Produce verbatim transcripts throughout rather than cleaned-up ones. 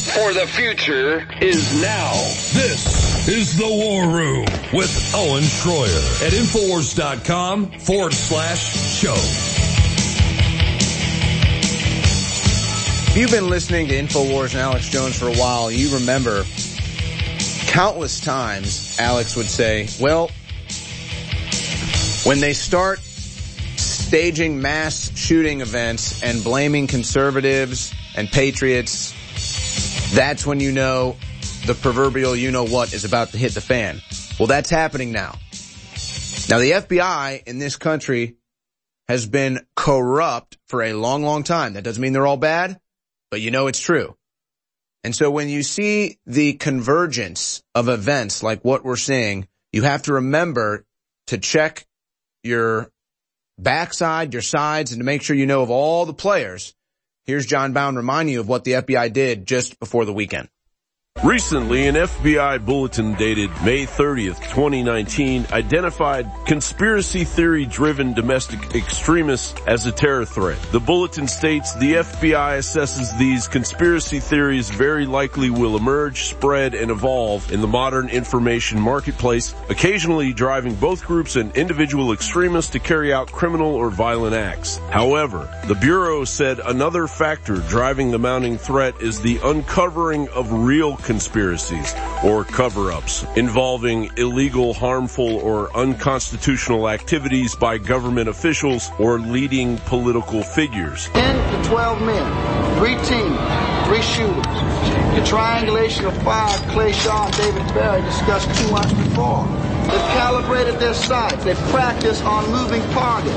for the future is now. This is The War Room with Owen Schroyer at Infowars.com forward slash show. If you've been listening to Infowars and Alex Jones for a while, you remember countless times Alex would say, well, when they start staging mass shooting events and blaming conservatives and patriots, that's when you know the proverbial you-know-what is about to hit the fan. Well, that's happening now. Now, the F B I in this country has been corrupt for a long, long time. That doesn't mean they're all bad, but you know it's true. And so when you see the convergence of events like what we're seeing, you have to remember to check your backside, your sides, and to make sure you know of all the players. Here's John Bowne reminding you of what the F B I did just before the weekend. Recently, an F B I bulletin dated May thirtieth, twenty nineteen identified conspiracy theory-driven domestic extremists as a terror threat. The bulletin states the F B I assesses these conspiracy theories very likely will emerge, spread, and evolve in the modern information marketplace, occasionally driving both groups and individual extremists to carry out criminal or violent acts. However, the Bureau said another factor driving the mounting threat is the uncovering of real conspiracies or cover-ups involving illegal, harmful, or unconstitutional activities by government officials or leading political figures. ten to twelve men, three teams, three shooters. The triangulation of five, Clay Shaw and David Berry, discussed two months before. They've calibrated their sights. They've practiced on moving targets.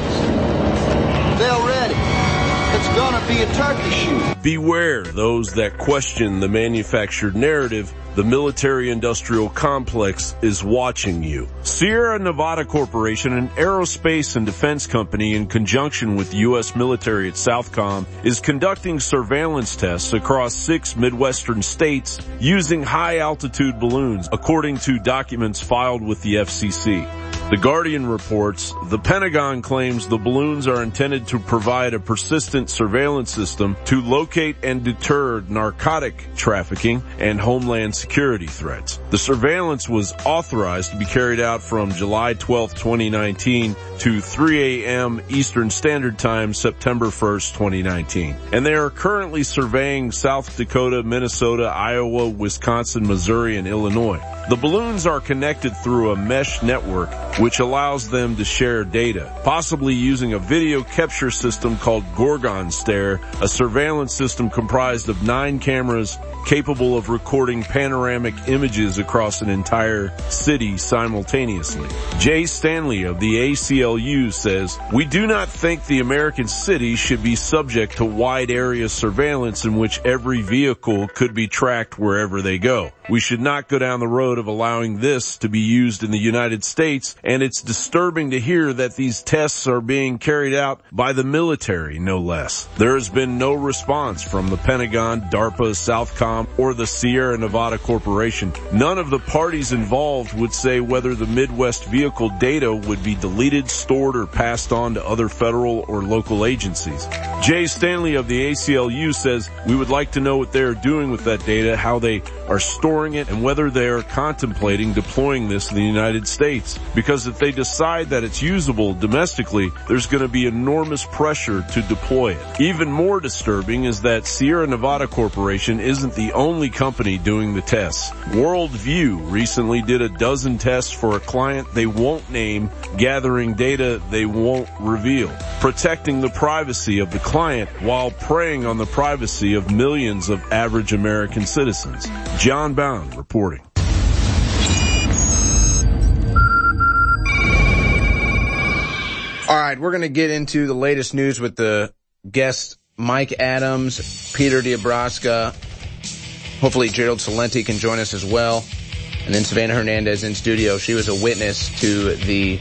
They're ready. It's gonna be a turkey shoot. Beware those that question the manufactured narrative. The military-industrial complex is watching you. Sierra Nevada Corporation, an aerospace and defense company in conjunction with the U S military at Southcom, is conducting surveillance tests across six Midwestern states using high-altitude balloons, according to documents filed with the F C C. The Guardian reports the Pentagon claims the balloons are intended to provide a persistent surveillance system to locate and deter narcotic trafficking and homeland security threats. The surveillance was authorized to be carried out from July twelfth, twenty nineteen to three a.m. Eastern Standard Time, September first, twenty nineteen. And they are currently surveying South Dakota, Minnesota, Iowa, Wisconsin, Missouri, and Illinois. The balloons are connected through a mesh network which allows them to share data, possibly using a video capture system called Gorgon Stare, a surveillance system comprised of nine cameras capable of recording panoramic images across an entire city simultaneously. Jay Stanley of the A C L U says, "We do not think the American city should be subject to wide area surveillance in which every vehicle could be tracked wherever they go. We should not go down the road of allowing this to be used in the United States, and it's disturbing to hear that these tests are being carried out by the military, no less." There has been no response from the Pentagon, DARPA, Southcom, or the Sierra Nevada Corporation. None of the parties involved would say whether the Midwest vehicle data would be deleted, stored, or passed on to other federal or local agencies. Jay Stanley of the A C L U says, "We would like to know what they are doing with that data, how they are storing it, and whether they are contemplating deploying this in the United States. Because if they decide that it's usable domestically, there's going to be enormous pressure to deploy it." Even more disturbing is that Sierra Nevada Corporation isn't the only company doing the tests. Worldview recently did a dozen tests for a client they won't name, gathering data they won't reveal, protecting the privacy of the client while preying on the privacy of millions of average American citizens. John Bowne reporting. All right, we're going to get into the latest news with the guests Mike Adams, Peter Diabrowska. Hopefully Gerald Celente can join us as well. And then Savannah Hernandez in studio. She was a witness to the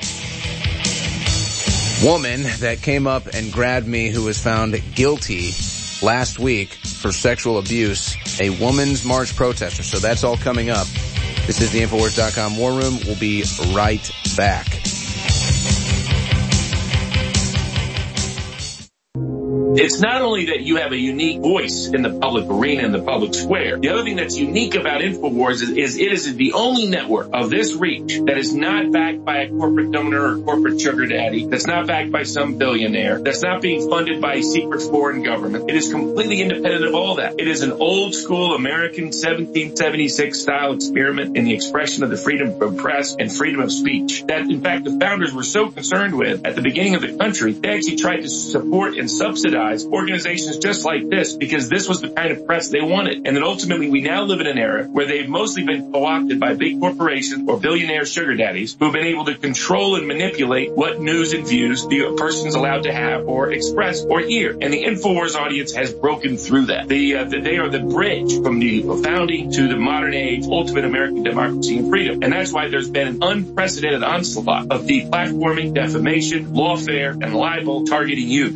woman that came up and grabbed me, who was found guilty last week for sexual abuse, a Women's March protester. So that's all coming up. This is the Infowars dot com War Room. We'll be right back. It's not only that you have a unique voice in the public arena, in the public square. The other thing that's unique about InfoWars is, is it is the only network of this reach that is not backed by a corporate donor or corporate sugar daddy, that's not backed by some billionaire, that's not being funded by a secret foreign government. It is completely independent of all that. It is an old school American seventeen seventy-six style experiment in the expression of the freedom of press and freedom of speech that, in fact, the founders were so concerned with at the beginning of the country, they actually tried to support and subsidize organizations just like this because this was the kind of press they wanted. And then ultimately we now live in an era where they've mostly been co-opted by big corporations or billionaire sugar daddies who've been able to control and manipulate what news and views the person's allowed to have or express or hear. And the InfoWars audience has broken through that. The, uh, the, they are the bridge from the founding to the modern age, ultimate American democracy and freedom. And that's why there's been an unprecedented onslaught of deplatforming, defamation, lawfare, and libel targeting youth.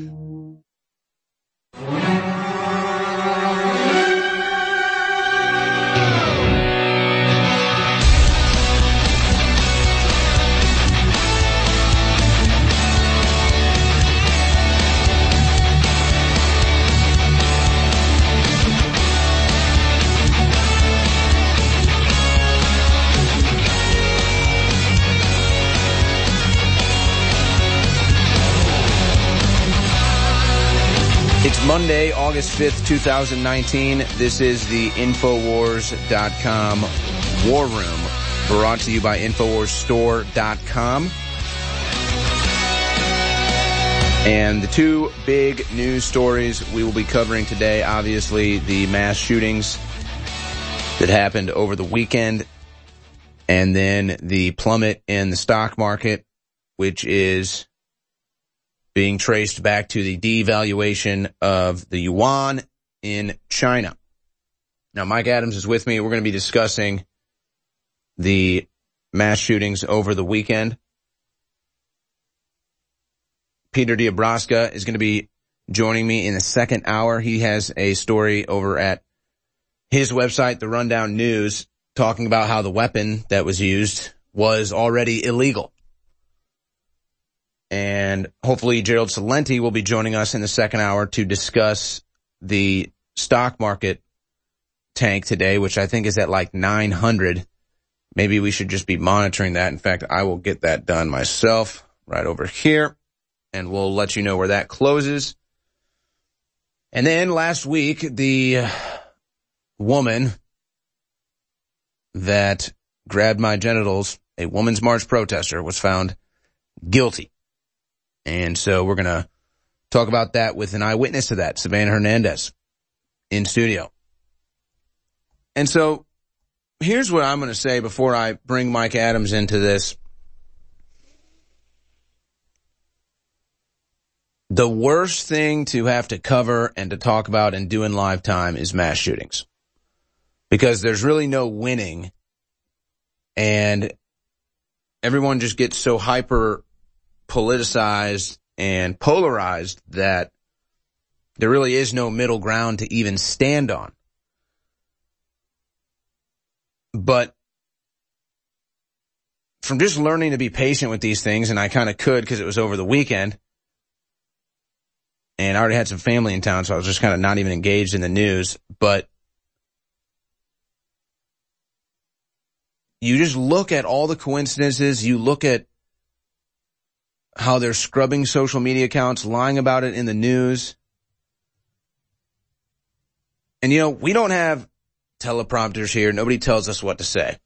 It's Monday, August fifth, twenty nineteen. This is the Infowars dot com War Room, brought to you by Infowars Store dot com. And the two big news stories we will be covering today, obviously the mass shootings that happened over the weekend, and then the plummet in the stock market, which is being traced back to the devaluation of the yuan in China. Now, Mike Adams is with me. We're going to be discussing the mass shootings over the weekend. Peter Diabrowska is going to be joining me in the second hour. He has a story over at his website, The Rundown News, talking about how the weapon that was used was already illegal. And hopefully Gerald Celente will be joining us in the second hour to discuss the stock market tank today, which I think is at like nine hundred. Maybe we should just be monitoring that. In fact, I will get that done myself right over here, and we'll let you know where that closes. And then last week, the woman that grabbed my genitals, a Women's March protester, was found guilty. And so we're going to talk about that with an eyewitness to that, Savannah Hernandez, in studio. And so here's what I'm going to say before I bring Mike Adams into this. The worst thing to have to cover and to talk about and do in live time is mass shootings, because there's really no winning, and everyone just gets so hyper politicized and polarized that there really is no middle ground to even stand on. But from just learning to be patient with these things, and I kind of could because it was over the weekend, and I already had some family in town, so I was just kind of not even engaged in the news, but you just look at all the coincidences, you look at how they're scrubbing social media accounts, lying about it in the news. And, you know, we don't have teleprompters here. Nobody tells us what to say.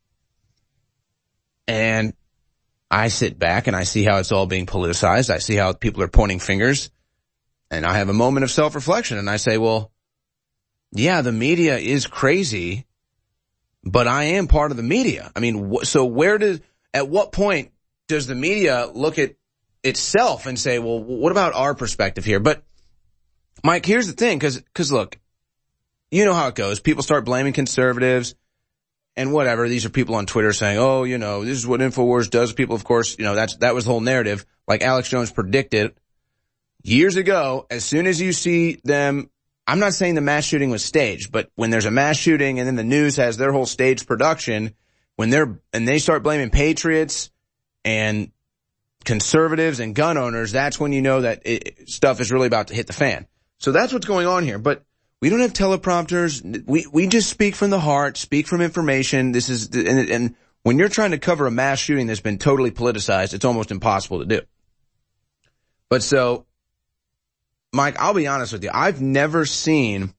And I sit back and I see how it's all being politicized. I see how people are pointing fingers. And I have a moment of self-reflection. And I say, well, yeah, the media is crazy, but I am part of the media. I mean, wh- so where does, at what point does the media look at itself and say, well, what about our perspective here? But Mike, here's the thing, cause, cause look, you know how it goes. People start blaming conservatives and whatever. These are people on Twitter saying, oh, you know, this is what InfoWars does. People, of course, you know, that's, that was the whole narrative. Like Alex Jones predicted years ago, as soon as you see them, I'm not saying the mass shooting was staged, but when there's a mass shooting and then the news has their whole staged production, when they're, and they start blaming patriots and conservatives and gun owners, that's when you know that it, stuff is really about to hit the fan. So that's what's going on here. But we don't have teleprompters. We, we just speak from the heart, speak from information. This is, and, and when you're trying to cover a mass shooting that's been totally politicized, it's almost impossible to do. But so, Mike, I'll be honest with you. I've never seen,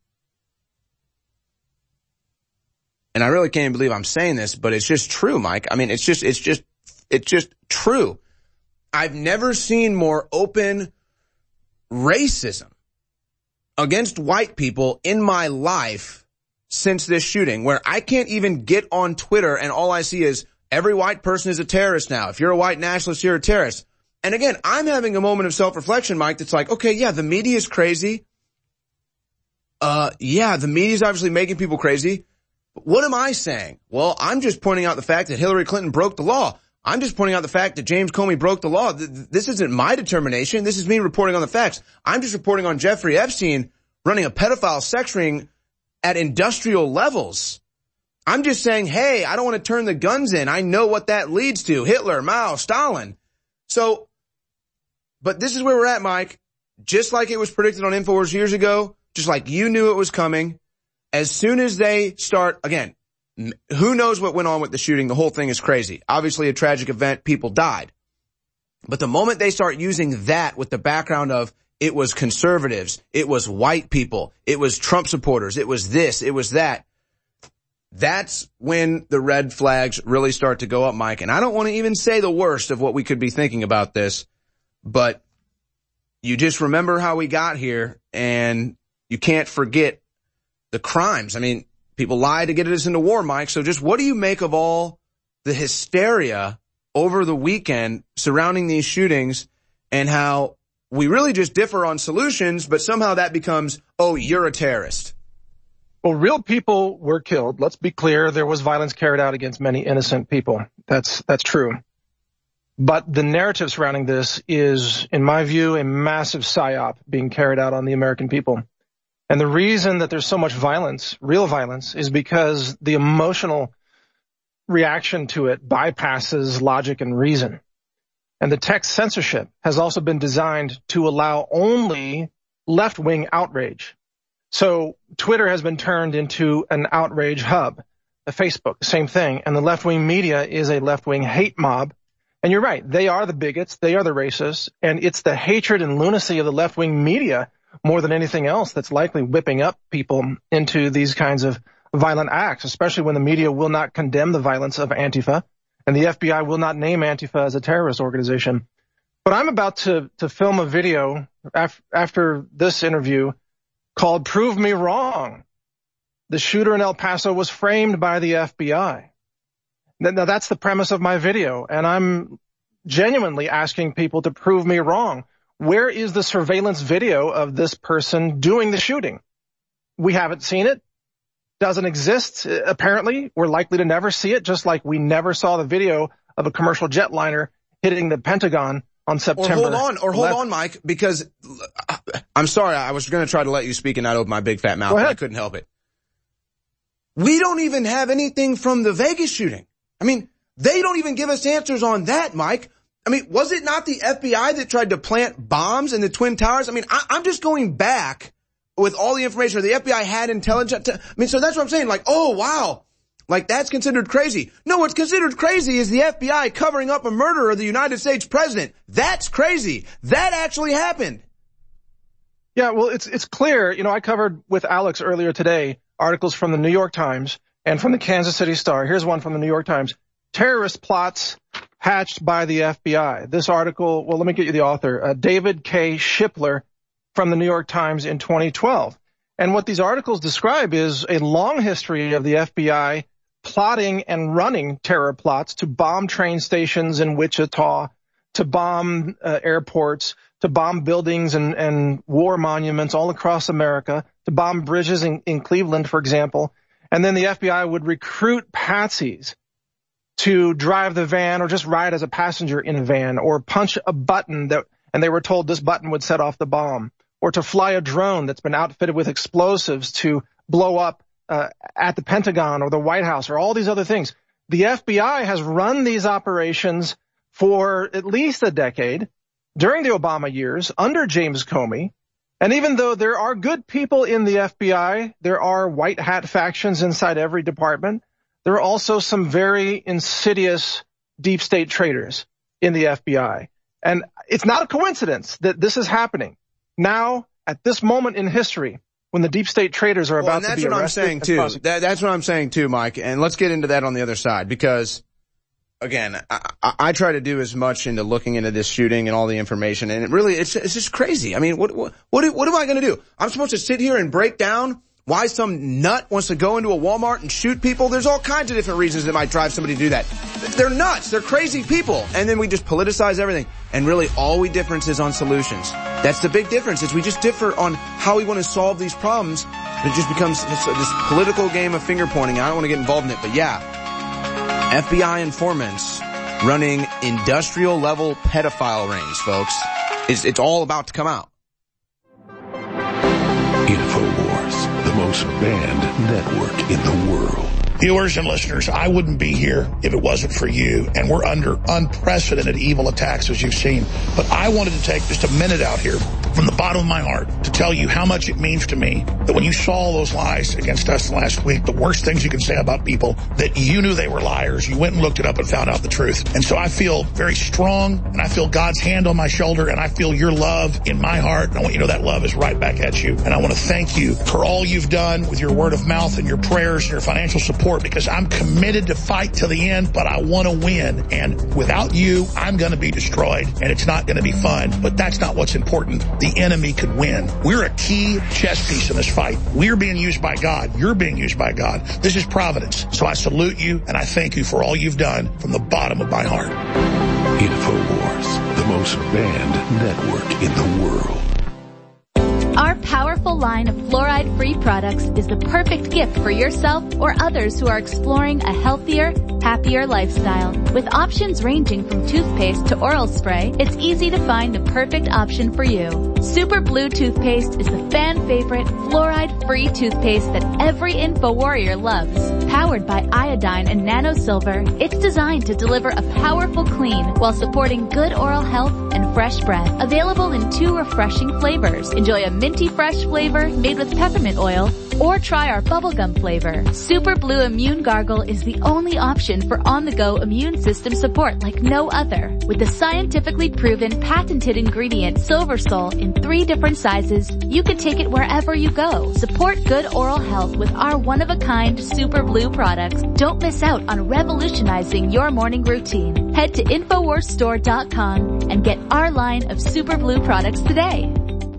and I really can't believe I'm saying this, but it's just true, Mike. I mean, it's just, it's just, it's just true. I've never seen more open racism against white people in my life since this shooting, where I can't even get on Twitter and all I see is every white person is a terrorist now. If you're a white nationalist, you're a terrorist. And again, I'm having a moment of self-reflection, Mike, that's like, okay, yeah, the media is crazy. Uh, yeah, the media is obviously making people crazy. But what am I saying? Well, I'm just pointing out the fact that Hillary Clinton broke the law. I'm just pointing out the fact that James Comey broke the law. This isn't my determination. This is me reporting on the facts. I'm just reporting on Jeffrey Epstein running a pedophile sex ring at industrial levels. I'm just saying, hey, I don't want to turn the guns in. I know what that leads to. Hitler, Mao, Stalin. So, but this is where we're at, Mike. Just like it was predicted on InfoWars years ago, just like you knew it was coming, as soon as they start, again, who knows what went on with the shooting? The whole thing is crazy. Obviously a tragic event. People died. But the moment they start using that with the background of it was conservatives, it was white people, it was Trump supporters, it was this, it was that, that's when the red flags really start to go up, Mike. And I don't want to even say the worst of what we could be thinking about this, but you just remember how we got here and you can't forget the crimes. I mean, people lie to get us into war, Mike. So just what do you make of all the hysteria over the weekend surrounding these shootings and how we really just differ on solutions, but somehow that becomes, oh, you're a terrorist? Well, real people were killed. Let's be clear. There was violence carried out against many innocent people. That's, that's true. But the narrative surrounding this is, in my view, a massive psyop being carried out on the American people. And the reason that there's so much violence, real violence, is because the emotional reaction to it bypasses logic and reason. And the text censorship has also been designed to allow only left-wing outrage. So Twitter has been turned into an outrage hub. The Facebook, same thing. And the left-wing media is a left-wing hate mob. And you're right, they are the bigots, they are the racists, and it's the hatred and lunacy of the left-wing media more than anything else that's likely whipping up people into these kinds of violent acts, especially when the media will not condemn the violence of Antifa, and the F B I will not name Antifa as a terrorist organization. But I'm about to, to film a video af- after this interview called Prove Me Wrong. The shooter in El Paso was framed by the F B I. Now, that's the premise of my video, and I'm genuinely asking people to prove me wrong. Where is the surveillance video of this person doing the shooting? We haven't seen it. Doesn't exist, apparently. We're likely to never see it, just like we never saw the video of a commercial jetliner hitting the Pentagon on September. Or hold on, or hold on, Mike, because I'm sorry, I was going to try to let you speak and not open my big fat mouth, but I couldn't help it. We don't even have anything from the Vegas shooting. I mean, they don't even give us answers on that, Mike. I mean, was it not the F B I that tried to plant bombs in the Twin Towers? I mean, I, I'm just going back with all the information. Or the F B I had intelligence. I mean, so that's what I'm saying. Like, oh, wow. Like, that's considered crazy. No, what's considered crazy is the F B I covering up a murder of the United States president. That's crazy. That actually happened. Yeah, well, it's it's clear. You know, I covered with Alex earlier today articles from the New York Times and from the Kansas City Star. Here's one from the New York Times. Terrorist plots hatched by the F B I. This article, well, let me get you the author, uh, David K. Shipler from the New York Times in twenty twelve. And what these articles describe is a long history of the F B I plotting and running terror plots to bomb train stations in Wichita, to bomb uh, airports, to bomb buildings and, and war monuments all across America, to bomb bridges in, in Cleveland, for example. And then the F B I would recruit patsies to drive the van or just ride as a passenger in a van or punch a button that, and they were told this button would set off the bomb, or to fly a drone that's been outfitted with explosives to blow up uh, at the Pentagon or the White House or all these other things. The F B I has run these operations for at least a decade during the Obama years under James Comey. And even though there are good people in the F B I, there are white hat factions inside every department, there are also some very insidious deep state traitors in the F B I. And it's not a coincidence that this is happening now at this moment in history when the deep state traitors are about well, to be arrested. That's what I'm saying too. That, that's what I'm saying too, Mike. And let's get into that on the other side because, again, I, I, I try to do as much into looking into this shooting and all the information, and it really, it's, it's just crazy. I mean, what, what, what, what am I going to do? I'm supposed to sit here and break down why some nut wants to go into a Walmart and shoot people? There's all kinds of different reasons that might drive somebody to do that. They're nuts. They're crazy people. And then we just politicize everything. And really all we difference is on solutions. That's the big difference is we just differ on how we want to solve these problems. It just becomes this, this political game of finger pointing. I don't want to get involved in it, but yeah. F B I informants running industrial level pedophile rings, folks. It's, it's all about to come out. InfoWars, the most banned network in the world. Viewers and listeners, I wouldn't be here if it wasn't for you, and we're under unprecedented evil attacks as you've seen. But I wanted to take just a minute out here from the bottom of my heart to tell you how much it means to me that when you saw those lies against us last week, the worst things you can say about people, that you knew they were liars, you went and looked it up and found out the truth. And so I feel very strong, and I feel God's hand on my shoulder, and I feel your love in my heart. And I want you to know that love is right back at you. And I want to thank you for all you've done with your word of mouth and your prayers and your financial support, because I'm committed to fight till the end, but I want to win. And without you, I'm going to be destroyed, and it's not going to be fun. But that's not what's important. The enemy could win. We're a key chess piece in this fight. We're being used by God. You're being used by God. This is providence. So I salute you, and I thank you for all you've done from the bottom of my heart. InfoWars, the most banned network in the world. Our powerful line of fluoride-free products is the perfect gift for yourself or others who are exploring a healthier, happier lifestyle. With options ranging from toothpaste to oral spray, it's easy to find the perfect option for you. Super Blue Toothpaste is the fan-favorite fluoride-free toothpaste that every InfoWarrior loves. Powered by iodine and nano silver, it's designed to deliver a powerful clean while supporting good oral health and fresh breath. Available in two refreshing flavors. Enjoy a minty fresh flavor made with peppermint oil, or try our bubblegum flavor. Super Blue Immune Gargle is the only option for on-the-go immune system support like no other. With the scientifically proven patented ingredient Silver Sol in three different sizes, you can take it wherever you go. Support good oral health with our one-of-a-kind Super Blue products. Don't miss out on revolutionizing your morning routine. Head to Infowars Store dot com and get our line of Super Blue products today.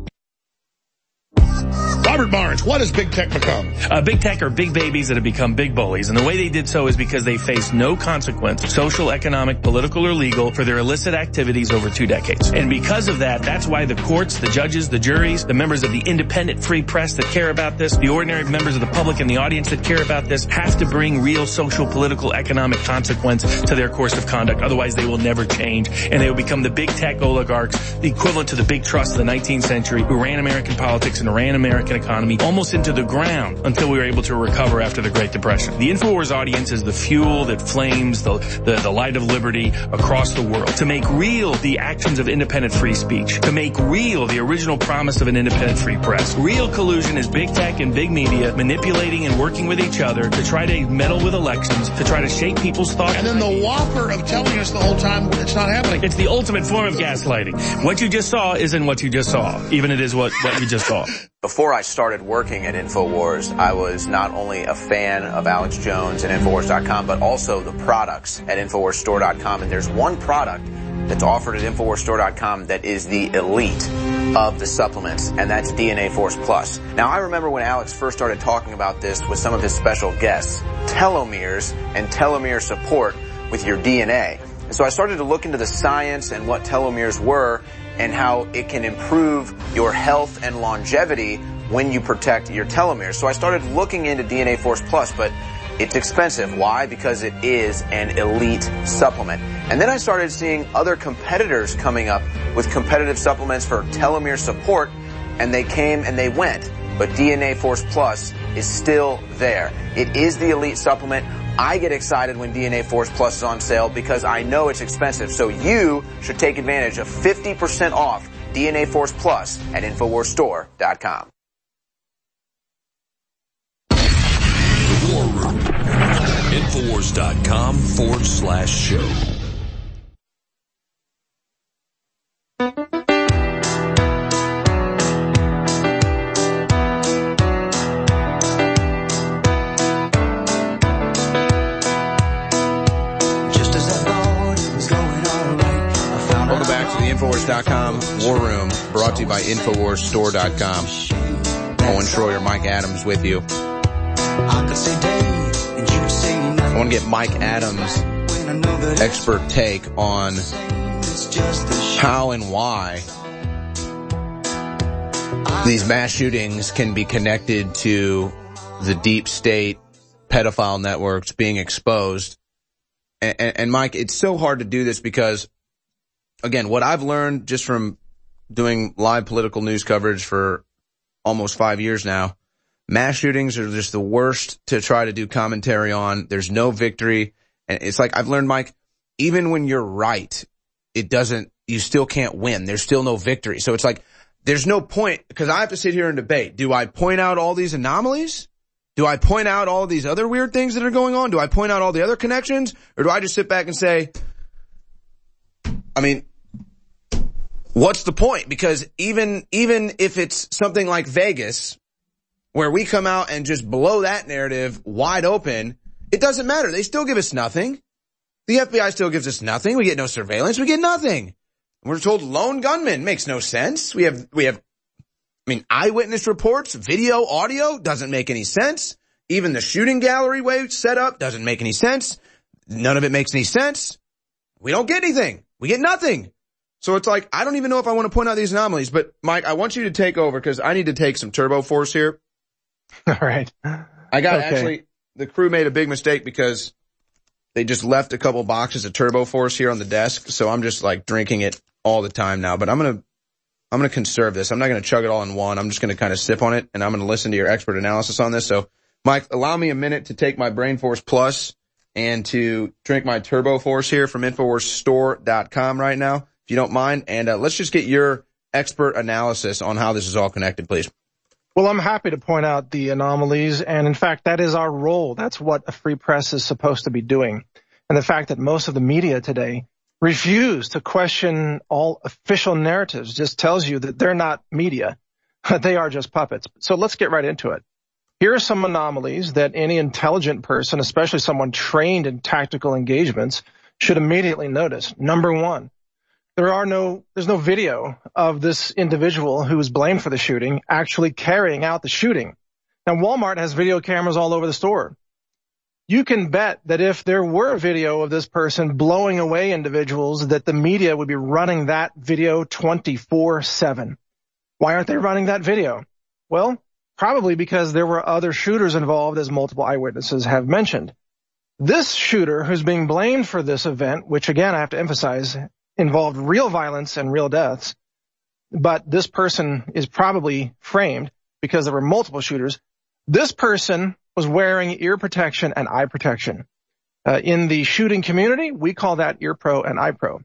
Robert Barnes, what has big tech become? Uh, big tech are big babies that have become big bullies, and the way they did so is because they faced no consequence, social, economic, political, or legal, for their illicit activities over two decades. And because of that, that's why the courts, the judges, the juries, the members of the independent free press that care about this, the ordinary members of the public and the audience that care about this, have to bring real social, political, economic consequence to their course of conduct. Otherwise, they will never change, and they will become the big tech oligarchs, the equivalent to the big trusts of the nineteenth century, who ran American politics and ran American economy almost into the ground until we were able to recover after the Great Depression. The InfoWars audience is the fuel that flames the, the, the light of liberty across the world, to make real the actions of independent free speech, to make real the original promise of an independent free press. Real collusion is big tech and big media manipulating and working with each other to try to meddle with elections, to try to shape people's thoughts. And then the whopper of telling us the whole time it's not happening. It's the ultimate form of gaslighting. What you just saw isn't what you just saw, even it is what, what you just saw. Before I started working at InfoWars, I was not only a fan of Alex Jones and Infowars dot com, but also the products at Infowars Store dot com. And there's one product that's offered at Infowars Store dot com that is the elite of the supplements, and that's D N A Force Plus. Now, I remember when Alex first started talking about this with some of his special guests, telomeres and telomere support with your D N A. And so I started to look into the science and what telomeres were, and how it can improve your health and longevity when you protect your telomeres. So I started looking into D N A Force Plus, but it's expensive. Why? Because it is an elite supplement. And then I started seeing other competitors coming up with competitive supplements for telomere support, and they came and they went. But D N A Force Plus is still there. It is the elite supplement. I get excited when D N A Force Plus is on sale because I know it's expensive. So you should take advantage of fifty percent off D N A Force Plus at Infowars Store dot com. The War Room. Infowars.com forward slash show. Welcome back to the Infowars dot com War Room, brought to you by Infowars Store dot com. Owen Schroyer, Mike Adams with you. I want to get Mike Adams' expert take on how and why these mass shootings can be connected to the deep state pedophile networks being exposed. And, and, and Mike, it's so hard to do this because, again, what I've learned just from doing live political news coverage for almost five years now, mass shootings are just the worst to try to do commentary on. There's no victory. And it's like I've learned, Mike, even when you're right, it doesn't, you still can't win. There's still no victory. So it's like there's no point because I have to sit here and debate. Do I point out all these anomalies? Do I point out all these other weird things that are going on? Do I point out all the other connections? Or do I just sit back and say, I mean, what's the point? Because even, even if it's something like Vegas, where we come out and just blow that narrative wide open, it doesn't matter. They still give us nothing. The F B I still gives us nothing. We get no surveillance. We get nothing. We're told lone gunman makes no sense. We have, we have, I mean, eyewitness reports, video, audio doesn't make any sense. Even the shooting gallery way set up doesn't make any sense. None of it makes any sense. We don't get anything. We get nothing. So it's like, I don't even know if I want to point out these anomalies, but Mike, I want you to take over because I need to take some turbo force here. All right. I got okay. actually, the crew made a big mistake because they just left a couple boxes of turbo force here on the desk. So I'm just like drinking it all the time now, but I'm going to, I'm going to conserve this. I'm not going to chug it all in one. I'm just going to kind of sip on it and I'm going to listen to your expert analysis on this. So Mike, allow me a minute to take my Brain Force Plus and to drink my turbo force here from Infowars Store dot com right now, if you don't mind. And uh, let's just get your expert analysis on how this is all connected, please. Well, I'm happy to point out the anomalies, and in fact, that is our role. That's what a free press is supposed to be doing. And the fact that most of the media today refuse to question all official narratives just tells you that they're not media. They are just puppets. So let's get right into it. Here are some anomalies that any intelligent person, especially someone trained in tactical engagements, should immediately notice. Number one, There are no, there's no video of this individual who was blamed for the shooting actually carrying out the shooting. Now, Walmart has video cameras all over the store. You can bet that if there were a video of this person blowing away individuals, that the media would be running that video twenty-four seven. Why aren't they running that video? Well, probably because there were other shooters involved, as multiple eyewitnesses have mentioned. This shooter who's being blamed for this event, which again I have to emphasize, involved real violence and real deaths, but this person is probably framed because there were multiple shooters. This person was wearing ear protection and eye protection. Uh, in the shooting community, we call that ear pro and eye pro.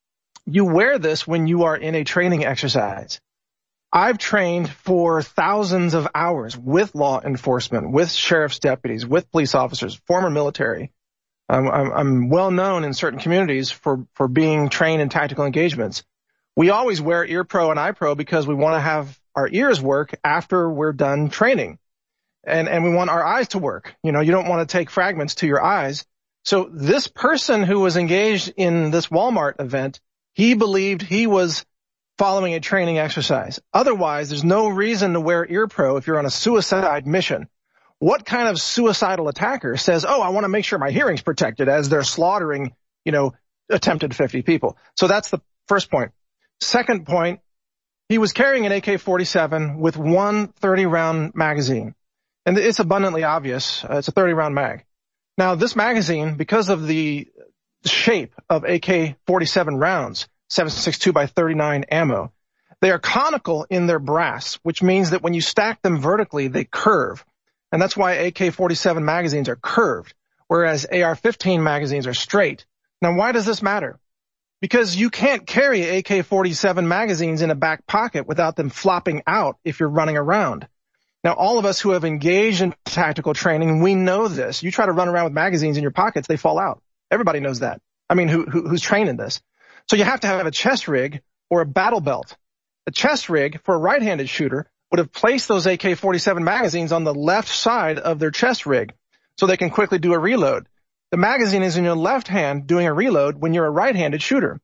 You wear this when you are in a training exercise. I've trained for thousands of hours with law enforcement, with sheriff's deputies, with police officers, former military. I'm, I'm, I'm well known in certain communities for, for being trained in tactical engagements. We always wear ear pro and eye pro because we want to have our ears work after we're done training. And, and we want our eyes to work. You know, you don't want to take fragments to your eyes. So this person who was engaged in this Walmart event, he believed he was following a training exercise. Otherwise, there's no reason to wear ear pro if you're on a suicide mission. What kind of suicidal attacker says, oh, I want to make sure my hearing's protected as they're slaughtering, you know, attempted fifty people? So that's the first point. Second point, he was carrying an A K forty-seven with one thirty round magazine. And it's abundantly obvious. Uh, it's a thirty round mag. Now, this magazine, because of the shape of A K forty-seven rounds, seven sixty-two by thirty-nine ammo, they are conical in their brass, which means that when you stack them vertically, they curve. And that's why A K forty-seven magazines are curved, whereas A R fifteen magazines are straight. Now, why does this matter? because you can't carry A K forty-seven magazines in a back pocket without them flopping out if you're running around. Now, all of us who have engaged in tactical training, we know this. You try to run around with magazines in your pockets, they fall out. Everybody knows that. I mean, who, who who's trained in this? So you have to have a chest rig or a battle belt. A chest rig for a right-handed shooter would have placed those A K forty-seven magazines on the left side of their chest rig so they can quickly do a reload. The magazine is in your left hand doing a reload when you're a right-handed shooter.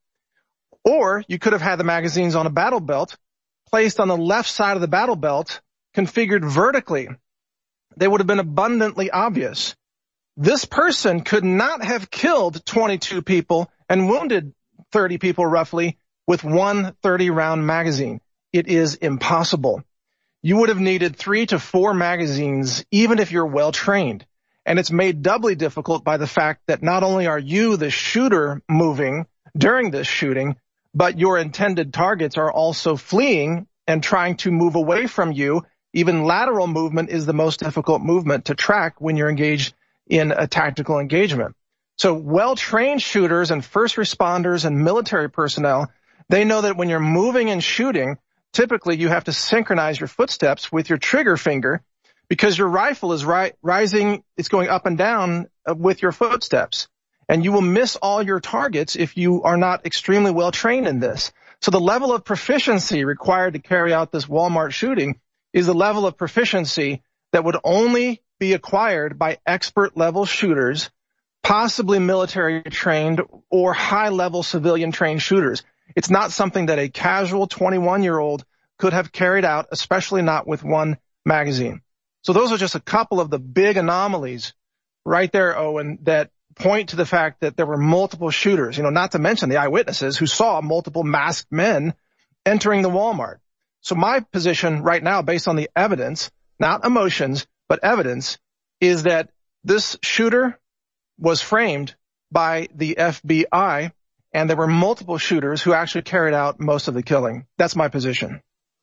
Or you could have had the magazines on a battle belt placed on the left side of the battle belt, configured vertically. They would have been abundantly obvious. This person could not have killed twenty-two people and wounded thirty people roughly with one thirty-round magazine. It is impossible. You would have needed three to four magazines, even if you're well-trained. And it's made doubly difficult by the fact that not only are you, the shooter, moving during this shooting, but your intended targets are also fleeing and trying to move away from you. Even lateral movement is the most difficult movement to track when you're engaged in a tactical engagement. So well-trained shooters and first responders and military personnel, they know that when you're moving and shooting, typically you have to synchronize your footsteps with your trigger finger because your rifle is ri- rising, it's going up and down with your footsteps. And you will miss all your targets if you are not extremely well-trained in this. So the level of proficiency required to carry out this Walmart shooting is the level of proficiency that would only be acquired by expert-level shooters, possibly military-trained or high-level civilian-trained shooters. It's not something that a casual twenty-one-year-old could have carried out, especially not with one magazine. So those are just a couple of the big anomalies right there, Owen, that point to the fact that there were multiple shooters, you know, not to mention the eyewitnesses who saw multiple masked men entering the Walmart. So my position right now, based on the evidence, not emotions, but evidence, is that this shooter was framed by the F B I, and there were multiple shooters who actually carried out most of the killing. That's my position.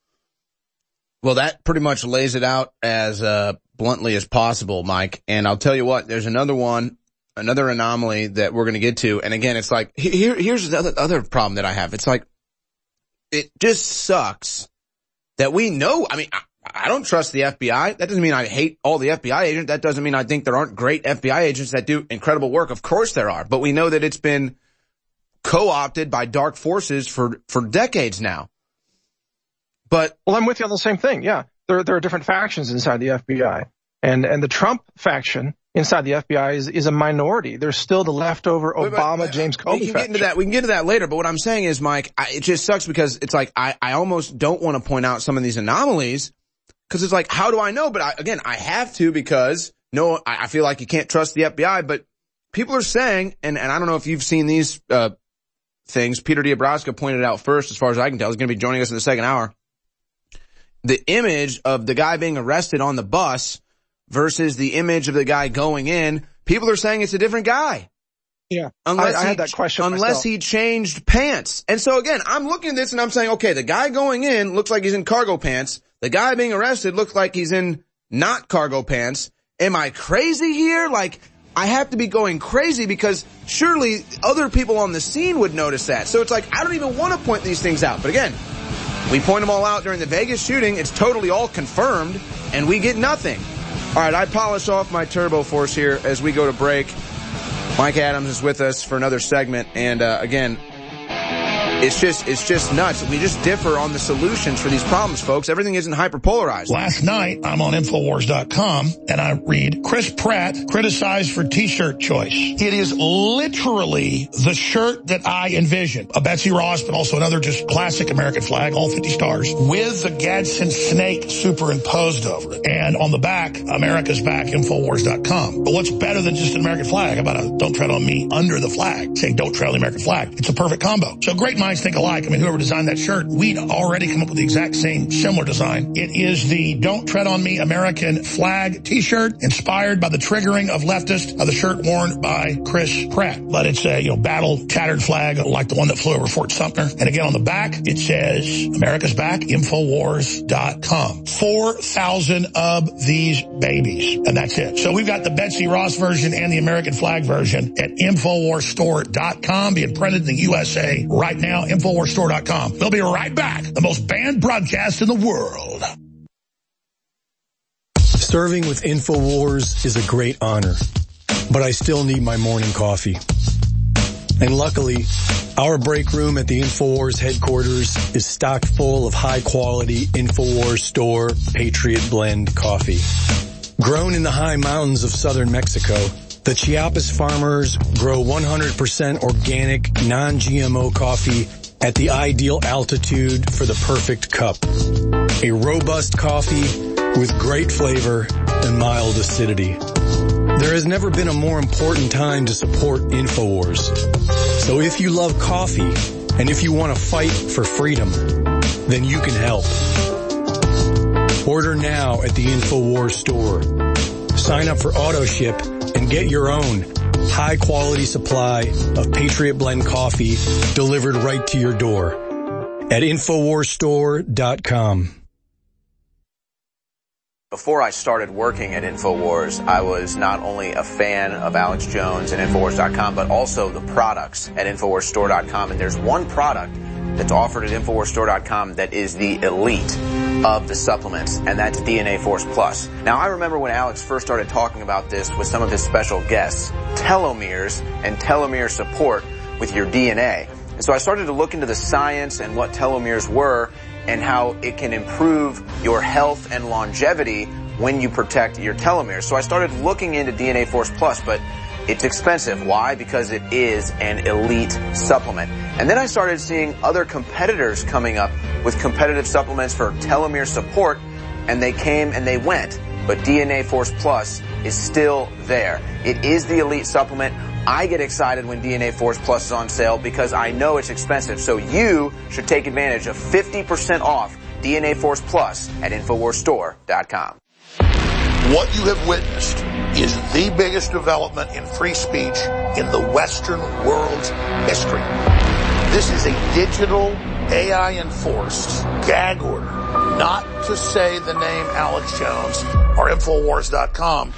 Well, that pretty much lays it out as uh, bluntly as possible, Mike. And I'll tell you what, there's another one, another anomaly that we're going to get to. And again, it's like, here, here's the other, other problem that I have. It's like, it just sucks that we know, I mean, I, I don't trust the F B I. That doesn't mean I hate all the F B I agents. That doesn't mean I think there aren't great F B I agents that do incredible work. Of course there are. But we know that it's been co-opted by dark forces for, for decades now. But well, I'm with you on the same thing. Yeah. There, there are different factions inside the F B I. And, and the Trump faction inside the F B I is, is a minority. There's still the leftover Obama, wait, wait, James Comey we can faction. Get into that. We can get to that later. But what I'm saying is, Mike, I, it just sucks because it's like, I, I almost don't want to point out some of these anomalies because it's like, how do I know? But I, again, I have to because no, I, I feel like you can't trust the F B I, but people are saying, and, and I don't know if you've seen these, uh, things. Peter D'Abrosca pointed out first, as far as I can tell. He's going to be joining us in the second hour. The image of the guy being arrested on the bus versus the image of the guy going in, people are saying it's a different guy. Yeah. Unless I, I he, had that question Unless myself. he changed pants. And so again, I'm looking at this and I'm saying, okay, the guy going in looks like he's in cargo pants. The guy being arrested looks like he's in not cargo pants. Am I crazy here? Like, I have to be going crazy because surely other people on the scene would notice that. So it's like, I don't even want to point these things out. But again, we point them all out during the Vegas shooting. It's totally all confirmed, and we get nothing. All right, I polish off my turbo force here as we go to break. Mike Adams is with us for another segment, and uh, again, it's just it's just nuts. We just differ on the solutions for these problems, folks. Everything isn't hyperpolarized. Last night, I'm on Infowars dot com, and I read Chris Pratt criticized for T-shirt choice. It is literally the shirt that I envisioned. A Betsy Ross, but also another just classic American flag, all fifty stars, with the Gadsden snake superimposed over it. And on the back, America's Back, Infowars dot com. But what's better than just an American flag? How about a Don't Tread on Me under the flag, saying Don't Tread on the American flag? It's a perfect combo. So great minds think alike. I mean, whoever designed that shirt, we'd already come up with the exact same similar design. It is the Don't Tread on Me American flag t-shirt, inspired by the triggering of leftists of the shirt worn by Chris Pratt. But it's a, you know, battle tattered flag like the one that flew over Fort Sumter. And again, on the back, it says, America's back, Infowars dot com. four thousand of these babies. And that's it. So we've got the Betsy Ross version and the American flag version at Infowars Store dot com, being printed in the U S A right now, Infowars Store dot com. We'll be right back. The most banned broadcast in the world. Serving with InfoWars is a great honor, but I still need my morning coffee. And luckily, our break room at the InfoWars headquarters is stocked full of high-quality InfoWars Store Patriot Blend coffee. Grown in the high mountains of southern Mexico, the Chiapas farmers grow one hundred percent organic, non-G M O coffee at the ideal altitude for the perfect cup. A robust coffee with great flavor and mild acidity. There has never been a more important time to support InfoWars. So if you love coffee and if you want to fight for freedom, then you can help. Order now at the InfoWars store. Sign up for AutoShip and get your own high-quality supply of Patriot Blend coffee delivered right to your door at Infowars Store dot com. Before I started working at InfoWars, I was not only a fan of Alex Jones and Infowars dot com, but also the products at Infowars Store dot com. And there's one product that's offered at Infowars Store dot com that is the elite of the supplements, and that's D N A Force Plus. Now, I remember when Alex first started talking about this with some of his special guests, telomeres and telomere support with your D N A. And so I started to look into the science and what telomeres were and how it can improve your health and longevity when you protect your telomeres. So I started looking into D N A Force Plus, but it's expensive. Why? Because it is an elite supplement. And then I started seeing other competitors coming up with competitive supplements for telomere support, and they came and they went. But D N A Force Plus is still there. It is the elite supplement. I get excited when D N A Force Plus is on sale because I know it's expensive. So you should take advantage of fifty percent off D N A Force Plus at Infowars Store dot com. What you have witnessed is the biggest development in free speech in the Western world's history. This is a digital, A I-enforced gag order, not to say the name Alex Jones or Infowars dot com.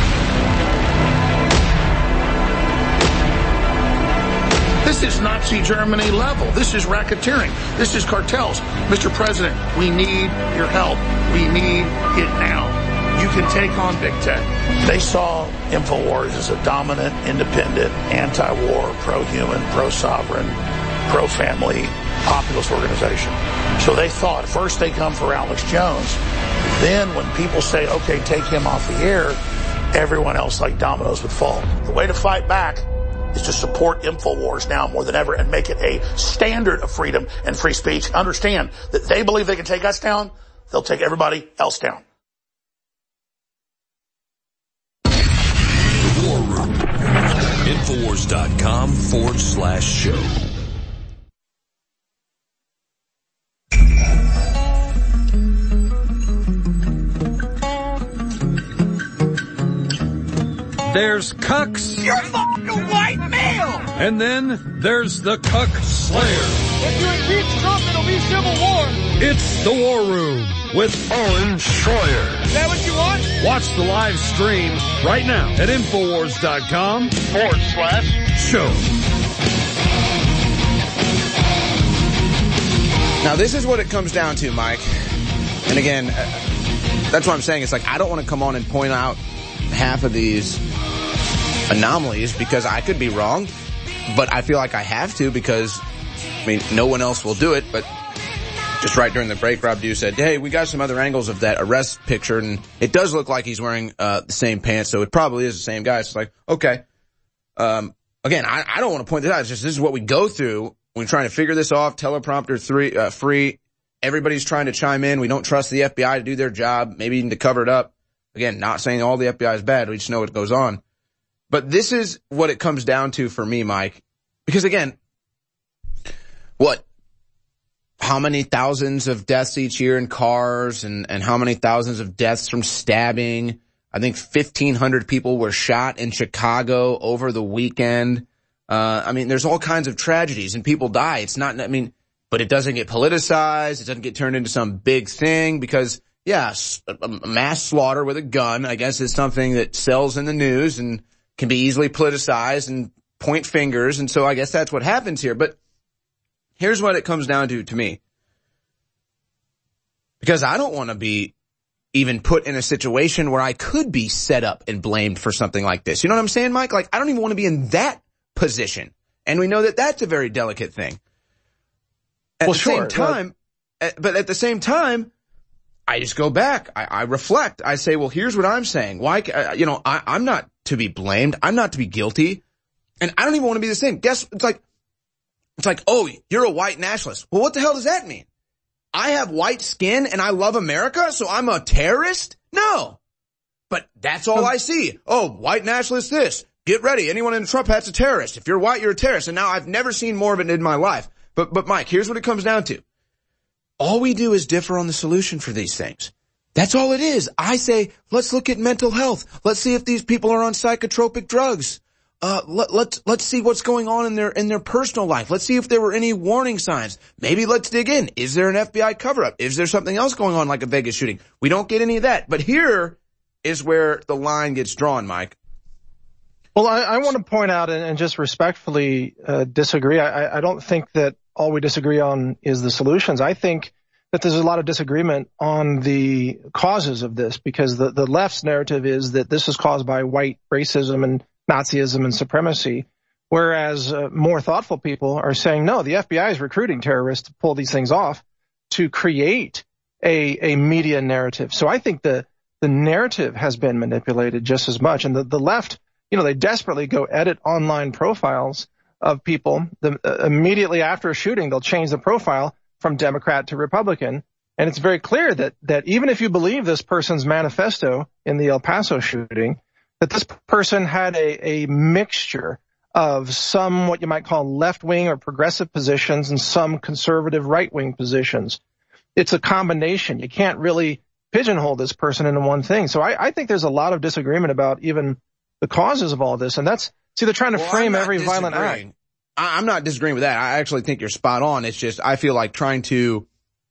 This is Nazi Germany level. This is racketeering. This is cartels. Mister President, we need your help. We need it now. You can take on big tech. They saw InfoWars as a dominant, independent, anti-war, pro-human, pro-sovereign, pro-family, populist organization. So they thought, first they come for Alex Jones. Then when people say, okay, take him off the air, everyone else like dominoes would fall. The way to fight back is to support InfoWars now more than ever and make it a standard of freedom and free speech. Understand that they believe they can take us down, they'll take everybody else down. The War Room. Infowars dot com forward slash show. There's cucks. You're fucking a white male! And then there's the cuck slayer. If you impeach Trump, it'll be civil war. It's the War Room with Owen Schroyer. Is that what you want? Watch the live stream right now at Infowars dot com forward slash show. Now, this is what it comes down to, Mike. And again, that's what I'm saying. It's like I don't want to come on and point out half of these anomalies because I could be wrong, but I feel like I have to because, I mean, no one else will do it. But just right during the break, Rob Dew said, hey, we got some other angles of that arrest picture, and it does look like he's wearing uh the same pants, so it probably is the same guy. It's like, okay. Um, again, I, I don't want to point this out. It's just this is what we go through when we're trying to figure this off. Teleprompter three, uh, free. Everybody's trying to chime in. We don't trust the F B I to do their job, maybe even to cover it up. Again, not saying all the F B I is bad. We just know what goes on. But this is what it comes down to for me, Mike. Because again, what, how many thousands of deaths each year in cars and, and how many thousands of deaths from stabbing. I think fifteen hundred people were shot in Chicago over the weekend. Uh, I mean, there's all kinds of tragedies and people die. It's not, I mean, but it doesn't get politicized. It doesn't get turned into some big thing because, yeah, a mass slaughter with a gun, I guess, is something that sells in the news and can be easily politicized and point fingers. And so I guess that's what happens here. But here's what it comes down to to me. Because I don't want to be even put in a situation where I could be set up and blamed for something like this. You know what I'm saying, Mike? Like, I don't even want to be in that position. And we know that that's a very delicate thing. At well, the sure, same time, uh, but at the same time, I just go back. I, I reflect. I say, well, here's what I'm saying. Why, uh, you know, I, I'm not to be blamed. I'm not to be guilty. And I don't even want to be the same. Guess, it's like, it's like, oh, you're a white nationalist. Well, what the hell does that mean? I have white skin and I love America, so I'm a terrorist? No. But that's all I see. Oh, white nationalist this. Get ready. Anyone in a Trump hat's a terrorist. If you're white, you're a terrorist. And now I've never seen more of it in my life. But, but Mike, here's what it comes down to. All we do is differ on the solution for these things. That's all it is. I say, let's look at mental health. Let's see if these people are on psychotropic drugs. Uh, let, let's, let's see what's going on in their, in their personal life. Let's see if there were any warning signs. Maybe let's dig in. Is there an F B I cover-up? Is there something else going on like a Vegas shooting? We don't get any of that. But here is where the line gets drawn, Mike. Well, I, I want to point out and, and just respectfully uh, disagree. I, I don't think that all we disagree on is the solutions. I think that there's a lot of disagreement on the causes of this because the, the left's narrative is that this is caused by white racism and Nazism and supremacy, whereas uh, more thoughtful people are saying, no, the F B I is recruiting terrorists to pull these things off to create a, a media narrative. So I think the, the narrative has been manipulated just as much. And the, the left, you know, they desperately go edit online profiles of people. The, uh, immediately after a shooting, they'll change the profile from Democrat to Republican. And it's very clear that, that even if you believe this person's manifesto in the El Paso shooting, that this person had a, a mixture of some what you might call left-wing or progressive positions and some conservative right-wing positions. It's a combination. You can't really pigeonhole this person into one thing. So I, I think there's a lot of disagreement about even the causes of all this. And that's, see, they're trying to well, frame every violent act. I'm not disagreeing with that. I actually think you're spot on. It's just I feel like trying to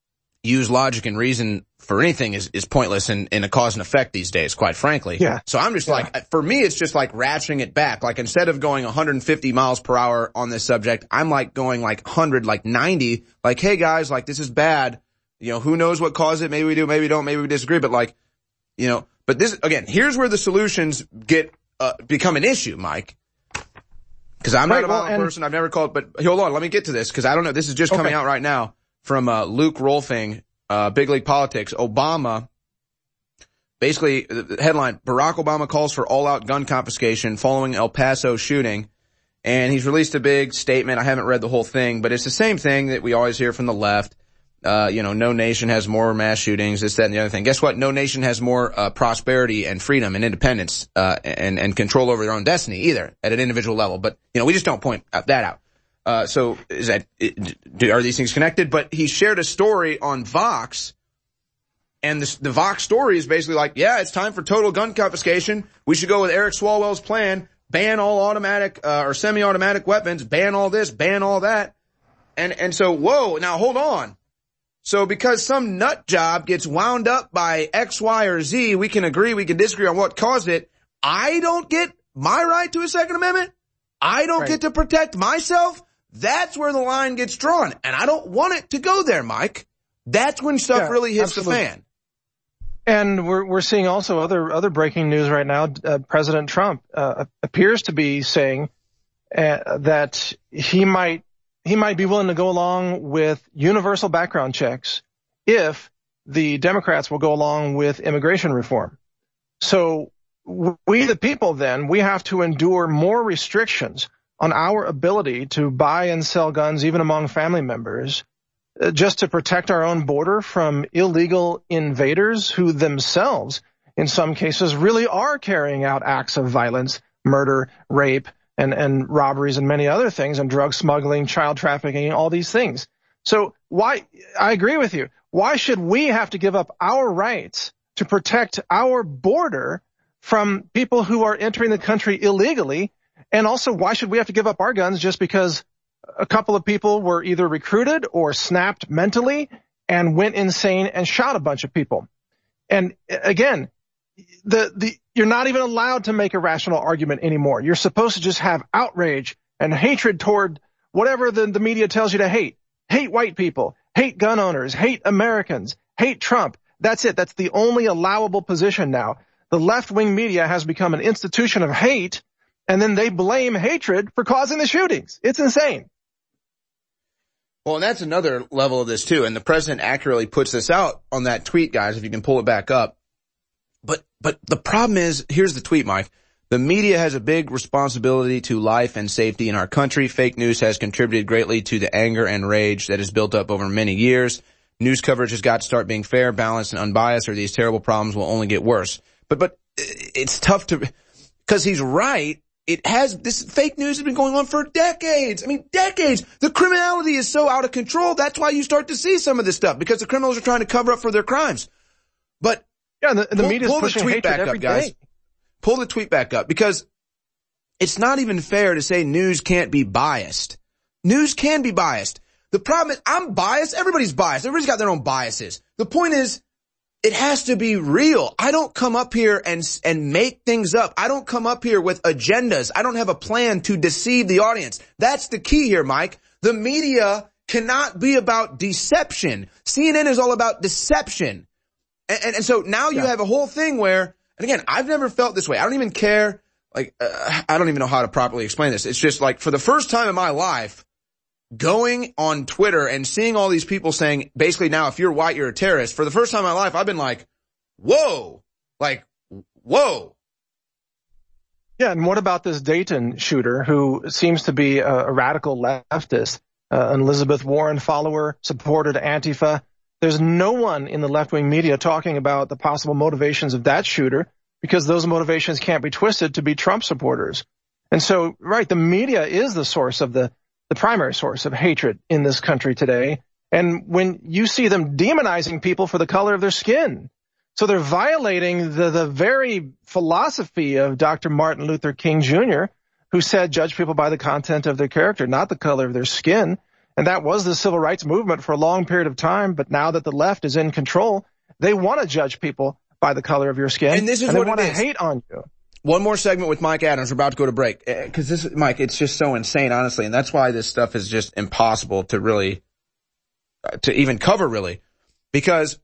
use logic and reason for anything is, is pointless in, in a cause and effect these days, quite frankly. Yeah. So I'm just yeah. like, for me, it's just like ratcheting it back. Like instead of going one hundred fifty miles per hour on this subject, I'm like going like one hundred, like ninety, like, hey guys, like this is bad. You know, who knows what caused it? Maybe we do, maybe we don't, maybe we disagree, but like, you know, but this, again, here's where the solutions get, uh, become an issue, Mike. Cause I'm right, not a violent well, and, person. I've never called, but hold on, let me get to this. Cause I don't know. This is just coming okay. out right now from, uh, Luke Rolfing, uh, Big League Politics. Obama, basically the headline, Barack Obama calls for all out gun confiscation following El Paso shooting. And he's released a big statement. I haven't read the whole thing, but it's the same thing that we always hear from the left. Uh, you know, no nation has more mass shootings, this, that, and the other thing. Guess what? No nation has more, uh, prosperity and freedom and independence, uh, and, and control over their own destiny either at an individual level. But, you know, we just don't point that out. Uh, so is that, are these things connected? But he shared a story on Vox, and the, the Vox story is basically like, yeah, it's time for total gun confiscation. We should go with Eric Swalwell's plan, ban all automatic, uh, or semi-automatic weapons, ban all this, ban all that. And, and so, whoa, now hold on. So because some nut job gets wound up by X, Y, or Z, we can agree, we can disagree on what caused it. I don't get my right to a Second Amendment. I don't right. get to protect myself. That's where the line gets drawn. And I don't want it to go there, Mike. That's when stuff yeah, really hits absolutely. the fan. And we're we're seeing also other other breaking news right now. Uh, President Trump uh, appears to be saying uh, that he might he might be willing to go along with universal background checks if the Democrats will go along with immigration reform. So we, the people, then, we have to endure more restrictions on our ability to buy and sell guns, even among family members, uh, just to protect our own border from illegal invaders who themselves, in some cases, really are carrying out acts of violence, murder, rape, and, and robberies and many other things, and drug smuggling, child trafficking, all these things. So why, I agree with you. Why should we have to give up our rights to protect our border from people who are entering the country illegally? And also, why should we have to give up our guns just because a couple of people were either recruited or snapped mentally and went insane and shot a bunch of people? And again, the, the, you're not even allowed to make a rational argument anymore. You're supposed to just have outrage and hatred toward whatever the, the media tells you to hate. Hate white people, hate gun owners, hate Americans, hate Trump. That's it. That's the only allowable position now. The left-wing media has become an institution of hate, and then they blame hatred for causing the shootings. It's insane. Well, and that's another level of this too, and the president accurately puts this out on that tweet, guys, if you can pull it back up. But, but the problem is, here's the tweet, Mike. The media has a big responsibility to life and safety in our country. Fake news has contributed greatly to the anger and rage that has built up over many years. News coverage has got to start being fair, balanced, and unbiased, or these terrible problems will only get worse. But, but it's tough to, because he's right. It has, this fake news has been going on for decades. I mean, decades. The criminality is so out of control. That's why you start to see some of this stuff, because the criminals are trying to cover up for their crimes. But yeah, the, the pull, media is pushing hatred back every up, guys. day. Pull the tweet back up, because it's not even fair to say news can't be biased. News can be biased. The problem is, I'm biased. Everybody's biased. Everybody's got their own biases. The point is, it has to be real. I don't come up here and, and make things up. I don't come up here with agendas. I don't have a plan to deceive the audience. That's the key here, Mike. The media cannot be about deception. C N N is all about deception. And, and, and so now you yeah. have a whole thing where, and again, I've never felt this way. I don't even care. Like, uh, I don't even know how to properly explain this. It's just like, for the first time in my life, going on Twitter and seeing all these people saying, basically now, if you're white, you're a terrorist. For the first time in my life, I've been like, whoa, like, whoa. Yeah, and what about this Dayton shooter who seems to be a, a radical leftist, uh, an Elizabeth Warren follower, supported Antifa? There's no one in the left-wing media talking about the possible motivations of that shooter, because those motivations can't be twisted to be Trump supporters. And so, right, the media is the source of the, the primary source of hatred in this country today. And when you see them demonizing people for the color of their skin, so they're violating the, the very philosophy of Doctor Martin Luther King Junior, who said, judge people by the content of their character, not the color of their skin. And that was the civil rights movement for a long period of time. But now that the left is in control, they want to judge people by the color of your skin. And this is and what they want it to is. hate on you. One more segment with Mike Adams. We're about to go to break. Because this, Mike, it's just so insane, honestly. And that's why this stuff is just impossible to really, uh, to even cover, really. Because,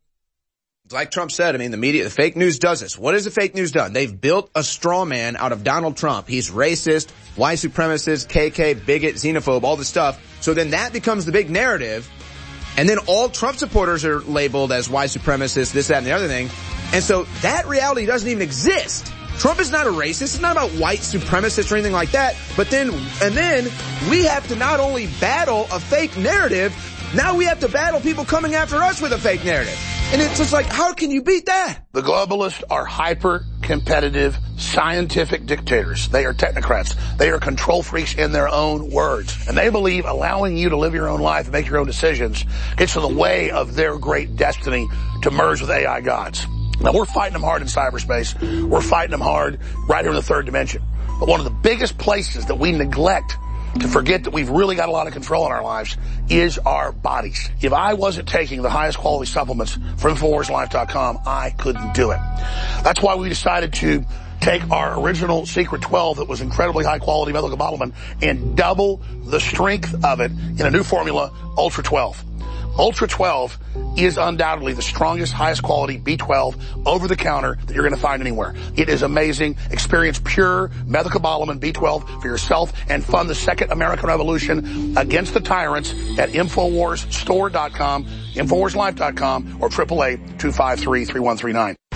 like Trump said, I mean, the media, the fake news does this. What has the fake news done? They've built a straw man out of Donald Trump. He's racist, white supremacist, K K, bigot, xenophobe, all this stuff. So then that becomes the big narrative. And then all Trump supporters are labeled as white supremacists, this, that, and the other thing. And so that reality doesn't even exist. Trump is not a racist. It's not about white supremacists or anything like that. But then, and then we have to not only battle a fake narrative, now we have to battle people coming after us with a fake narrative. And it's just like, how can you beat that? The globalists are hyper-competitive, scientific dictators. They are technocrats. They are control freaks in their own words. And they believe allowing you to live your own life and make your own decisions gets in the way of their great destiny to merge with A I gods. Now, we're fighting them hard in cyberspace. We're fighting them hard right here in the third dimension. But one of the biggest places that we neglect to forget that we've really got a lot of control in our lives is our bodies. If I wasn't taking the highest quality supplements from Infowars Life dot com, I couldn't do it. That's why we decided to take our original Secret twelve that was incredibly high quality methylcobalamin and double the strength of it in a new formula, Ultra twelve. Ultra twelve is undoubtedly the strongest, highest quality B twelve over-the-counter that you're going to find anywhere. It is amazing. Experience pure methylcobalamin B twelve for yourself and fund the second American Revolution against the tyrants at Infowars Store dot com, Infowars Life dot com, or triple eight two five three three one three nine. All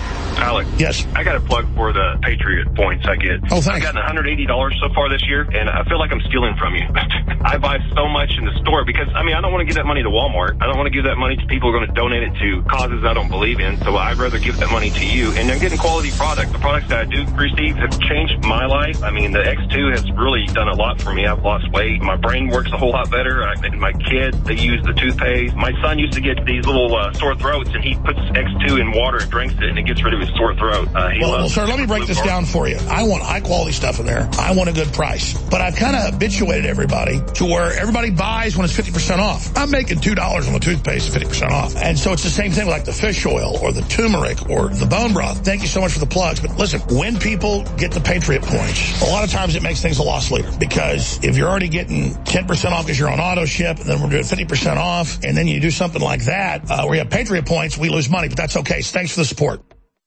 Alex. Yes. I got a plug for the Patriot points I get. Oh, thanks. I've gotten one hundred eighty dollars so far this year, and I feel like I'm stealing from you. I buy so much in the store because, I mean, I don't want to give that money to Walmart. I don't want to give that money to people who are going to donate it to causes I don't believe in, so I'd rather give that money to you. And I'm getting quality products. The products that I do receive have changed my life. I mean, the X two has really done a lot for me. I've lost weight. My brain works a whole lot better. I, and my kids, they use the toothpaste. My son used to get these little uh, sore throats, and he puts X two in water and drinks it, and it gets rid of his sore throat. Uh, he well, well, loves sir, let me break this down for you. I want high-quality stuff in there. I want a good price. But I've kind of habituated everybody to where everybody buys when it's fifty percent off. I'm making two dollars on the toothpaste, fifty percent off. And so it's the same thing with like the fish oil or the turmeric or the bone broth. Thank you so much for the plugs. But listen, when people get the Patriot points, a lot of times it makes things a loss leader. Because if you're already getting ten percent off because you're on auto ship, and then we're doing fifty percent off, and then you do something like that, uh, where you have Patriot points, we lose money. But that's okay. So thanks for the support.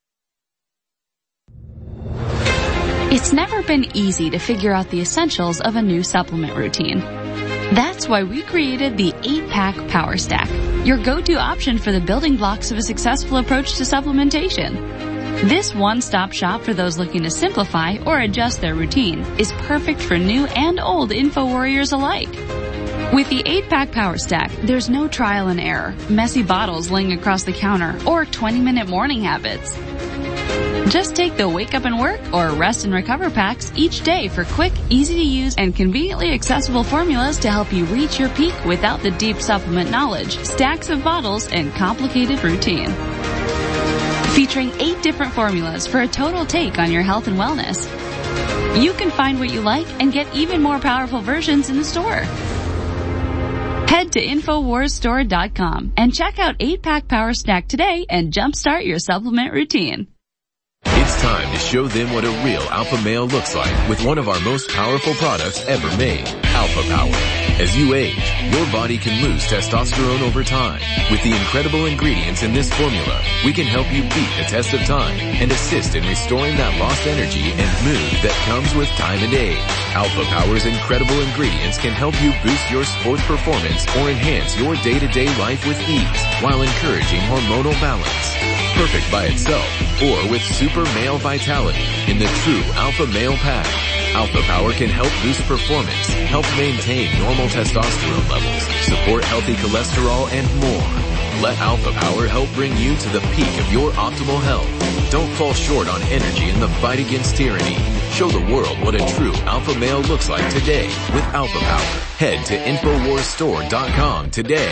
It's never been easy to figure out the essentials of a new supplement routine. That's why we created the eight pack Power Stack, your go-to option for the building blocks of a successful approach to supplementation. This one-stop shop for those looking to simplify or adjust their routine is perfect for new and old info warriors alike. With the eight pack Power Stack, there's no trial and error, messy bottles laying across the counter, or twenty minute morning habits. Just take the Wake Up and Work or Rest and Recover packs each day for quick, easy-to-use, and conveniently accessible formulas to help you reach your peak without the deep supplement knowledge, stacks of bottles, and complicated routine. Featuring eight different formulas for a total take on your health and wellness. You can find what you like and get even more powerful versions in the store. Head to Infowars Store dot com and check out eight pack Power Stack today and jumpstart your supplement routine. It's time to show them what a real alpha male looks like with one of our most powerful products ever made, Alpha Power. As you age, your body can lose testosterone over time. With the incredible ingredients in this formula, we can help you beat the test of time and assist in restoring that lost energy and mood that comes with time and age. Alpha Power's incredible ingredients can help you boost your sports performance or enhance your day-to-day life with ease while encouraging hormonal balance. Perfect by itself or with super male vitality in the true Alpha Male Pack. Alpha Power can help boost performance, help maintain normal testosterone levels, support healthy cholesterol, and more. Let Alpha Power help bring you to the peak of your optimal health. Don't fall short on energy in the fight against tyranny. Show the world what a true alpha male looks like today with Alpha Power. Head to Infowars Store dot com today.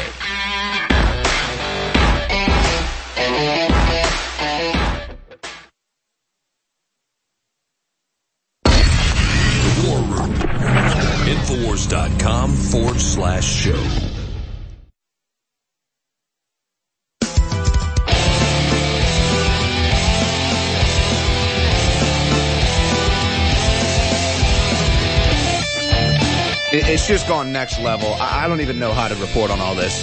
Infowars.com forward slash show. It's just gone next level. I don't even know how to report on all this.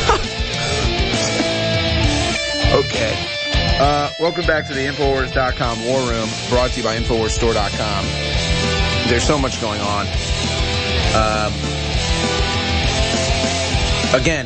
Okay. Uh, welcome back to the Infowars dot com War Room, brought to you by Infowars Store dot com. There's so much going on. Um, again,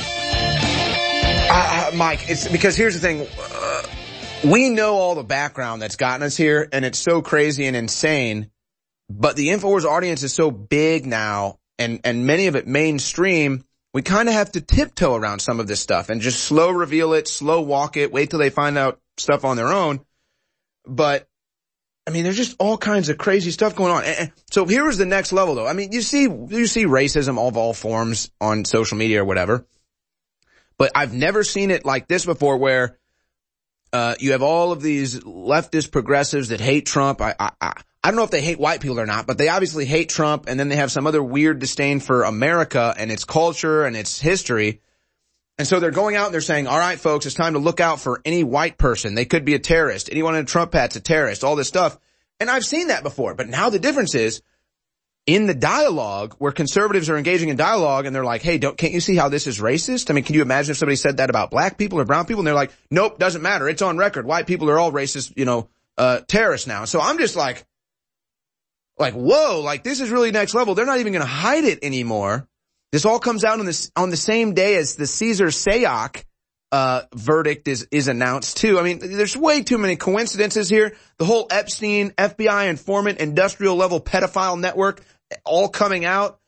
uh, Mike, it's because here's the thing. Uh, we know all the background that's gotten us here, and it's so crazy and insane. But the Infowars audience is so big now, and, and many of it mainstream, we kind of have to tiptoe around some of this stuff and just slow reveal it, slow walk it, wait till they find out stuff on their own. But, I mean, there's just all kinds of crazy stuff going on. And so here's the next level, though. I mean, you see, you see racism of all forms on social media or whatever. But I've never seen it like this before, where uh you have all of these leftist progressives that hate Trump. I, I, I I don't know if they hate white people or not, but they obviously hate Trump, and then they have some other weird disdain for America and its culture and its history. And so they're going out and they're saying, all right, folks, it's time to look out for any white person. They could be a terrorist. Anyone in a Trump hat's a terrorist, all this stuff. And I've seen that before. But now the difference is, in the dialogue, where conservatives are engaging in dialogue and they're like, hey, don't, can't you see how this is racist? I mean, can you imagine if somebody said that about black people or brown people? And they're like, nope, doesn't matter. It's on record. White people are all racist, you know, uh, terrorists now. So I'm just like, like, whoa, like this is really next level. They're not even going to hide it anymore. This all comes out on this, on the same day as the Caesar Sayoc uh, verdict is, is announced too. I mean, there's way too many coincidences here. The whole Epstein, F B I informant, industrial level pedophile network all coming out.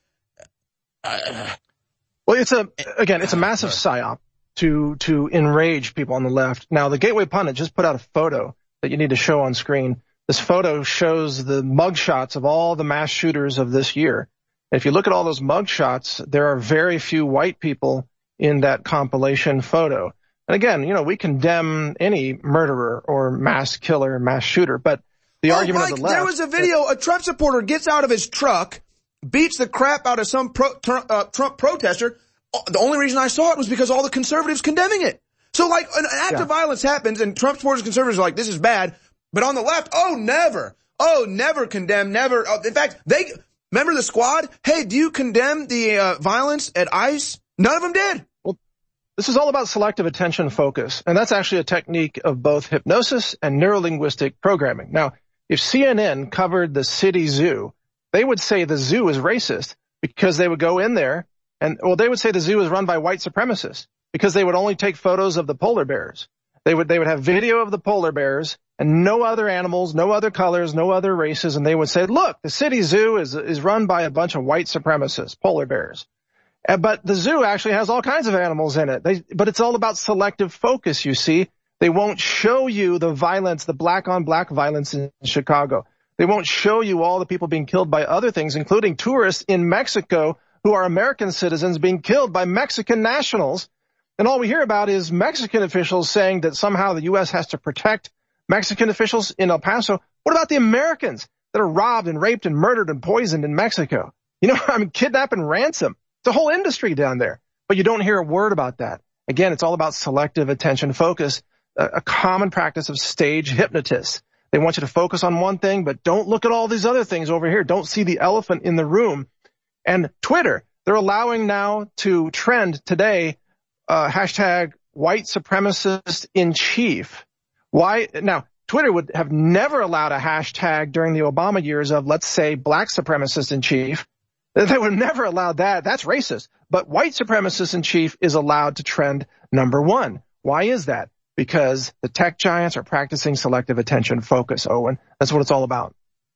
Uh, well, it's a, again, it's a massive psyop to, to enrage people on the left. Now, the Gateway Pundit just put out a photo that you need to show on screen. This photo shows the mugshots of all the mass shooters of this year. And if you look at all those mugshots, there are very few white people in that compilation photo. And again, you know, we condemn any murderer or mass killer, mass shooter, but the oh, argument Mike, of the left. There was a video, a Trump supporter gets out of his truck, beats the crap out of some pro, uh, Trump protester. The only reason I saw it was because all the conservatives condemning it. So like an act yeah. of violence happens and Trump supporters and conservatives are like, this is bad. But on the left, oh, never. Oh, never condemn, never. Oh, in fact, they, remember the Squad? Hey, do you condemn the uh, violence at ICE? None of them did. Well, this is all about selective attention focus. And that's actually a technique of both hypnosis and neurolinguistic programming. Now, if C N N covered the city zoo, they would say the zoo is racist because they would go in there and, well, they would say the zoo is run by white supremacists because they would only take photos of the polar bears. They would, they would have video of the polar bears and no other animals, no other colors, no other races. And they would say, look, the city zoo is, is run by a bunch of white supremacists, polar bears. But the zoo actually has all kinds of animals in it. They, but it's all about selective focus, you see. They won't show you the violence, the black-on-black violence in Chicago. They won't show you all the people being killed by other things, including tourists in Mexico who are American citizens being killed by Mexican nationals. And all we hear about is Mexican officials saying that somehow the U S has to protect Mexican officials in El Paso. What about the Americans that are robbed and raped and murdered and poisoned in Mexico? You know, I mean, kidnap and ransom. It's a whole industry down there. But you don't hear a word about that. Again, it's all about selective attention focus, a, a common practice of stage hypnotists. They want you to focus on one thing, but don't look at all these other things over here. Don't see the elephant in the room. And Twitter, they're allowing now to trend today, uh, hashtag white supremacist in chief. Why? Now, Twitter would have never allowed a hashtag during the Obama years of, let's say, black supremacist in chief. They would have never allowed that. That's racist. But white supremacist in chief is allowed to trend number one. Why is that? Because the tech giants are practicing selective attention focus, Owen. That's what it's all about.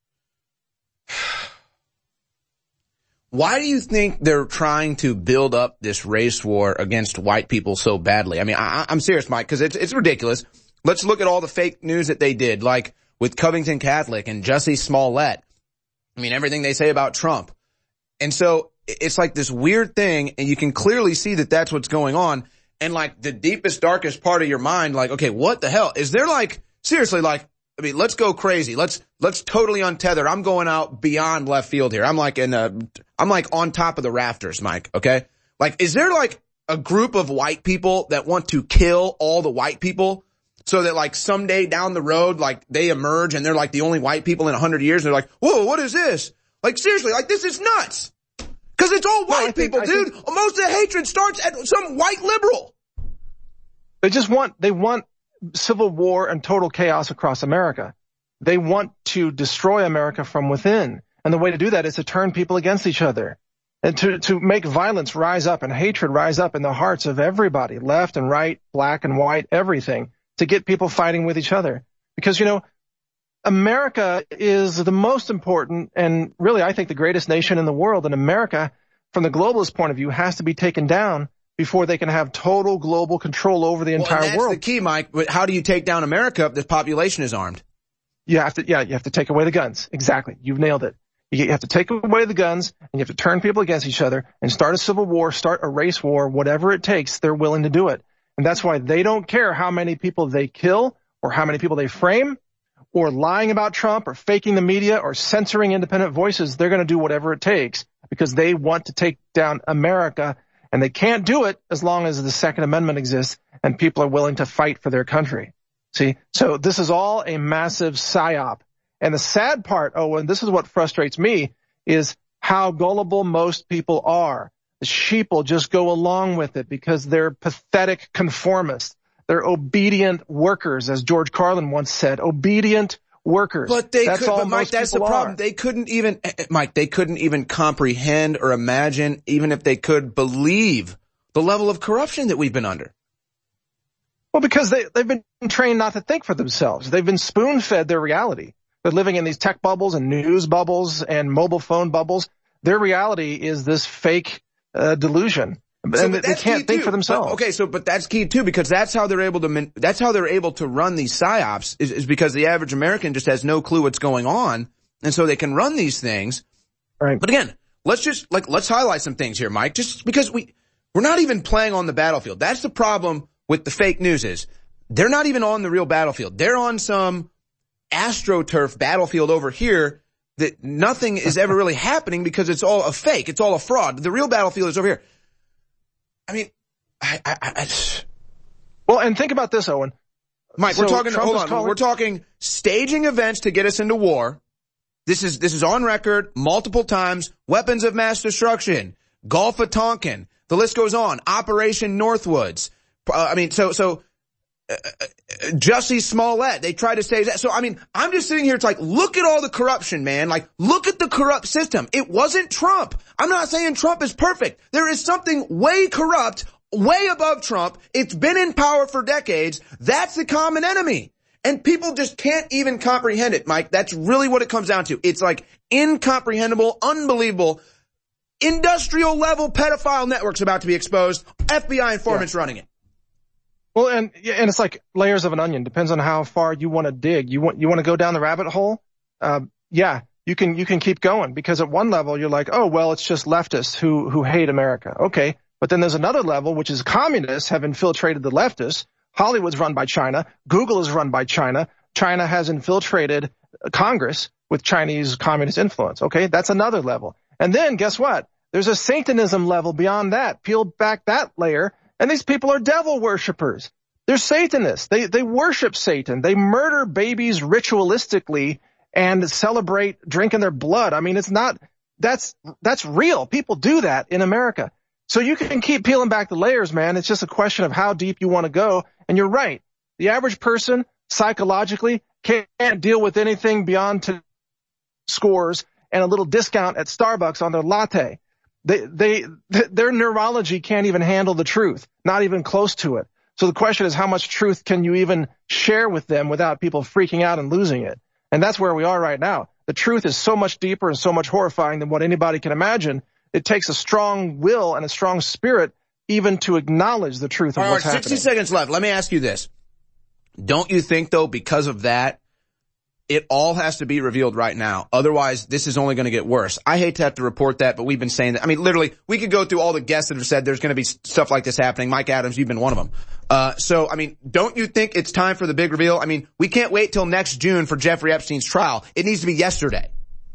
Why do you think they're trying to build up this race war against white people so badly? I mean, I, I'm serious, Mike, because it's, it's ridiculous. Let's look at all the fake news that they did, like with Covington Catholic and Jussie Smollett. I mean, everything they say about Trump. And so it's like this weird thing, and you can clearly see that that's what's going on. And like the deepest, darkest part of your mind, like, okay, what the hell? Is there like, seriously, like, I mean, let's go crazy. Let's, let's totally untether. I'm going out beyond left field here. I'm like in a, I'm like on top of the rafters, Mike, okay? Like, is there like a group of white people that want to kill all the white people so that like someday down the road, like they emerge and they're like the only white people in a hundred years and they're like, whoa, what is this? Like seriously, like this is nuts. Cause it's all white no, think, people, dude. Think, Most of the hatred starts at some white liberal. They just want, they want civil war and total chaos across America. They want to destroy America from within. And the way to do that is to turn people against each other and to, to make violence rise up and hatred rise up in the hearts of everybody, left and right, black and white, everything, to get people fighting with each other. Because, you know, America is the most important and really, I think, the greatest nation in the world. And America, from the globalist point of view, has to be taken down before they can have total global control over the well, entire and that's world. That's the key, Mike. But how do you take down America if the population is armed? You have to, yeah, you have to take away the guns. Exactly. You've nailed it. You have to take away the guns and you have to turn people against each other and start a civil war, start a race war, whatever it takes. They're willing to do it. And that's why they don't care how many people they kill or how many people they frame or lying about Trump or faking the media or censoring independent voices. They're going to do whatever it takes because they want to take down America, and they can't do it as long as the Second Amendment exists and people are willing to fight for their country. See, so this is all a massive psyop. And the sad part, oh, and this is what frustrates me, is how gullible most people are. The sheeple just go along with it because they're pathetic conformists. They're obedient workers, as George Carlin once said, obedient workers. But they that's could, all but Mike, that's the problem. Are. They couldn't even, Mike, they couldn't even comprehend or imagine, even if they could believe, the level of corruption that we've been under. Well, because they, they've been trained not to think for themselves. They've been spoon-fed their reality. They're living in these tech bubbles and news bubbles and mobile phone bubbles. Their reality is this fake uh, delusion. So, and they can't think too. for themselves. But, okay, so but that's key too, because that's how they're able to that's how they're able to run these psyops is, is because the average American just has no clue what's going on, and so they can run these things. Right. But again, let's just like let's highlight some things here, Mike. Just because we we're not even playing on the battlefield. That's the problem with the fake news is they're not even on the real battlefield. They're on some AstroTurf battlefield over here that nothing is ever really happening because it's all a fake. It's all a fraud. The real battlefield is over here. I mean, I, I, I, well, and think about this, Owen. Mike, so we're talking, Trump hold on, calling- we're talking staging events to get us into war. This is, this is on record multiple times. Weapons of mass destruction, Gulf of Tonkin, the list goes on. Operation Northwoods. Uh, I mean, so, so, uh, uh, Jussie Smollett, they try to say that. So, I mean, I'm just sitting here, it's like, look at all the corruption, man. Like, look at the corrupt system. It wasn't Trump. I'm not saying Trump is perfect. There is something way corrupt, way above Trump. It's been in power for decades. That's the common enemy. And people just can't even comprehend it, Mike. That's really what it comes down to. It's like incomprehensible, unbelievable, industrial level pedophile networks about to be exposed. F B I informants yeah. running it. Well, and and it's like layers of an onion. Depends on how far you want to dig. You want you want to go down the rabbit hole. Uh, yeah, you can you can keep going because at one level you're like, oh well, it's just leftists who who hate America. Okay, but then there's another level which is communists have infiltrated the leftists. Hollywood's run by China. Google is run by China. China has infiltrated Congress with Chinese communist influence. Okay, that's another level. And then guess what? There's a Satanism level beyond that. Peel back that layer. And these people are devil worshippers. They're Satanists. They, they worship Satan. They murder babies ritualistically and celebrate drinking their blood. I mean, it's not, that's, that's real. People do that in America. So you can keep peeling back the layers, man. It's just a question of how deep you want to go. And you're right. The average person psychologically can't deal with anything beyond two scores and a little discount at Starbucks on their latte. They, they, their neurology can't even handle the truth, not even close to it. So the question is, how much truth can you even share with them without people freaking out and losing it? And that's where we are right now. The truth is so much deeper and so much horrifying than what anybody can imagine. It takes a strong will and a strong spirit even to acknowledge the truth of All what's right, happening. sixty seconds left. Let me ask you this. Don't you think, though, because of that, it all has to be revealed right now. Otherwise, this is only going to get worse. I hate to have to report that, but we've been saying that. I mean, literally, we could go through all the guests that have said there's going to be stuff like this happening. Mike Adams, you've been one of them. Uh, so, I mean, don't you think it's time for the big reveal? I mean, we can't wait till next June for Jeffrey Epstein's trial. It needs to be yesterday.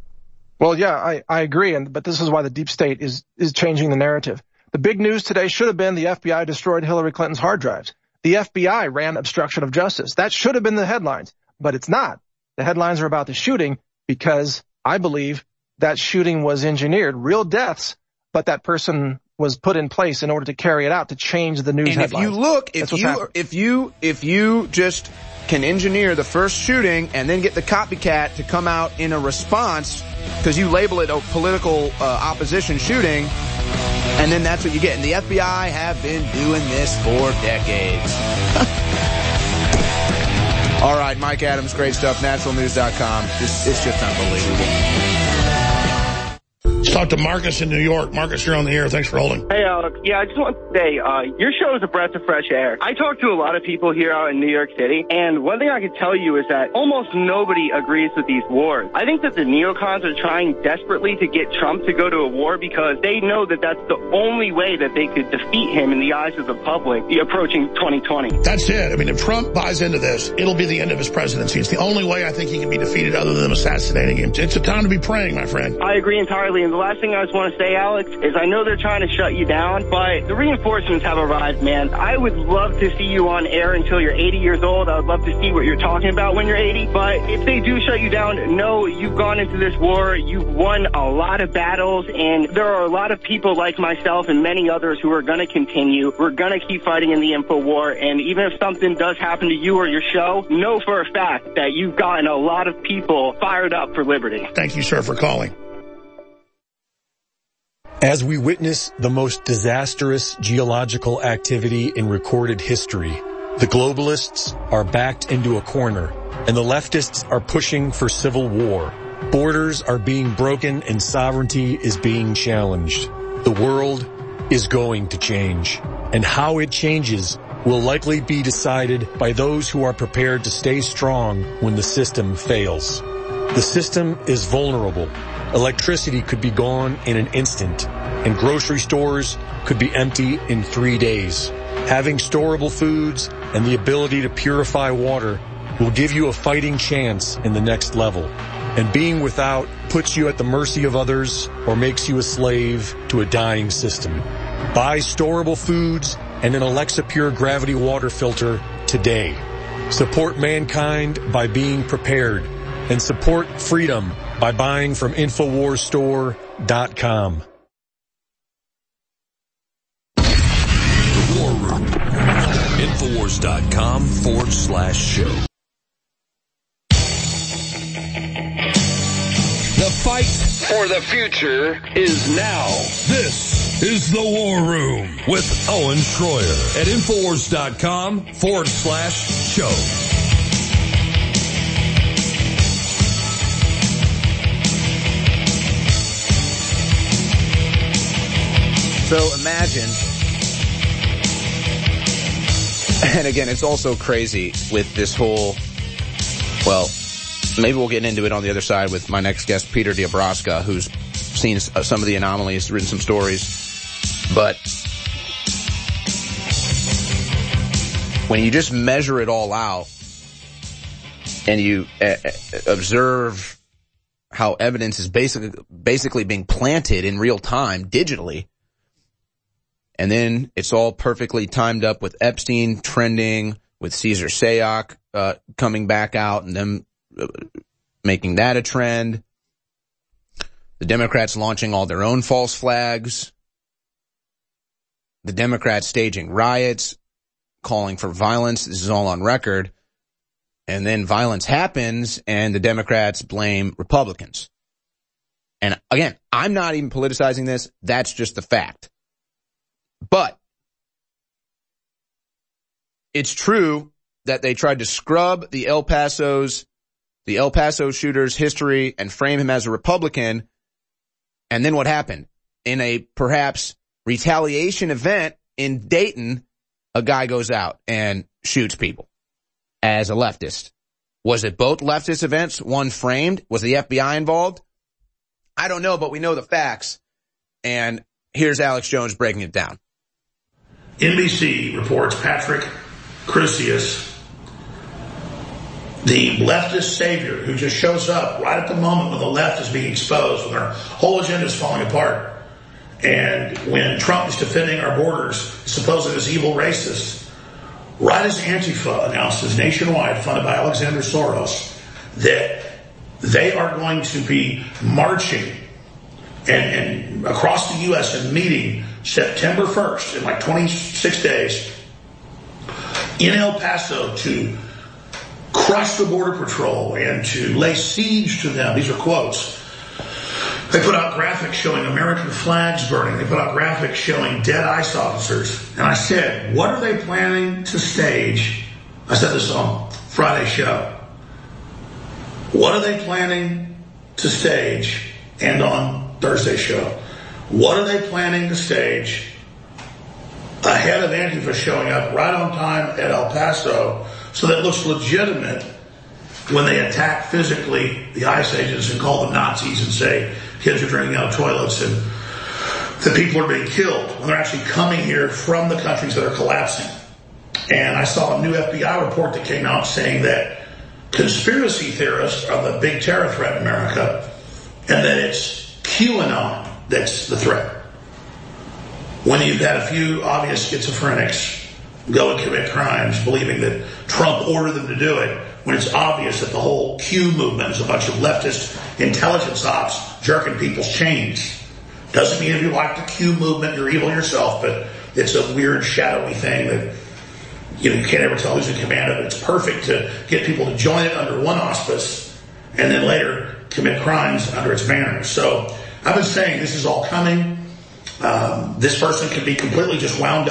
Well, yeah, I, I agree. And, but this is why the deep state is, is changing the narrative. The big news today should have been the F B I destroyed Hillary Clinton's hard drives. The F B I ran obstruction of justice. That should have been the headlines, but it's not. The headlines are about the shooting because I believe that shooting was engineered, real deaths, but that person was put in place in order to carry it out to change the news and headlines. And if you look, if you, if you, if you just can engineer the first shooting and then get the copycat to come out in a response because you label it a political uh, opposition shooting, and then that's what you get. And the F B I have been doing this for decades. All right, Mike Adams, great stuff, natural news dot com. It's, it's just unbelievable. Let's talk to Marcus in New York. Marcus, you're on the air. Thanks for holding. Hey, Alex. Yeah, I just want to say, uh, your show is a breath of fresh air. I talk to a lot of people here out in New York City, and one thing I can tell you is that almost nobody agrees with these wars. I think that the neocons are trying desperately to get Trump to go to a war because they know that that's the only way that they could defeat him in the eyes of the public approaching twenty twenty. That's it. I mean, if Trump buys into this, it'll be the end of his presidency. It's the only way I think he can be defeated other than assassinating him. It's a time to be praying, my friend. I agree entirely. And the last thing I just want to say, Alex, is I know they're trying to shut you down, but the reinforcements have arrived, man. I would love to see you on air until you're eighty years old. I would love to see what you're talking about when you're eighty. But if they do shut you down, know you've gone into this war. You've won a lot of battles, and there are a lot of people like myself and many others who are going to continue. We're going to keep fighting in the info war, and even if something does happen to you or your show, know for a fact that you've gotten a lot of people fired up for liberty. Thank you, sir, for calling. As we witness the most disastrous geological activity in recorded history, The globalists are backed into a corner, and the leftists are pushing for civil war. Borders are being broken and sovereignty is being challenged. The world is going to change, and how it changes will likely be decided by those who are prepared to stay strong when the system fails. The system is vulnerable. Electricity could be gone in an instant, and grocery stores could be empty in three days. Having storable foods and the ability to purify water will give you a fighting chance in the next level. And being without puts you at the mercy of others or makes you a slave to a dying system. Buy storable foods and an Alexa Pure Gravity water filter today. Support mankind by being prepared, and support freedom by buying from Infowars Store dot com. War Room. Infowars.com forward slash show. The fight for the future is now. This is the War Room with Owen Schroyer at Infowars.com forward slash show. So imagine, and again, it's also crazy with this whole, well, maybe we'll get into it on the other side with my next guest, Peter Diabrowska, who's seen some of the anomalies, written some stories. But when you just measure it all out and you uh, observe how evidence is basically basically being planted in real time digitally, and then it's all perfectly timed up with Epstein trending, with Caesar Sayoc uh, coming back out and them uh, making that a trend. The Democrats launching all their own false flags. The Democrats staging riots, calling for violence. This is all on record. And then violence happens and the Democrats blame Republicans. And again, I'm not even politicizing this. That's just the fact. But it's true that they tried to scrub the El Paso's, the El Paso shooter's history and frame him as a Republican. And then what happened? In a perhaps retaliation event in Dayton, a guy goes out and shoots people as a leftist. Was it both leftist events, one framed? Was the F B I involved? I don't know, but we know the facts. And here's Alex Jones breaking it down. N B C reports Patrick Crusius, the leftist savior who just shows up right at the moment when the left is being exposed, when their whole agenda is falling apart. And when Trump is defending our borders, supposed as evil racists, right as Antifa announces nationwide, funded by Alexander Soros, that they are going to be marching and, and across the U S and meeting September first, in like twenty-six days, in El Paso to crush the Border Patrol and to lay siege to them. These are quotes. They put out graphics showing American flags burning. They put out graphics showing dead ICE officers. And I said, what are they planning to stage? I said this on Friday's show. What are they planning to stage? And on Thursday's show. What are they planning to stage ahead of Antifa showing up right on time at El Paso so that it looks legitimate when they attack physically the ICE agents and call them Nazis and say kids are drinking out of toilets and the people are being killed when they're actually coming here from the countries that are collapsing? And I saw a new F B I report that came out saying that conspiracy theorists are the big terror threat in America and that it's QAnon that's the threat. When you've had a few obvious schizophrenics go and commit crimes believing that Trump ordered them to do it, when it's obvious that the whole Q movement is a bunch of leftist intelligence ops jerking people's chains. Doesn't mean if you like the Q movement, you're evil yourself, but it's a weird, shadowy thing that you know, you can't ever tell who's in command of it. It's perfect to get people to join it under one auspice and then later commit crimes under its banner. So I've been saying this is all coming. Um, this person could be completely just wound up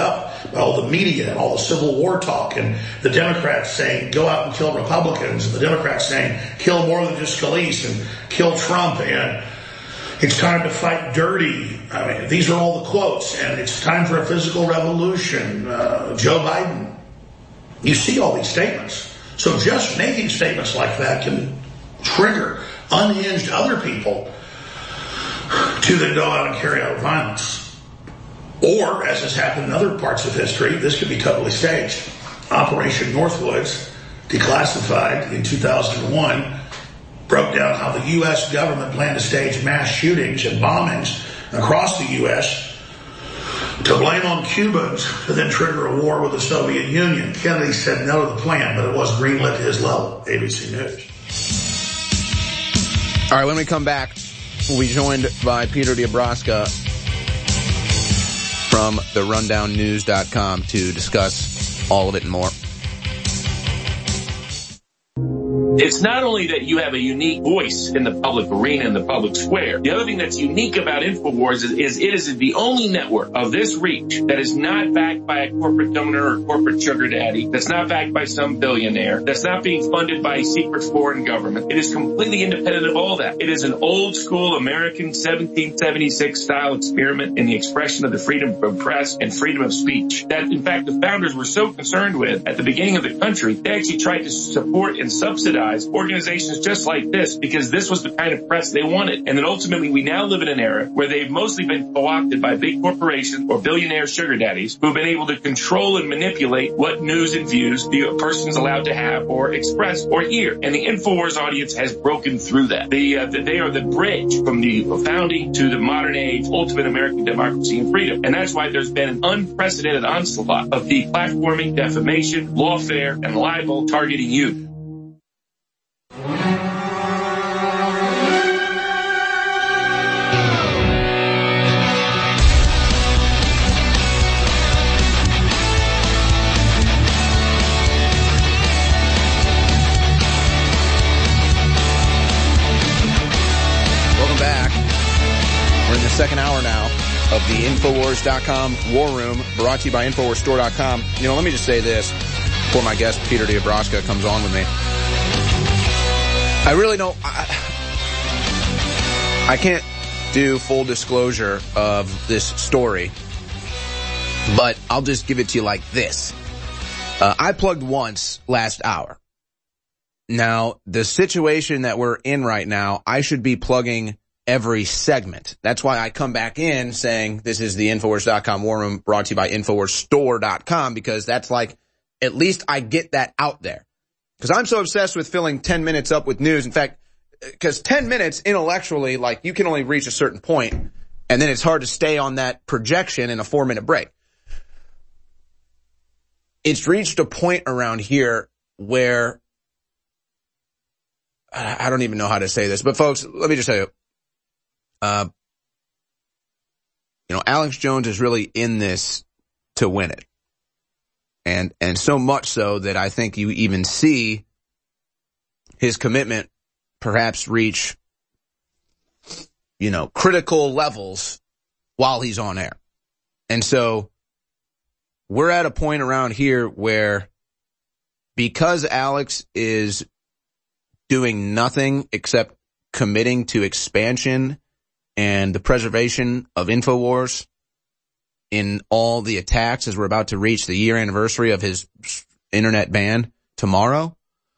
all the media and all the Civil War talk, and the Democrats saying, go out and kill Republicans, and the Democrats saying, kill more than just Scalise and kill Trump, and it's time to fight dirty. I mean, these are all the quotes, and it's time for a physical revolution. Uh, Joe Biden. You see all these statements. So just making statements like that can trigger unhinged other people to then go out and carry out violence. Or, as has happened in other parts of history, this could be totally staged. Operation Northwoods, declassified in two thousand one, broke down how the U S government planned to stage mass shootings and bombings across the U S to blame on Cubans to then trigger a war with the Soviet Union. Kennedy said no to the plan, but it was greenlit to his level. A B C News. All right, when we come back, we'll be joined by Peter D'Abrosca from the rundown news dot com to discuss all of it and more. It's not only that you have a unique voice in the public arena, in the public square. The other thing that's unique about InfoWars is, is it is the only network of this reach that is not backed by a corporate donor or corporate sugar daddy, that's not backed by some billionaire, that's not being funded by a secret foreign government. It is completely independent of all that. It is an old school American seventeen seventy-six style experiment in the expression of the freedom of press and freedom of speech that, in fact, the founders were so concerned with at the beginning of the country, they actually tried to support and subsidize organizations just like this because this was the kind of press they wanted. And then ultimately we now live in an era where they've mostly been co-opted by big corporations or billionaire sugar daddies who've been able to control and manipulate what news and views the person's allowed to have or express or hear. And the InfoWars audience has broken through that. They, uh, they are the bridge from the founding to the modern age, ultimate American democracy and freedom. And that's why there's been an unprecedented onslaught of deplatforming, defamation, lawfare, and libel targeting you. Second hour now of the Infowars dot com War Room, brought to you by Infowars Store dot com. You know, let me just say this before my guest Peter D'Abrosca comes on with me. I really don't, I, I can't do full disclosure of this story, but I'll just give it to you like this. Uh, I plugged once last hour. Now, the situation that we're in right now, I should be plugging every segment. That's why I come back in saying this is the Infowars dot com War Room brought to you by Infowars Store dot com, because that's like, at least I get that out there. Because I'm so obsessed with filling ten minutes up with news. In fact, because ten minutes intellectually, like, you can only reach a certain point, and then it's hard to stay on that projection in a four minute break. It's reached a point around here where I don't even know how to say this, but folks, let me just tell you, Uh, you know, Alex Jones is really in this to win it. And, and so much so that I think you even see his commitment perhaps reach, you know, critical levels while he's on air. And so we're at a point around here where, because Alex is doing nothing except committing to expansion and the preservation of InfoWars in all the attacks as we're about to reach the year anniversary of his internet ban tomorrow.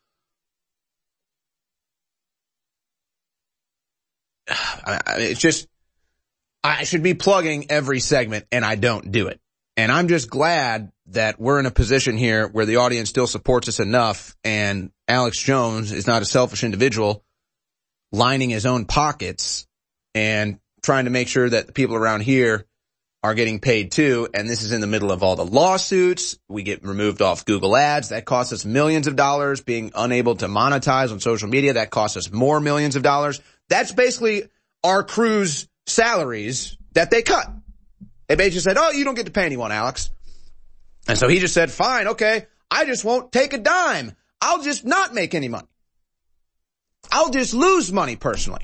I, I, it's just, I should be plugging every segment and I don't do it. And I'm just glad that we're in a position here where the audience still supports us enough, and Alex Jones is not a selfish individual lining his own pockets and trying to make sure that the people around here are getting paid too. And this is in the middle of all the lawsuits. We get removed off Google Ads. That costs us millions of dollars. Being unable to monetize on social media, that costs us more millions of dollars. That's basically our crew's salaries that they cut. They basically said, oh, you don't get to pay anyone, Alex. And so he just said, fine, okay, I just won't take a dime. I'll just not make any money. I'll just lose money personally.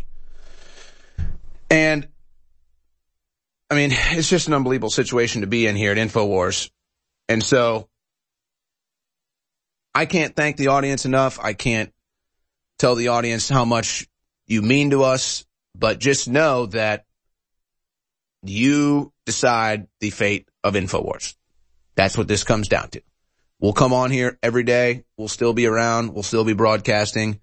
And, I mean, it's just an unbelievable situation to be in here at InfoWars. And so I can't thank the audience enough. I can't tell the audience how much you mean to us, but just know that you decide the fate of InfoWars. That's what this comes down to. We'll come on here every day. We'll still be around. We'll still be broadcasting.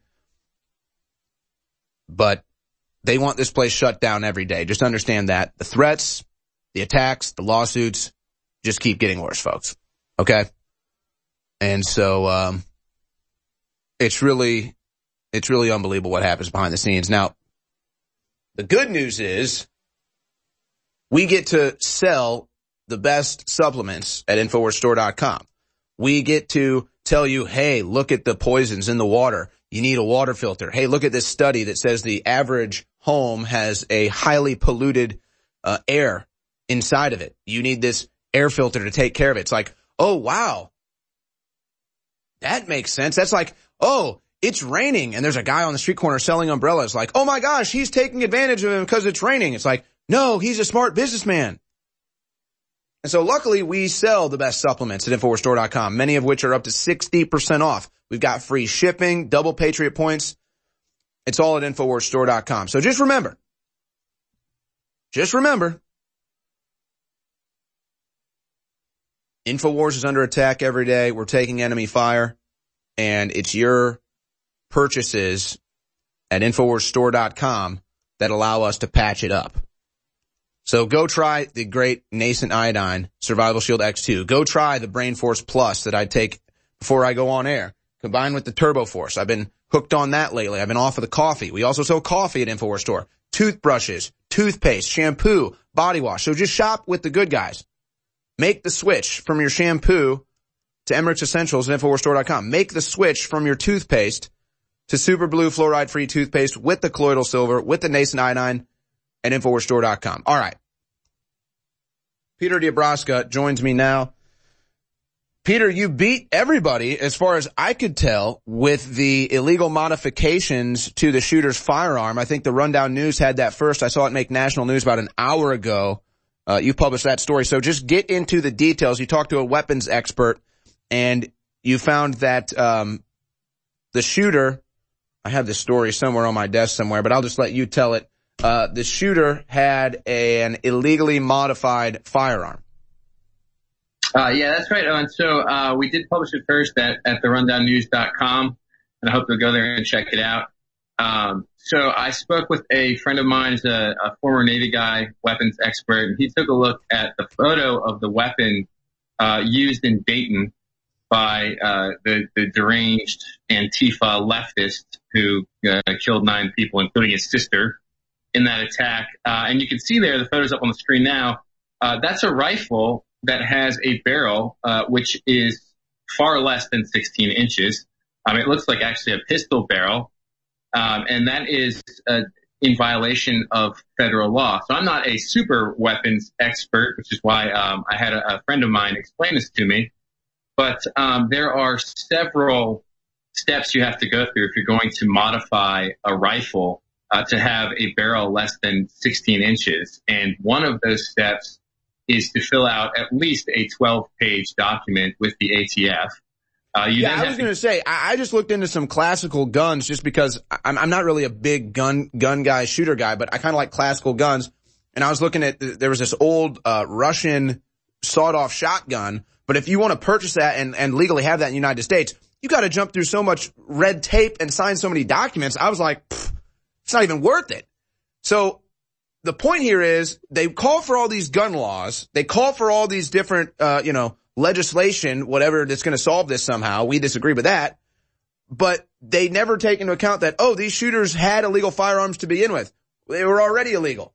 But they want this place shut down every day. Just understand that. The threats, the attacks, the lawsuits just keep getting worse, folks. Okay? And so um it's really it's really unbelievable what happens behind the scenes. Now, the good news is we get to sell the best supplements at InfoWars Store dot com. We get to tell you, hey, look at the poisons in the water. You need a water filter. Hey, look at this study that says the average home has a highly polluted uh, air inside of it. You need this air filter to take care of it. It's like, oh, wow. That makes sense. That's like, oh, it's raining and there's a guy on the street corner selling umbrellas. Like, oh my gosh, he's taking advantage of him because it's raining. It's like, no, he's a smart businessman. And so luckily we sell the best supplements at InfoWars Store dot com, many of which are up to sixty percent off. We've got free shipping, double Patriot points. It's all at InfoWars Store dot com. So just remember, just remember, InfoWars is under attack every day. We're taking enemy fire, and it's your purchases at InfoWars Store dot com that allow us to patch it up. So go try the great Nascent Iodine Survival Shield X two. Go try the Brain Force Plus that I take before I go on air, combined with the Turbo Force. I've been hooked on that lately. I've been off of the coffee. We also sell coffee at InfoWars Store. Toothbrushes, toothpaste, shampoo, body wash. So just shop with the good guys. Make the switch from your shampoo to Emirates Essentials at InfoWars Store dot com. Make the switch from your toothpaste to Super Blue fluoride-free toothpaste with the colloidal silver, with the Nascent Iodine at InfoWars Store dot com. All right. Peter Diabrowska joins me now. Peter, you beat everybody, as far as I could tell, with the illegal modifications to the shooter's firearm. I think the Rundown News had that first. I saw it make national news about an hour ago. Uh, you published that story. So just get into the details. You talked to a weapons expert, and you found that um the shooter, I have this story somewhere on my desk somewhere, but I'll just let you tell it. Uh, the shooter had a, an illegally modified firearm. Uh, yeah, that's right, Owen. So, uh, we did publish it first at, at the rundown news dot com, and I hope you'll go there and check it out. Um, so I spoke with a friend of mine, who's a, a former Navy guy, weapons expert, and he took a look at the photo of the weapon, uh, used in Dayton by, uh, the, the deranged Antifa leftist who, uh, killed nine people, including his sister, in that attack. Uh, and you can see there, the photo's up on the screen now. Uh, that's a rifle that has a barrel, uh, which is far less than sixteen inches. Um, it looks like actually a pistol barrel. Um, and that is, uh, in violation of federal law. So I'm not a super weapons expert, which is why, um, I had a, a friend of mine explain this to me. But, um, there are several steps you have to go through if you're going to modify a rifle Uh, to have a barrel less than sixteen inches. And one of those steps is to fill out at least a twelve page document with the A T F. Uh, you yeah, I was going to say, I, I just looked into some classical guns just because I'm, I'm not really a big gun, gun guy, shooter guy, but I kind of like classical guns. And I was looking at, there was this old, uh, Russian sawed-off shotgun. But if you want to purchase that and, and legally have that in the United States, you got to jump through so much red tape and sign so many documents. I was like, pfft, it's not even worth it. So the point here is they call for all these gun laws. They call for all these different, uh, you know, legislation, whatever that's going to solve this somehow. We disagree with that. But they never take into account that, oh, these shooters had illegal firearms to begin with. They were already illegal.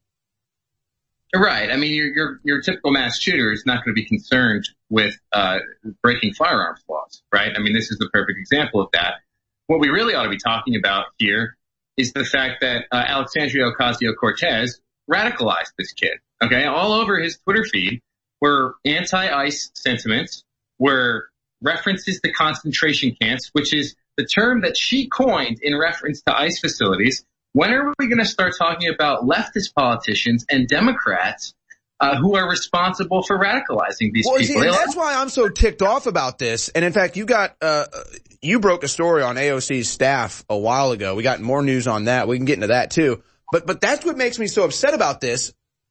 Right. I mean, your, your, your typical mass shooter is not going to be concerned with, uh, breaking firearms laws, right? I mean, this is the perfect example of that. What we really ought to be talking about here is the fact that uh, Alexandria Ocasio-Cortez radicalized this kid, okay? All over his Twitter feed were anti-ICE sentiments, were references to concentration camps, which is the term that she coined in reference to ICE facilities. When are we going to start talking about leftist politicians and Democrats uh, who are responsible for radicalizing these well, people. See, and that's why I'm so ticked off about this. And in fact, you got, uh, you broke a story on A O C's staff a while ago. We got more news on that. We can get into that too. But, but that's what makes me so upset about this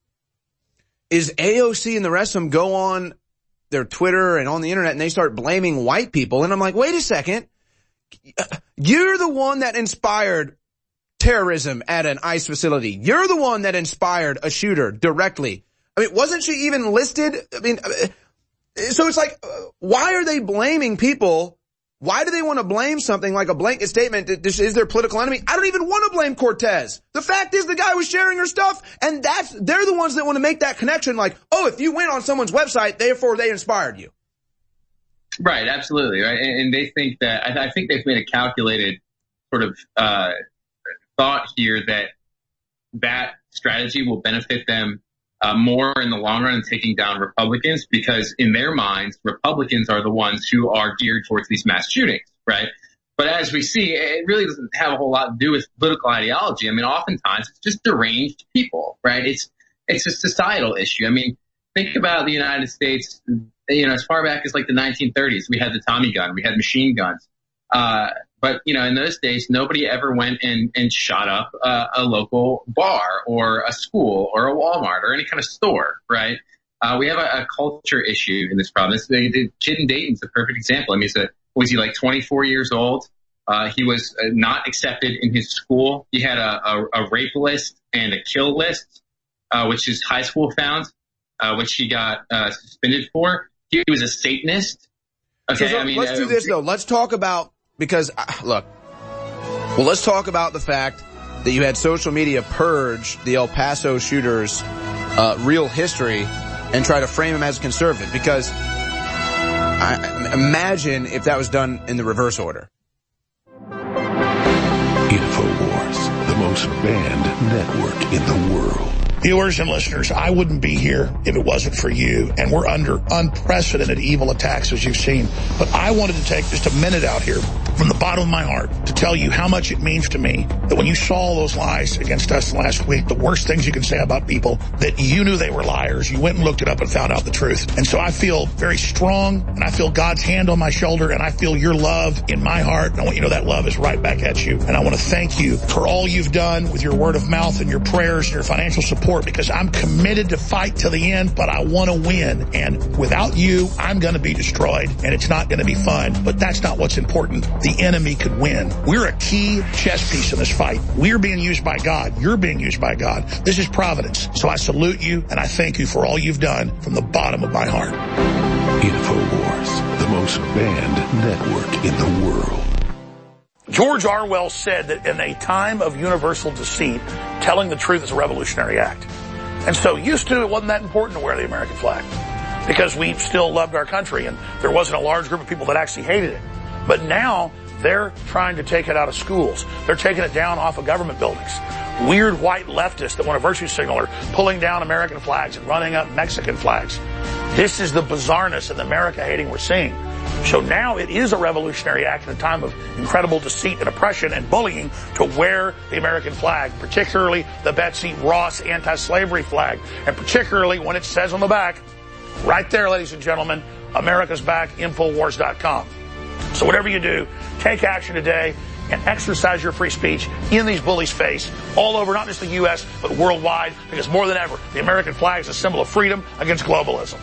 is A O C and the rest of them go on their Twitter and on the internet and they start blaming white people. And I'm like, wait a second. You're the one that inspired terrorism at an ICE facility. You're the one that inspired a shooter directly. I mean, wasn't she even listed? I mean, so it's like, why are they blaming people? Why do they want to blame something like a blanket statement that this is their political enemy? I don't even want to blame Cortez. The fact is the guy was sharing her stuff, and that's, they're the ones that want to make that connection like, oh, if you went on someone's website, therefore they inspired you. Right, absolutely, right? And, and they think that, I, I think they've made a calculated sort of, uh, thought here that that strategy will benefit them Uh, more in the long run in taking down Republicans, because in their minds, Republicans are the ones who are geared towards these mass shootings, right? But as we see, it really doesn't have a whole lot to do with political ideology. I mean, oftentimes it's just deranged people, right? It's, it's a societal issue. I mean, think about the United States, you know, as far back as like the nineteen thirties, we had the Tommy gun, we had machine guns. Uh, but, you know, in those days, nobody ever went and, and shot up uh, a local bar or a school or a Walmart or any kind of store, right? Uh, we have a, a culture issue in this province. The, the kid in Dayton's a perfect example. I mean, he's a, was he like twenty-four years old? Uh, he was uh, not accepted in his school. He had a, a, a rape list and a kill list, uh, which his high school found, uh, which he got uh, suspended for. He was a Satanist. Okay, so, so I mean, let's uh, do this though. Let's talk about, because uh, look, well, let's talk about the fact that you had social media purge the El Paso shooters' uh, real history and try to frame him as conservative. Because I, imagine if that was done in the reverse order. InfoWars, the most banned network in the world. Viewers and listeners, I wouldn't be here if it wasn't for you, and we're under unprecedented evil attacks as you've seen. But I wanted to take just a minute out here from the bottom of my heart to tell you how much it means to me that when you saw those lies against us last week, the worst things you can say about people, that you knew they were liars, you went and looked it up and found out the truth. And so I feel very strong, and I feel God's hand on my shoulder, and I feel your love in my heart, and I want you to know that love is right back at you. And I want to thank you for all you've done with your word of mouth and your prayers and your financial support, because I'm committed to fight to the end, but I want to win. And without you, I'm going to be destroyed, and it's not going to be fun. But that's not what's important. The enemy could win. We're a key chess piece in this fight. We're being used by God. You're being used by God. This is providence. So I salute you, and I thank you for all you've done from the bottom of my heart. InfoWars, the most banned network in the world. George Orwell said that in a time of universal deceit, telling the truth is a revolutionary act. And so used to, it wasn't that important to wear the American flag because we still loved our country and there wasn't a large group of people that actually hated it. But now they're trying to take it out of schools. They're taking it down off of government buildings. Weird white leftists that want a virtue signal are pulling down American flags and running up Mexican flags. This is the bizarreness and the America hating we're seeing. So now it is a revolutionary act in a time of incredible deceit and oppression and bullying to wear the American flag, particularly the Betsy Ross anti-slavery flag, and particularly when it says on the back, right there, ladies and gentlemen, America's back, Infowars dot com. So whatever you do, take action today and exercise your free speech in these bullies' face all over, not just the U S, but worldwide, because more than ever, the American flag is a symbol of freedom against globalism.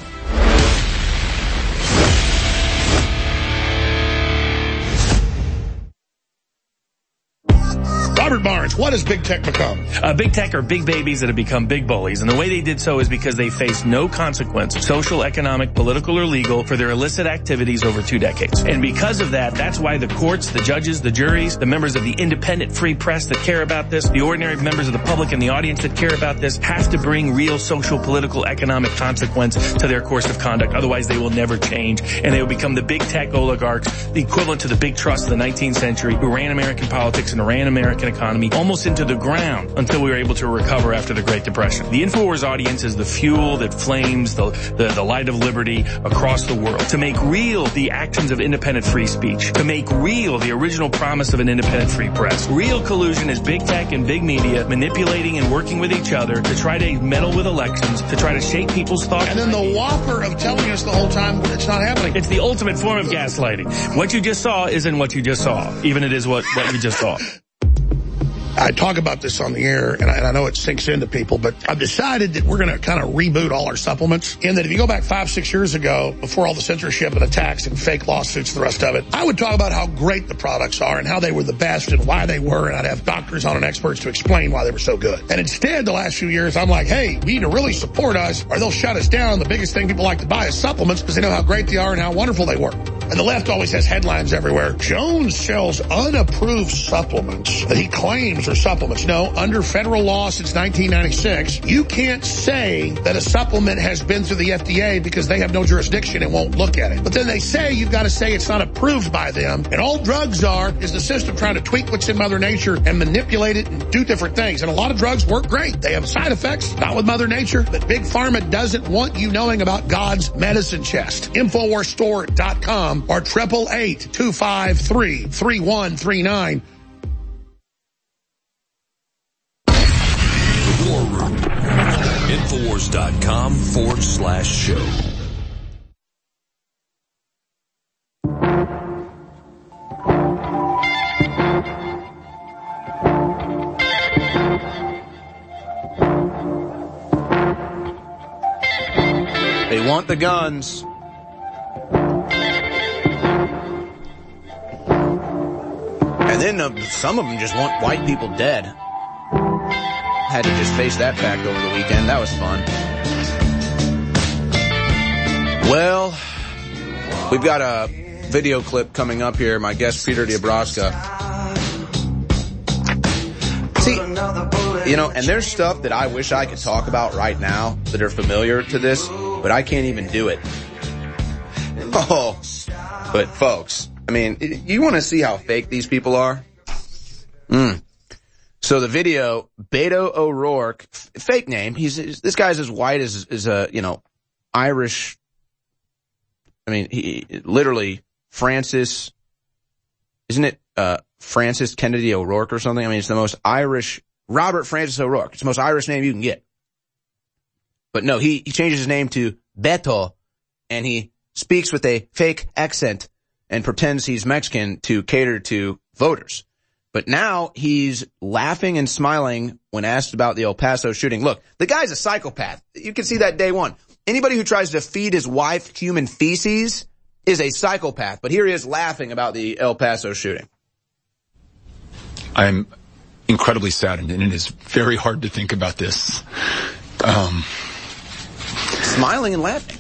Robert Barnes, what has big tech become? Uh, big tech are big babies that have become big bullies. And the way they did so is because they face no consequence, social, economic, political, or legal, for their illicit activities over two decades. And because of that, that's why the courts, the judges, the juries, the members of the independent free press that care about this, the ordinary members of the public and the audience that care about this, have to bring real social, political, economic consequence to their course of conduct. Otherwise, they will never change. And they will become the big tech oligarchs, the equivalent to the big trust of the nineteenth century, who ran American politics and ran American economy economy almost into the ground until we were able to recover after the Great Depression. The InfoWars audience is the fuel that flames the, the, the light of liberty across the world. To make real the actions of independent free speech. To make real the original promise of an independent free press. Real collusion is big tech and big media manipulating and working with each other to try to meddle with elections, to try to shape people's thoughts. And then the whopper of telling us the whole time it's not happening. It's the ultimate form of gaslighting. What you just saw isn't what you just saw, even it is what, what you just saw. I talk about this on the air, and I, and I know it sinks into people, but I've decided that we're going to kind of reboot all our supplements, in that if you go back five, six years ago, before all the censorship and attacks and fake lawsuits and the rest of it, I would talk about how great the products are and how they were the best and why they were, and I'd have doctors on and experts to explain why they were so good. And instead, the last few years, I'm like, hey, we need to really support us, or they'll shut us down. The biggest thing people like to buy is supplements because they know how great they are and how wonderful they work. And the left always has headlines everywhere. Jones sells unapproved supplements that he claims are supplements. No, under federal law since nineteen ninety-six, you can't say that a supplement has been through the F D A because they have no jurisdiction and won't look at it. But then they say you've got to say it's not approved by them. And all drugs are is the system trying to tweak what's in Mother Nature and manipulate it and do different things. And a lot of drugs work great. They have side effects, not with Mother Nature. But Big Pharma doesn't want you knowing about God's medicine chest. Infowars Store dot com or triple eight two five three three one three nine. War Room. Infowars.com forward slash show. They want the guns. And then uh, some of them just want white people dead. Had to just face that fact over the weekend. That was fun. Well, we've got a video clip coming up here. My guest, Peter Diabrowska. See, you know, and there's stuff that I wish I could talk about right now that are familiar to this, but I can't even do it. Oh, but folks, I mean, you want to see how fake these people are? Hmm. So the video, Beto O'Rourke, f- fake name. He's, he's this guy's as white as as a you know Irish. I mean, he literally Francis, isn't it? Uh, Francis Kennedy O'Rourke or something. I mean, it's the most Irish Robert Francis O'Rourke. It's the most Irish name you can get. But no, he he changes his name to Beto, and he speaks with a fake accent and pretends he's Mexican to cater to voters. But now he's laughing and smiling when asked about the El Paso shooting. Look, the guy's a psychopath. You can see that day one. Anybody who tries to feed his wife human feces is a psychopath. But here he is laughing about the El Paso shooting. I'm incredibly saddened, and it is very hard to think about this. Um, Smiling and laughing.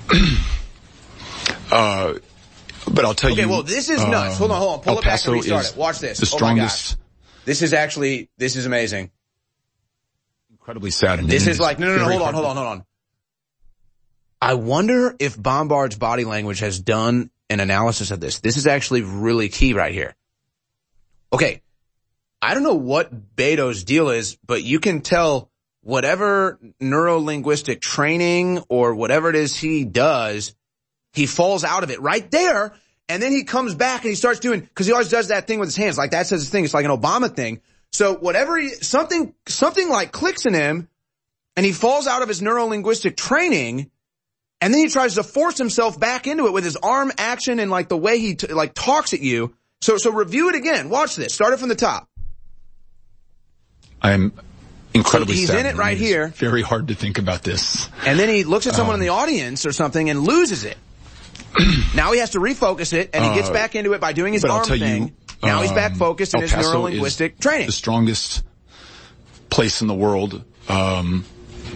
uh, but I'll tell okay, you. Okay, well, this is nuts. Um, hold on, hold on. Pull El it back Paso and restart it. Watch this. The strongest. Oh my gosh. This is actually, this is amazing. Incredibly saddened. This is is like, no, no, no, hold on, hard. hold on, hold on. I wonder if Bombard's body language has done an analysis of this. This is actually really key right here. Okay. I don't know what Beto's deal is, but you can tell whatever neuro-linguistic training or whatever it is he does, he falls out of it right there. And then he comes back and he starts doing, cause he always does that thing with his hands. Like that's his thing. It's like an Obama thing. So whatever he, something, something like clicks in him and he falls out of his neuro-linguistic training. And then he tries to force himself back into it with his arm action and like the way he t- like talks at you. So, so review it again. Watch this. Start it from the top. I'm incredibly so he's saddened. in it right here. Very hard to think about this. And then he looks at someone um, in the audience or something and loses it. Now he has to refocus it, and he gets uh, back into it by doing his arm thing. You, now um, he's back focused in his neuro-linguistic training. The strongest place in the world. Um,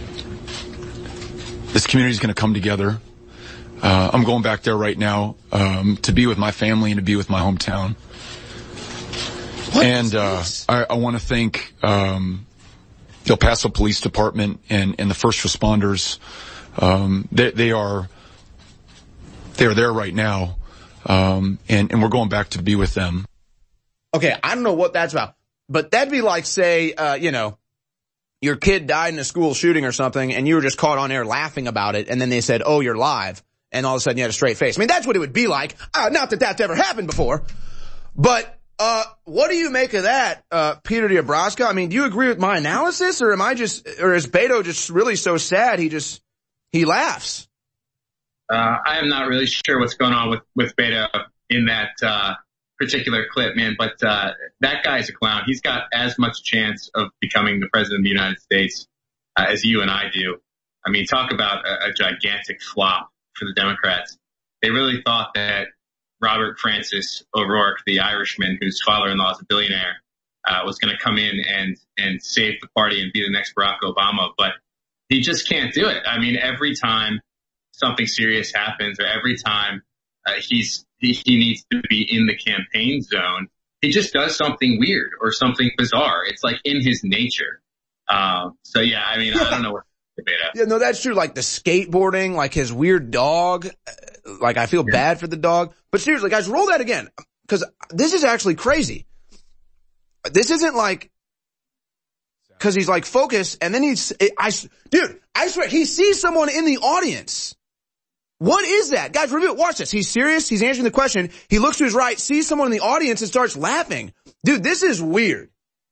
this community is going to come together. Uh, I'm going back there right now um, to be with my family and to be with my hometown. What and uh, I, I want to thank um, the El Paso Police Department and, and the first responders. Um, they, they are they are there right now, um, and, and we're going back to be with them. Okay, I don't know what that's about. but that'd be like, say, uh, you know, your kid died in a school shooting or something, and you were just caught on air laughing about it, and then they said, oh, you're live, and all of a sudden you had a straight face. I mean, that's what it would be like. Uh, not that that's ever happened before. But uh what do you make of that, uh Peter D'Abrosca? I mean, do you agree with my analysis, or am I just, or is Beto just really so sad he just, he laughs? Uh, I am not really sure what's going on with, with Beto in that, uh, particular clip, man, but, uh, that guy's a clown. He's got as much chance of becoming the president of the United States, uh, as you and I do. I mean, talk about a, a gigantic flop for the Democrats. They really thought that Robert Francis O'Rourke, the Irishman whose father-in-law is a billionaire, uh, was going to come in and, and save the party and be the next Barack Obama, but he just can't do it. I mean, every time something serious happens, or every time uh, he's he, he needs to be in the campaign zone, he just does something weird or something bizarre. It's like in his nature. Um, so yeah, I mean, yeah. I don't know what to debate at. Yeah, no, that's true. Like the skateboarding, like his weird dog. Like I feel yeah. bad for the dog. But seriously, guys, roll that again, because this is actually crazy. This isn't like, because he's like focused, and then he's, I, dude, I swear, he sees someone in the audience. What is that? Guys, review it. Watch this. He's serious. He's answering the question. He looks to his right, sees someone in the audience, and starts laughing. Dude, this is weird.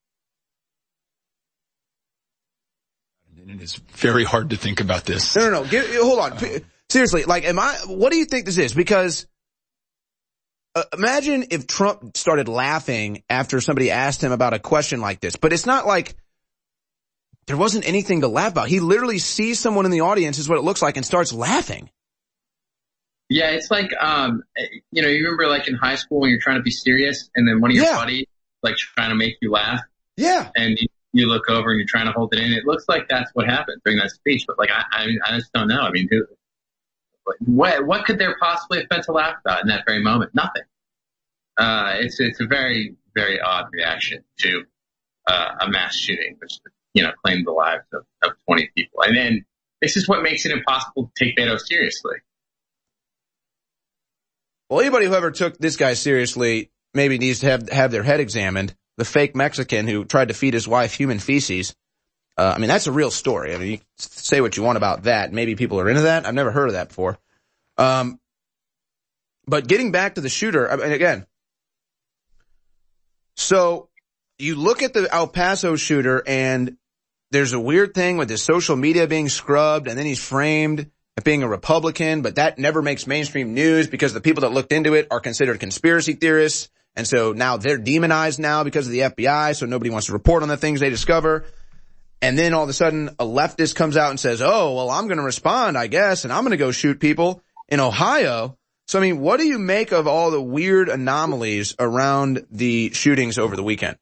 And it is very hard to think about this. No, no, no. Get, hold on. Um, Seriously, like, am I, what do you think this is? Because uh, imagine if Trump started laughing after somebody asked him about a question like this. But it's not like there wasn't anything to laugh about. He literally sees someone in the audience, is what it looks like, and starts laughing. Yeah, it's like, um, you know, you remember like in high school when you're trying to be serious, and then one of your yeah. buddies like trying to make you laugh. Yeah. And you, you look over and you're trying to hold it in. It looks like that's what happened during that speech. But like, I, I, I just don't know. I mean, who, what, what could there possibly have been to laugh about in that very moment? Nothing. Uh, it's, it's a very, very odd reaction to, uh, a mass shooting, which, you know, claimed the lives of, of twenty people. And then this is what makes it impossible to take Beto seriously. Well, anybody who ever took this guy seriously maybe needs to have, have their head examined. The fake Mexican who tried to feed his wife human feces. Uh, I mean, that's a real story. I mean, you can say what you want about that. Maybe people are into that. I've never heard of that before. Um, but getting back to the shooter, I mean, again, so you look at the El Paso shooter, and there's a weird thing with his social media being scrubbed, and then he's framed at being a Republican, but that never makes mainstream news because the people that looked into it are considered conspiracy theorists. And so now they're demonized now because of the F B I, so nobody wants to report on the things they discover. And then all of a sudden a leftist comes out and says, oh, well, I'm going to respond, I guess, and I'm going to go shoot people in Ohio. So, I mean, what do you make of all the weird anomalies around the shootings over the weekend?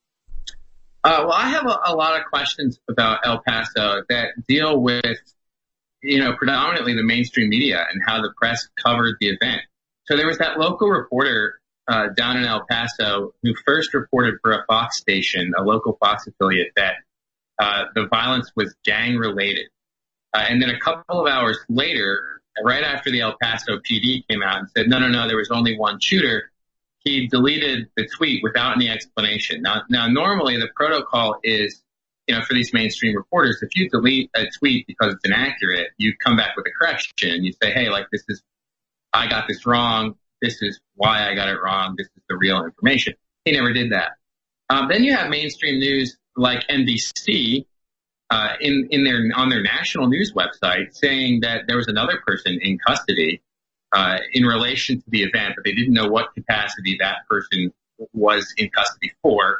Uh, well, I have a, a lot of questions about El Paso that deal with, you know, predominantly the mainstream media and how the press covered the event. So there was that local reporter uh, down in El Paso who first reported for a Fox station, a local Fox affiliate, that uh, the violence was gang related. Uh, and then a couple of hours later, right after the El Paso P D came out and said, no, no, no, there was only one shooter, he deleted the tweet without any explanation. Now, now normally the protocol is, you know, for these mainstream reporters, if you delete a tweet because it's inaccurate, you come back with a correction. You say, hey, like, this is, I got this wrong. This is why I got it wrong. This is the real information. He never did that. Um, then you have mainstream news like N B C, uh, in, in their, on their national news website saying that there was another person in custody, uh, in relation to the event, but they didn't know what capacity that person was in custody for.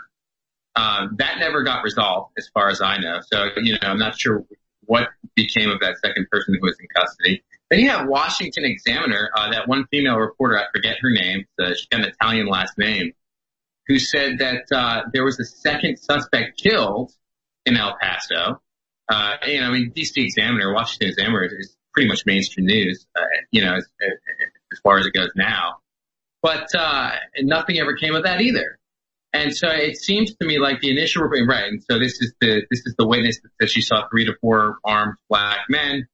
Um, that never got resolved as far as I know. So, you know, I'm not sure what became of that second person who was in custody. Then you have Washington Examiner, uh, that one female reporter, I forget her name, uh, she's got an Italian last name, who said that, uh, there was a second suspect killed in El Paso. Uh, you know, I mean, D C Examiner, Washington Examiner is, is pretty much mainstream news, uh, you know, as, as far as it goes now. But, uh, nothing ever came of that either. And so it seems to me like the initial report, right? And so this is the this is the witness that says she saw three to four armed black men,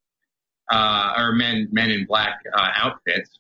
uh, or men men in black uh, outfits.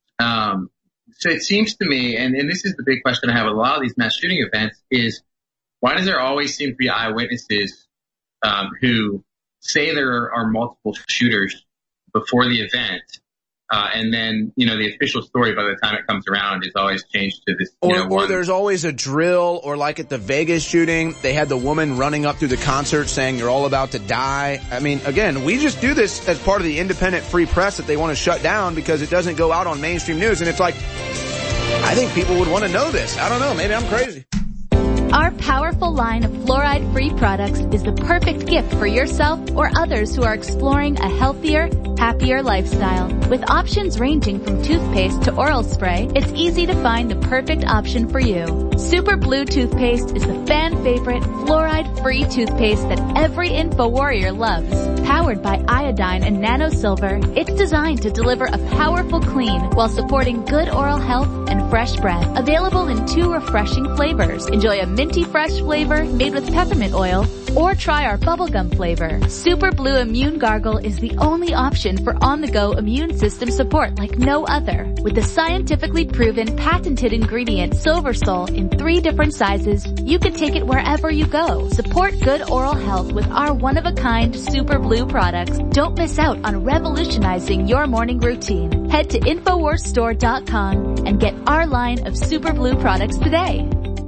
Um, so it seems to me, and, and this is the big question I have with a lot of these mass shooting events, is why does there always seem to be eyewitnesses um, who say there are multiple shooters before the event, uh, and then, you know, the official story by the time it comes around is always changed to this, you or, know, or one. there's always a drill, or like at the Vegas shooting, they had the woman running up through the concert saying you're all about to die. I mean, again, we just do this as part of the independent free press that they want to shut down because it doesn't go out on mainstream news. And it's like, I think people would want to know this. I don't know. Maybe I'm crazy. Our powerful line of fluoride-free products is the perfect gift for yourself or others who are exploring a healthier, happier lifestyle. With options ranging from toothpaste to oral spray, it's easy to find the perfect option for you. Super Blue Toothpaste is the fan-favorite fluoride-free toothpaste that every InfoWarrior loves. Powered by iodine and nano silver, it's designed to deliver a powerful clean while supporting good oral health and fresh breath. Available in two refreshing flavors. Enjoy a minty fresh flavor made with peppermint oil, or try our bubblegum flavor. Super Blue Immune Gargle is the only option for on-the-go immune system support like no other. With the scientifically proven patented ingredient Silver Sol in three different sizes, you can take it wherever you go. Support good oral health with our one-of-a-kind Super Blue products. Don't miss out on revolutionizing your morning routine. Head to Infowars Store dot com and get our line of Super Blue products today.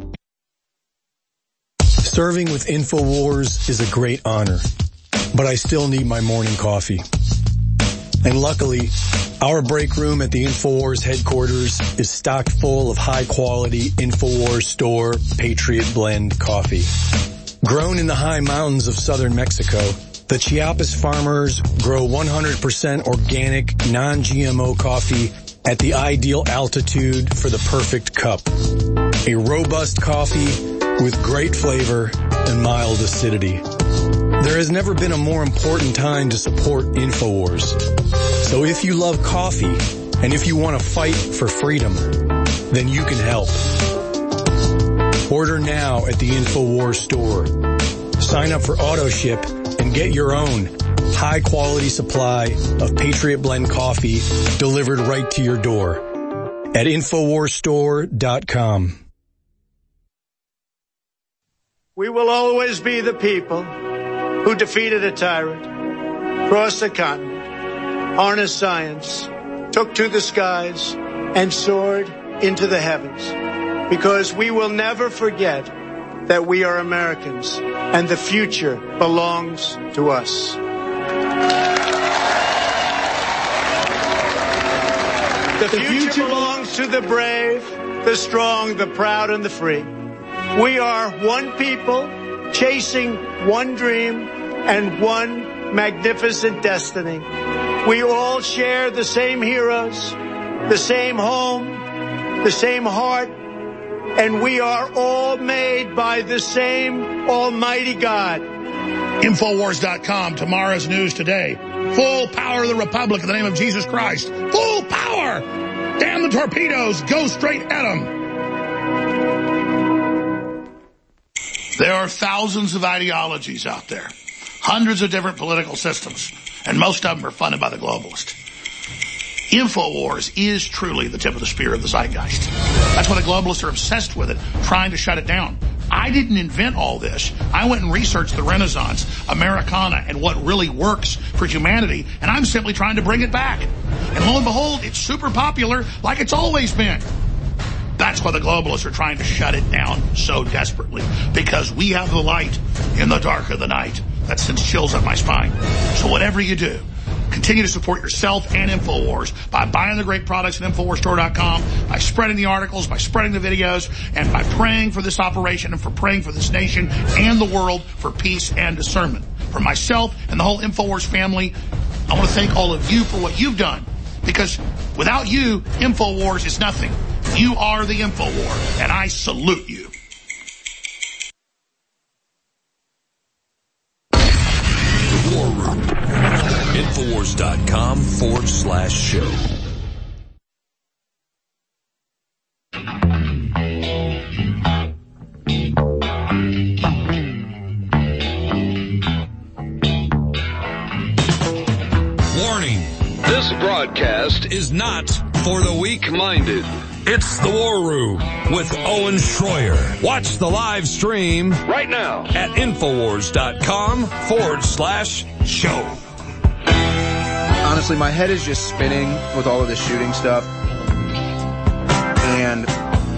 Serving with InfoWars is a great honor, but I still need my morning coffee. And luckily, our break room at the InfoWars headquarters is stocked full of high-quality InfoWars Store Patriot Blend coffee. Grown in the high mountains of southern Mexico, the Chiapas farmers grow one hundred percent organic, non-G M O coffee at the ideal altitude for the perfect cup. A robust coffee with great flavor and mild acidity. There has never been a more important time to support InfoWars. So if you love coffee, and if you want to fight for freedom, then you can help. Order now at the InfoWars store. Sign up for AutoShip and get your own high-quality supply of Patriot Blend coffee delivered right to your door at Infowars Store dot com. We will always be the people who defeated a tyrant, crossed the continent, harnessed science, took to the skies, and soared into the heavens. Because we will never forget that we are Americans, and the future belongs to us. The future belongs to the brave, the strong, the proud, and the free. We are one people chasing one dream and one magnificent destiny. We all share the same heroes, the same home, the same heart, and we are all made by the same Almighty God. Infowars dot com, tomorrow's news today. Full power of the Republic in the name of Jesus Christ. Full power! Damn the torpedoes, go straight at them. There are thousands of ideologies out there, hundreds of different political systems, and most of them are funded by the globalists. InfoWars is truly the tip of the spear of the zeitgeist. That's why the globalists are obsessed with it, trying to shut it down. I didn't invent all this. I went and researched the Renaissance, Americana, and what really works for humanity, and I'm simply trying to bring it back. And lo and behold, it's super popular like it's always been. That's why the globalists are trying to shut it down so desperately, because we have the light in the dark of the night. That sends chills up my spine. So whatever you do, continue to support yourself and InfoWars by buying the great products at Infowars Store dot com, by spreading the articles, by spreading the videos, and by praying for this operation and for praying for this nation and the world for peace and discernment. For myself and the whole InfoWars family, I want to thank all of you for what you've done, because without you, InfoWars is nothing. You are the InfoWar, and I salute you. The War Room. Infowars dot com forward slash show. Warning. This broadcast is not for the weak-minded. It's the War Room with Owen Schroyer. Watch the live stream right now at Infowars.com forward slash show. Honestly, my head is just spinning with all of this shooting stuff. And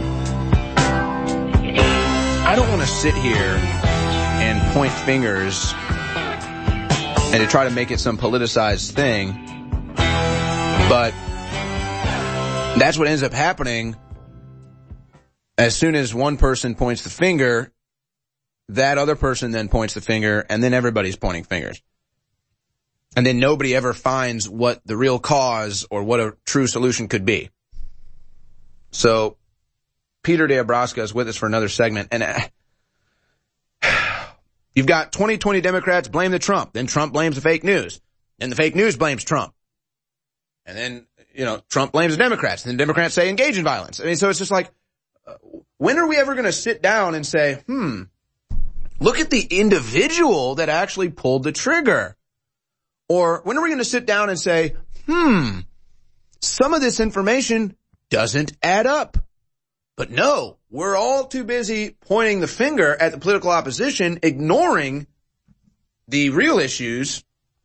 I don't want to sit here and point fingers and to try to make it some politicized thing. But that's what ends up happening. As soon as one person points the finger, that other person then points the finger, and then everybody's pointing fingers. And then nobody ever finds what the real cause or what a true solution could be. So, Peter D'Abrosca is with us for another segment, and uh, you've got twenty twenty Democrats blame the Trump, then Trump blames the fake news, and the fake news blames Trump. And then, you know, Trump blames the Democrats, and the Democrats say engage in violence. I mean, so it's just like, uh, when are we ever going to sit down and say, hmm, look at the individual that actually pulled the trigger? Or when are we going to sit down and say, hmm, some of this information doesn't add up? But no, we're all too busy pointing the finger at the political opposition, ignoring the real issues,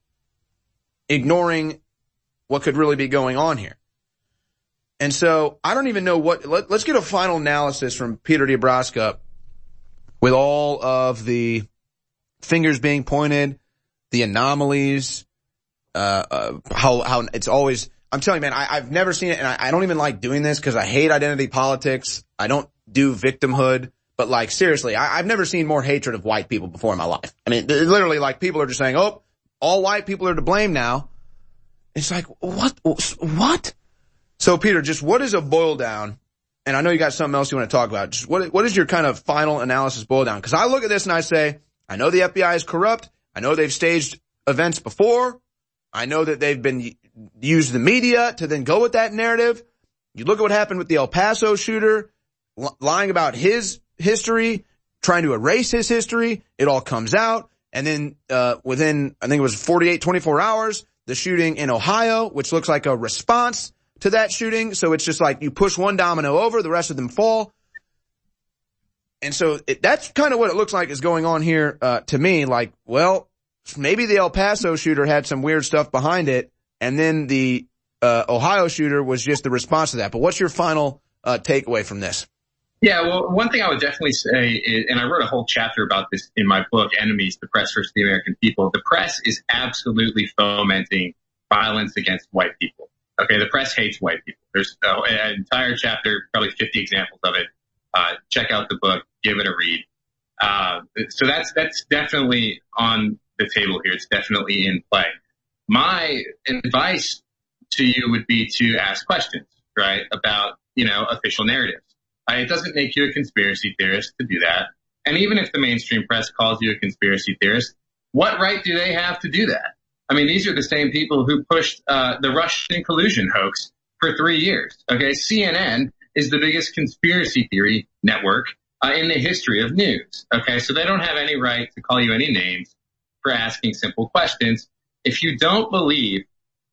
ignoring what could really be going on here. And so I don't even know what, let, let's get a final analysis from Peter D'Abrosca with all of the fingers being pointed, the anomalies, uh, uh how, how it's always, I'm telling you, man, I, I've never seen it, and I, I don't even like doing this because I hate identity politics. I don't do victimhood, but like seriously, I, I've never seen more hatred of white people before in my life. I mean, literally, like people are just saying, oh, all white people are to blame now. It's like, what, what? So Peter, just what is a boil down? And I know you got something else you want to talk about. Just what, what is your kind of final analysis boil down? Because I look at this and I say, I know the F B I is corrupt. I know they've staged events before. I know that they've been used the media to then go with that narrative. You look at what happened with the El Paso shooter, l- lying about his history, trying to erase his history. It all comes out. And then, uh, within, I think it was forty-eight, twenty-four hours, the shooting in Ohio, which looks like a response to that shooting. So it's just like you push one domino over, the rest of them fall. And so it, that's kind of what it looks like is going on here, uh, to me. Like, well, maybe the El Paso shooter had some weird stuff behind it, and then the uh, Ohio shooter was just the response to that. But what's your final uh, takeaway from this? Yeah, well, one thing I would definitely say is, and I wrote a whole chapter about this in my book, Enemies, the Press versus the American People. The press is absolutely fomenting violence against white people. Okay, the press hates white people. There's uh, an entire chapter, probably fifty examples of it. Uh, check out the book, give it a read. Uh, so that's, that's definitely on the table here. It's definitely in play. My advice to you would be to ask questions, right, about, you know, official narratives. Uh, it doesn't make you a conspiracy theorist to do that. And even if the mainstream press calls you a conspiracy theorist, what right do they have to do that? I mean, these are the same people who pushed uh the Russian collusion hoax for three years. Okay, C N N is the biggest conspiracy theory network uh, in the history of news. Okay, so they don't have any right to call you any names for asking simple questions. If you don't believe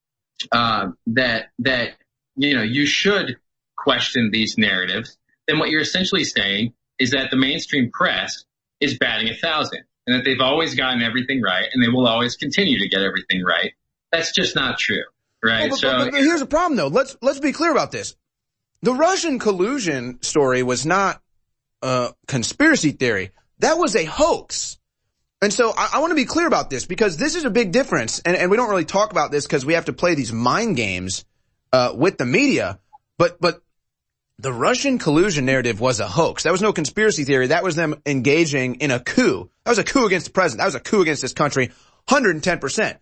uh, that that you know you should question these narratives, then what you're essentially saying is that the mainstream press is batting a thousand, and that they've always gotten everything right, and they will always continue to get everything right. That's just not true, right? Well, but, so but, but here's the problem, though. Let's let's be clear about this. The Russian collusion story was not a conspiracy theory. That was a hoax. And so I, I want to be clear about this because this is a big difference, and, and we don't really talk about this because we have to play these mind games uh with the media. But but the Russian collusion narrative was a hoax. That was no conspiracy theory. That was them engaging in a coup. That was a coup against the president. That was a coup against this country, one hundred ten percent.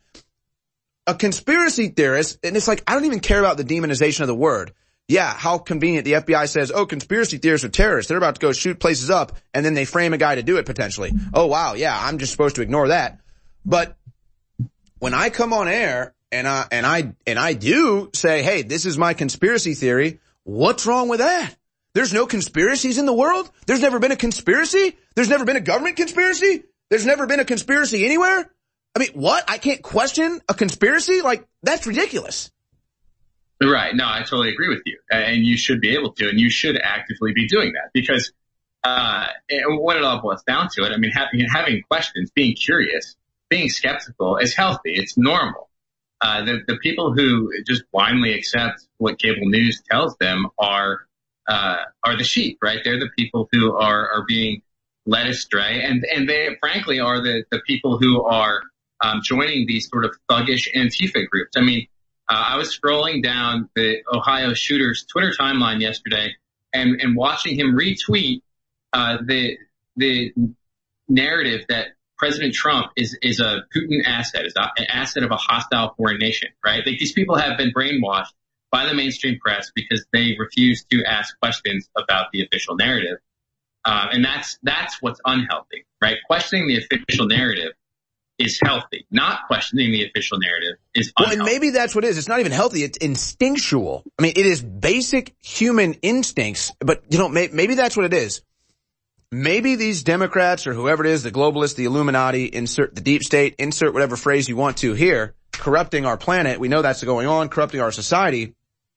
A conspiracy theorist, and it's like, I don't even care about the demonization of the word. Yeah, how convenient the F B I says, oh, conspiracy theorists are terrorists. They're about to go shoot places up, and then they frame a guy to do it potentially. Oh, wow, yeah, I'm just supposed to ignore that. But when I come on air and I, and I, and I do say, hey, this is my conspiracy theory, what's wrong with that? There's no conspiracies in the world? There's never been a conspiracy? There's never been a government conspiracy? There's never been a conspiracy anywhere? I mean, what? I can't question a conspiracy? Like, that's ridiculous. Right. No, I totally agree with you. And you should be able to, and you should actively be doing that because, uh, what it all boils down to it, I mean, having, having questions, being curious, being skeptical is healthy. It's normal. Uh, the, the people who just blindly accept what cable news tells them are, uh, are the sheep, right? They're the people who are, are being led astray. And, and they frankly are the, the people who are, um, joining these sort of thuggish Antifa groups. I mean, Uh, I was scrolling down the Ohio shooter's Twitter timeline yesterday and, and watching him retweet, uh, the, the narrative that President Trump is, is a Putin asset, is an asset of a hostile foreign nation, right? Like these people have been brainwashed by the mainstream press because they refuse to ask questions about the official narrative. Uh, and that's, that's what's unhealthy, right? Questioning the official narrative is healthy. Not questioning the official narrative is unhealthy. Well, and maybe that's what it is. It's not even healthy. It's instinctual. I mean, it is basic human instincts, but you know, may, maybe that's what it is. Maybe these Democrats or whoever it is, the globalists, the Illuminati, insert the deep state, insert whatever phrase you want to here, corrupting our planet. We know that's going on, corrupting our society.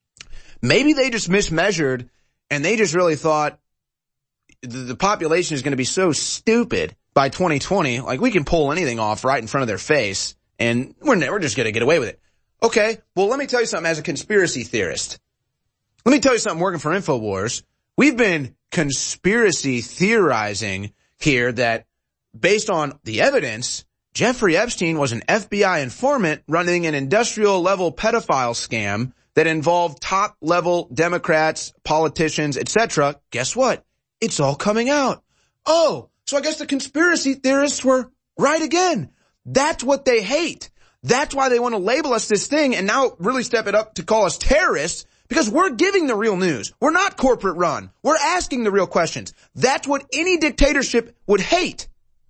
Maybe they just mismeasured and they just really thought the, the population is going to be so stupid by twenty twenty, like we can pull anything off right in front of their face and we're never just going to get away with it. Okay. Well, let me tell you something as a conspiracy theorist. Let me tell you something working for InfoWars. We've been conspiracy theorizing here that based on the evidence, Jeffrey Epstein was an F B I informant running an industrial level pedophile scam that involved top level Democrats, politicians, et cetera. Guess what? It's all coming out. Oh, so I guess the conspiracy theorists were right again. That's what they hate. That's why they want to label us this thing and now really step it up to call us terrorists because we're giving the real news. We're not corporate run. We're asking the real questions. That's what any dictatorship would hate.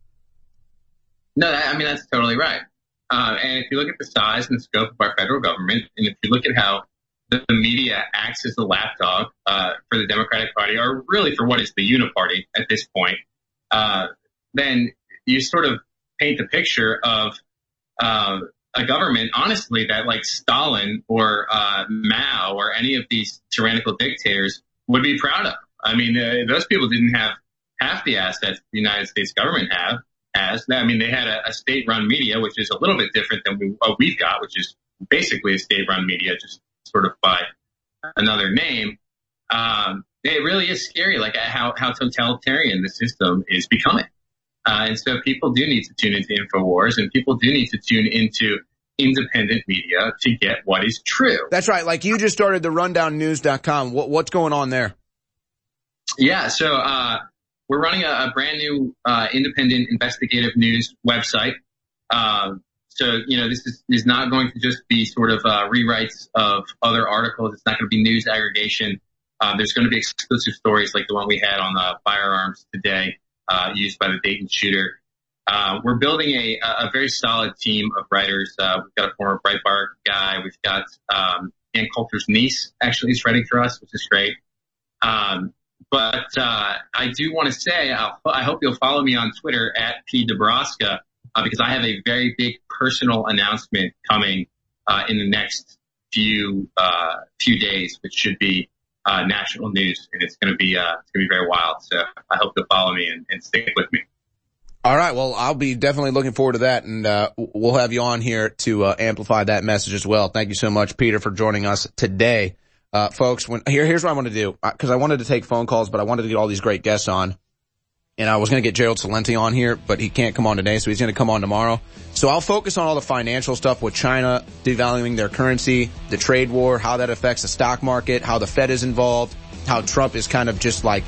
No, I mean, that's totally right. Uh, and if you look at the size and scope of our federal government, and if you look at how the, the media acts as the lapdog uh, for the Democratic Party, or really for what is the uniparty at this point, Uh, then you sort of paint the picture of uh, a government, honestly, that like Stalin or uh, Mao or any of these tyrannical dictators would be proud of. I mean, uh, those people didn't have half the assets the United States government have has. I mean, they had a, a state-run media, which is a little bit different than we, what we've got, which is basically a state-run media, just sort of by another name. Um, It really is scary, like how, how totalitarian the system is becoming. Uh, and so people do need to tune into InfoWars and people do need to tune into independent media to get what is true. That's right. Like you just started the rundown news dot com. What, what's going on there? Yeah. So, uh, we're running a, a brand new, uh, independent investigative news website. Um, so, you know, this is, is not going to just be sort of, uh, rewrites of other articles. It's not going to be news aggregation. Uh, there's going to be exclusive stories like the one we had on the firearms today, uh, used by the Dayton shooter. Uh, we're building a, a very solid team of writers. Uh, we've got a former Breitbart guy. We've got, um, Ann Coulter's niece actually is writing for us, which is great. Um, but, uh, I do want to say, I'll, I hope you'll follow me on Twitter at P. Dabrowska, uh, because I have a very big personal announcement coming, uh, in the next few, uh, few days, which should be, Uh, national news, and it's going to be, uh, it's going to be very wild. So I hope you'll follow me and, and stick with me. All right. Well, I'll be definitely looking forward to that, and uh, we'll have you on here to uh, amplify that message as well. Thank you so much, Peter, for joining us today, uh, folks. When here, here's what I want to do, because I wanted to take phone calls, but I wanted to get all these great guests on. And I was going to get Gerald Celente on here, but he can't come on today, so he's going to come on tomorrow. So I'll focus on all the financial stuff with China devaluing their currency, the trade war, how that affects the stock market, how the Fed is involved, how Trump is kind of just like,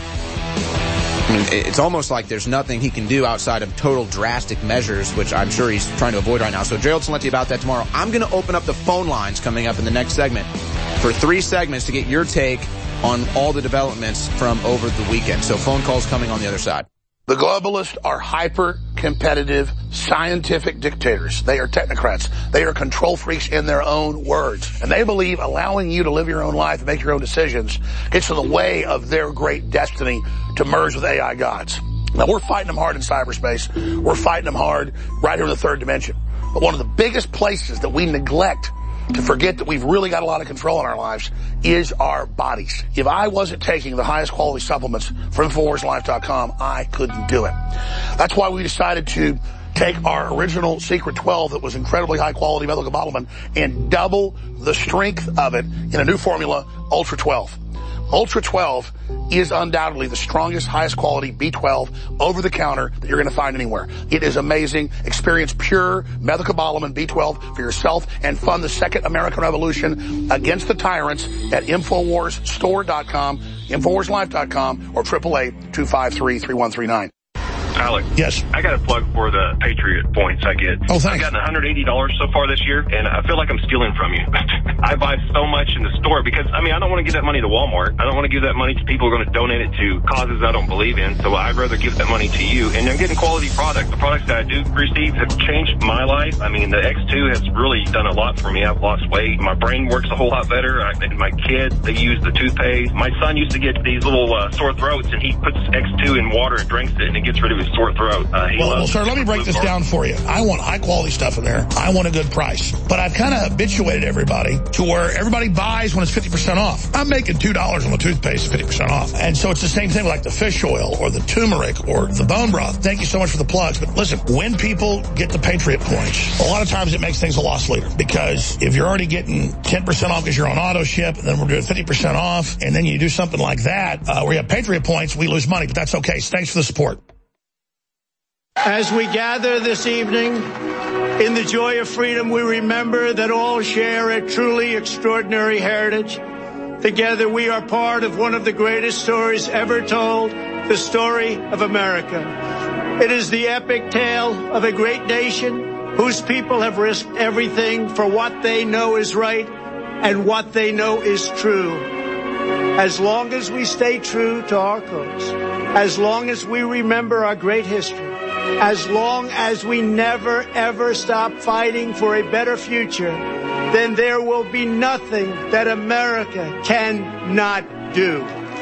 I mean, it's almost like there's nothing he can do outside of total drastic measures, which I'm sure he's trying to avoid right now. So Gerald Celente about that tomorrow. I'm going to open up the phone lines coming up in the next segment for three segments to get your take on all the developments from over the weekend. So phone calls coming on the other side. The globalists are hyper-competitive, scientific dictators. They are technocrats. They are control freaks in their own words. And they believe allowing you to live your own life and make your own decisions gets in the way of their great destiny to merge with A I gods. Now, we're fighting them hard in cyberspace. We're fighting them hard right here in the third dimension. But one of the biggest places that we neglect to forget that we've really got a lot of control in our lives is our bodies. If I wasn't taking the highest quality supplements from Infowars Life dot com, I couldn't do it. That's why we decided to take our original Secret twelve that was incredibly high quality methylcobalamin and double the strength of it in a new formula, Ultra twelve. Ultra twelve is undoubtedly the strongest, highest quality B twelve over-the-counter that you're going to find anywhere. It is amazing. Experience pure methylcobalamin B twelve for yourself and fund the second American Revolution against the tyrants at Infowars Store dot com, Infowars Life dot com, or eight eight eight, two five three, three one three nine. Alex. Yes. I got a plug for the Patriot points I get. Oh, thanks. I've gotten one hundred eighty dollars so far this year, and I feel like I'm stealing from you. I buy so much in the store because, I mean, I don't want to give that money to Walmart. I don't want to give that money to people who are going to donate it to causes I don't believe in, so I'd rather give that money to you. And I'm getting quality products. The products that I do receive have changed my life. I mean, the X two has really done a lot for me. I've lost weight. My brain works a whole lot better. I, and my kids, they use the toothpaste. My son used to get these little uh, sore throats, and he puts X two in water and drinks it, and it gets rid of his sore throat. Uh, Well, well, sir, let me break this down for you. I want high-quality stuff in there. I want a good price. But I've kind of habituated everybody to where everybody buys when it's fifty percent off. I'm making two dollars on the toothpaste at fifty percent off. And so it's the same thing with like the fish oil or the turmeric or the bone broth. Thank you so much for the plugs. But listen, when people get the Patriot points, a lot of times it makes things a loss leader. Because if you're already getting ten percent off because you're on auto ship, and then we're doing fifty percent off, and then you do something like that, uh, where you have Patriot points, we lose money. But that's okay. So thanks for the support. As we gather this evening in the joy of freedom, we remember that all share a truly extraordinary heritage. Together we are part of one of the greatest stories ever told, the story of America. It is the epic tale of a great nation whose people have risked everything for what they know is right and what they know is true. As long as we stay true to our cause, as long as we remember our great history, as long as we never, ever stop fighting for a better future, then there will be nothing that America cannot do.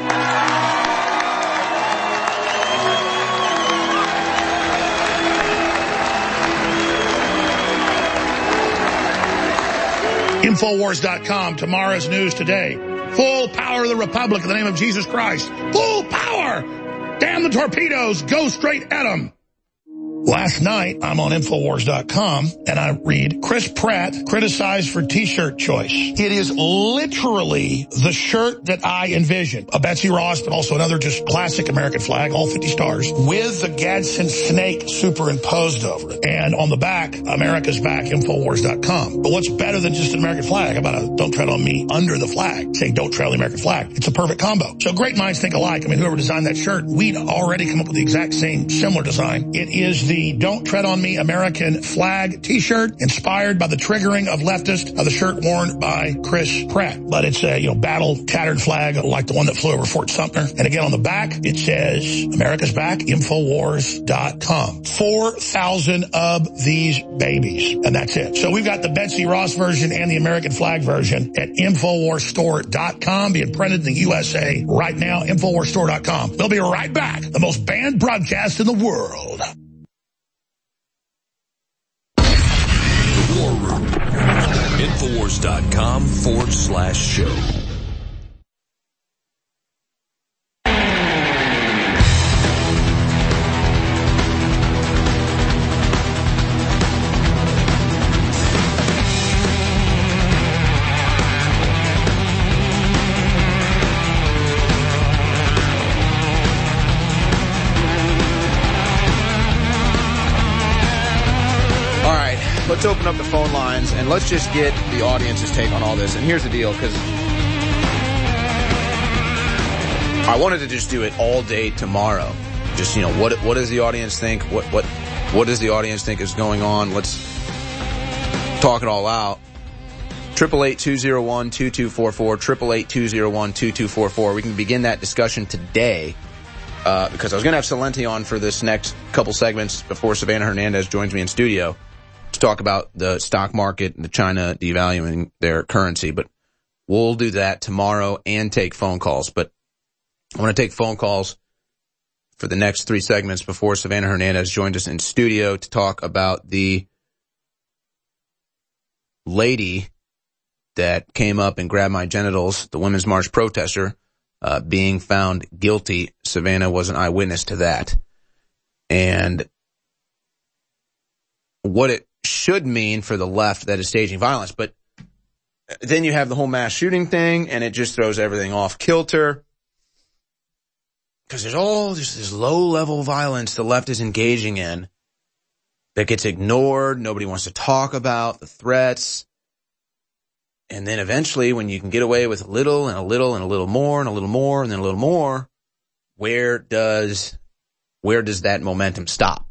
Infowars dot com, tomorrow's news today. Full power of the Republic in the name of Jesus Christ. Full power! Damn the torpedoes, go straight at them. Last night, I'm on Infowars dot com, and I read Chris Pratt criticized for T-shirt choice. It is literally the shirt that I envisioned. A Betsy Ross, but also another just classic American flag, all fifty stars, with the Gadsden snake superimposed over it. And on the back, America's Back, Infowars dot com. But what's better than just an American flag? How about a Don't Tread on Me under the flag, saying Don't Tread on the American flag? It's a perfect combo. So great minds think alike. I mean, whoever designed that shirt, we'd already come up with the exact same similar design. It is the The Don't Tread on Me American flag T-shirt, inspired by the triggering of leftist of the shirt worn by Chris Pratt. But it's a, you know, battle tattered flag like the one that flew over Fort Sumter. And again, on the back, it says America's Back, Infowars dot com. four thousand of these babies. And that's it. So we've got the Betsy Ross version and the American flag version at Infowars Store dot com, being printed in the U S A right now, Infowars Store dot com. We'll be right back. The most banned broadcast in the world. War Room. Infowars dot com forward slash show. Let's open up the phone lines and let's just get the audience's take on all this. And here's the deal, because I wanted to just do it all day tomorrow. Just, you know, what what does the audience think? What what what does the audience think is going on? Let's talk it all out. Triple eight two zero one two two four four. Triple eight two zero one two two four four. We can begin that discussion today. Uh, because I was going to have Salenti on for this next couple segments before Savannah Hernandez joins me in studio to talk about the stock market and the China devaluing their currency. But we'll do that tomorrow and take phone calls. But I want to take phone calls for the next three segments before Savannah Hernandez joins us in studio to talk about the lady that came up and grabbed my genitals, the Women's March protester, uh, being found guilty. Savannah was an eyewitness to that. And what it should mean for the left that is staging violence. But then you have the whole mass shooting thing, and it just throws everything off kilter. Because there's all this, this low-level violence the left is engaging in that gets ignored, nobody wants to talk about, the threats. And then eventually, when you can get away with a little and a little and a little more and a little more and then a little more, where does, where does that momentum stop?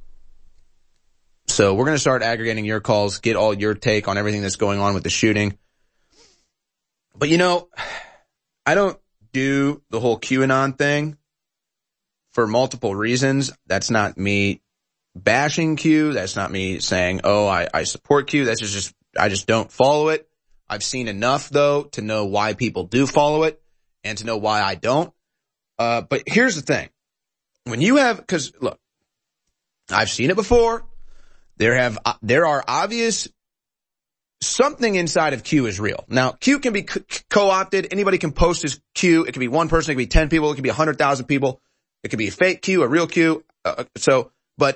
So we're going to start aggregating your calls, get all your take on everything that's going on with the shooting. But you know, I don't do the whole QAnon thing for multiple reasons. That's not me bashing Q. That's not me saying, oh, I, I support Q. That's just, I just don't follow it. I've seen enough, though, to know why people do follow it and to know why I don't. Uh, but here's the thing. When you have, because, look, I've seen it before. There have, uh, there are obvious, something inside of Q is real. Now, Q can be co-opted. Anybody can post as Q. It can be one person. It can be ten people. It can be one hundred thousand people. It could be a fake Q, a real Q. Uh, so, but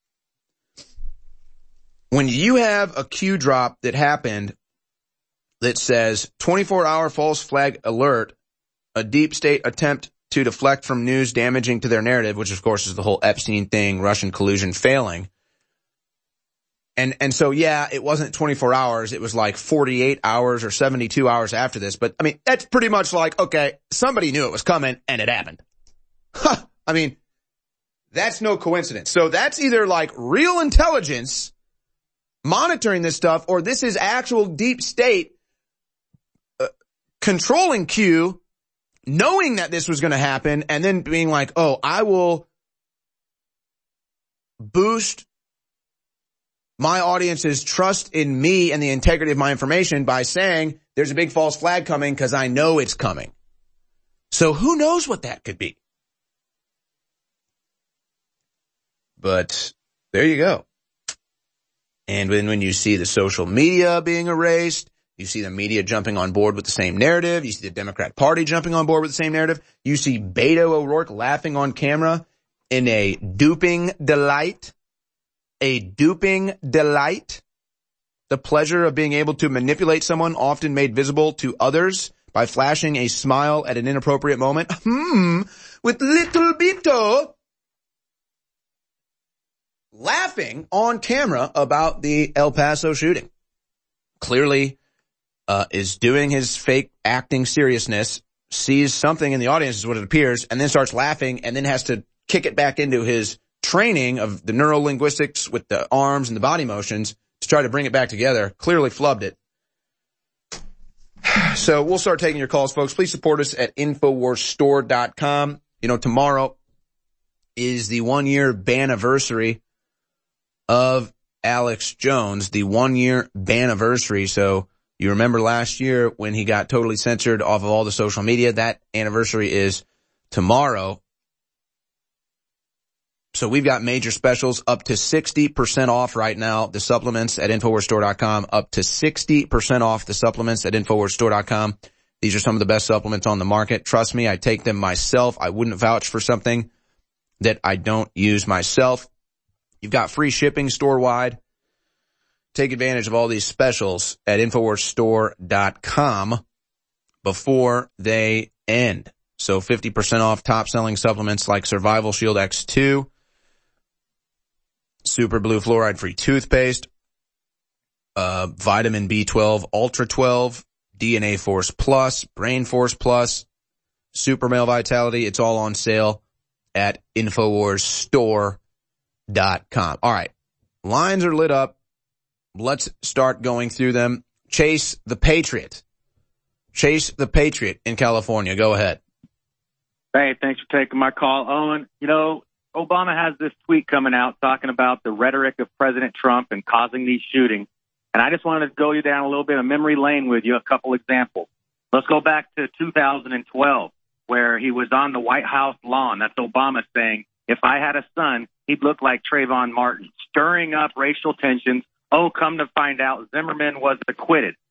when you have a Q drop that happened that says twenty-four hour false flag alert, a deep state attempt to deflect from news damaging to their narrative, which of course is the whole Epstein thing, Russian collusion failing. And, and so, yeah, it wasn't twenty-four hours. It was like forty-eight hours or seventy-two hours after this. But I mean, that's pretty much like, okay, somebody knew it was coming and it happened. Huh. I mean, that's no coincidence. So that's either like real intelligence monitoring this stuff, or this is actual deep state uh, controlling Q, knowing that this was going to happen, and then being like, oh, I will boost my audience's trust in me and the integrity of my information by saying there's a big false flag coming because I know it's coming. So who knows what that could be? But there you go. And when, when you see the social media being erased, you see the media jumping on board with the same narrative, you see the Democrat Party jumping on board with the same narrative, you see Beto O'Rourke laughing on camera in a duping delight, a duping delight, the pleasure of being able to manipulate someone often made visible to others by flashing a smile at an inappropriate moment. Hmm, with little Beto laughing on camera about the El Paso shooting. Clearly, uh, is doing his fake acting seriousness, sees something in the audience is what it appears, and then starts laughing and then has to kick it back into his training of the neurolinguistics with the arms and the body motions to try to bring it back together. Clearly flubbed it. So we'll start taking your calls, folks. Please support us at Infowars Store dot com. You know, tomorrow is the one-year banniversary of Alex Jones, the one-year banniversary. So you remember last year when he got totally censored off of all the social media. That anniversary is tomorrow. So we've got major specials up to sixty percent off right now. The supplements at Infowars Store dot com, up to sixty percent off the supplements at Infowars Store dot com. These are some of the best supplements on the market. Trust me, I take them myself. I wouldn't vouch for something that I don't use myself. You've got free shipping store-wide. Take advantage of all these specials at Infowars Store dot com before they end. So fifty percent off top-selling supplements like Survival Shield X two, Super Blue Fluoride-Free Toothpaste, uh, Vitamin B twelve Ultra twelve, D N A Force Plus, Brain Force Plus, Super Male Vitality. It's all on sale at Infowars Store dot com. All right. Lines are lit up. Let's start going through them. Chase the Patriot. Chase the Patriot in California. Go ahead. Hey, thanks for taking my call, Owen. You know, Obama has this tweet coming out talking about the rhetoric of President Trump and causing these shootings. And I just wanted to go you down a little bit of memory lane with you, a couple examples. Let's go back to two thousand twelve, where he was on the White House lawn. That's Obama saying, if I had a son, he'd look like Trayvon Martin, stirring up racial tensions. Oh, come to find out, Zimmerman was acquitted.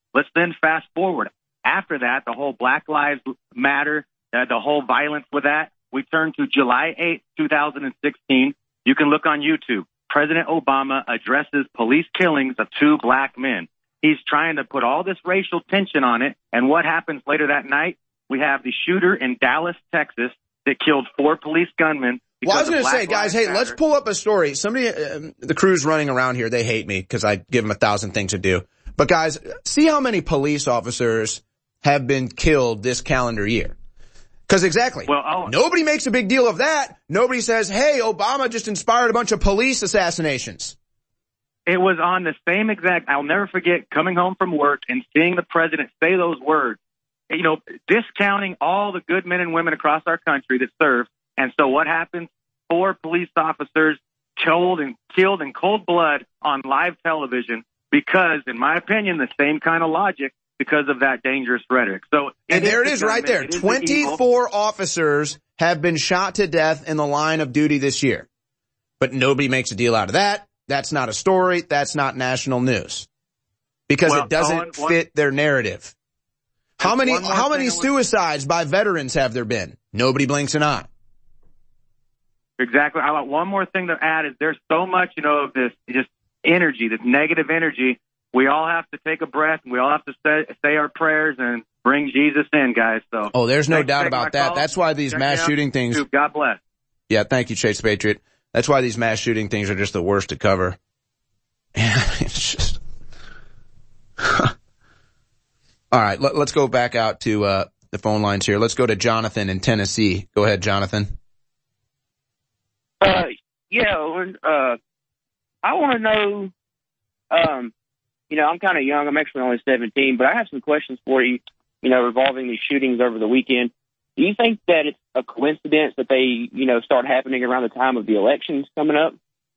Let's then fast forward. After that, the whole Black Lives Matter, uh, the whole violence with that, we turn to July eighth, two thousand sixteen. You can look on YouTube. President Obama addresses police killings of two black men. He's trying to put all this racial tension on it. And what happens later that night? We have the shooter in Dallas, Texas, that killed four police gunmen. Well, I was going to say, guys, hey, let's pull up a story. Somebody, uh, the crew's running around here. They hate me because I give them a thousand things to do. But guys, see how many police officers have been killed this calendar year. Because exactly, well, oh, nobody makes a big deal of that. Nobody says, hey, Obama just inspired a bunch of police assassinations. It was on the same exact, I'll never forget coming home from work and seeing the president say those words, you know, discounting all the good men and women across our country that serve. And so what happens? Four police officers killed and killed in cold blood on live television because, in my opinion, the same kind of logic, because of that dangerous rhetoric. So, and there it is right there. twenty-four officers have been shot to death in the line of duty this year. But nobody makes a deal out of that. That's not a story. That's not national news. Because well, it doesn't Owen, fit their narrative. How many, how many suicides by veterans have there been? Nobody blinks an eye. Exactly. I want one more thing to add is there's so much, you know, of this just energy, this negative energy. We all have to take a breath, and we all have to say, say our prayers and bring Jesus in, guys. So, oh, there's no doubt about that. That's why these mass shooting things. God bless. Yeah, thank you, Chase Patriot. That's why these mass shooting things are just the worst to cover. It's just. All right, let, let's go back out to uh the phone lines here. Let's go to Jonathan in Tennessee. Go ahead, Jonathan. Uh, yeah, uh, I want to know. Um. You know, I'm kind of young. I'm actually only seventeen, but I have some questions for you, you know, revolving these shootings over the weekend. Do you think that it's a coincidence that they, you know, start happening around the time of the elections coming up?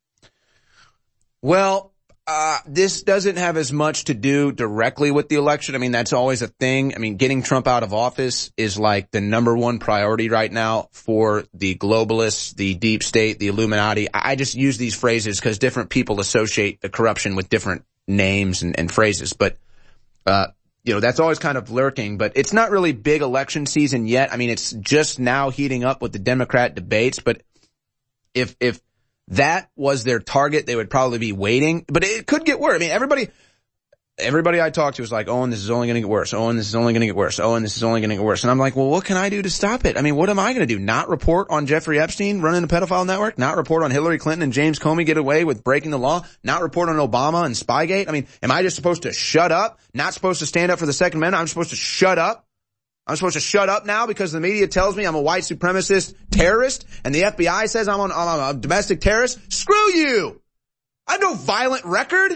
Well, uh, this doesn't have as much to do directly with the election. I mean, that's always a thing. I mean, getting Trump out of office is like the number one priority right now for the globalists, the deep state, the Illuminati. I just use these phrases because different people associate the corruption with different names and, and phrases, but, uh, you know, that's always kind of lurking, but it's not really big election season yet. I mean, it's just now heating up with the Democrat debates, but if, if that was their target, they would probably be waiting, but it could get worse. I mean, everybody, everybody I talk to is like, oh, and this is only going to get worse. Oh, and this is only going to get worse. Oh, and this is only going to get worse. And I'm like, well, what can I do to stop it? I mean, what am I going to do? Not report on Jeffrey Epstein running a pedophile network? Not report on Hillary Clinton and James Comey get away with breaking the law? Not report on Obama and Spygate? I mean, am I just supposed to shut up? Not supposed to stand up for the Second Amendment? I'm supposed to shut up? I'm supposed to shut up now because the media tells me I'm a white supremacist terrorist and the F B I says I'm, on, I'm a domestic terrorist? Screw you! I have no violent record.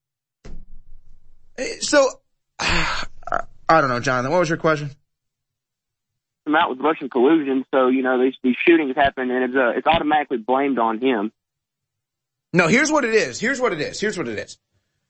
So, I don't know, Jonathan, what was your question? I'm out with Russian collusion, so, you know, these, these shootings happen, and it's, uh, it's automatically blamed on him. No, here's what it is. Here's what it is. Here's what it is.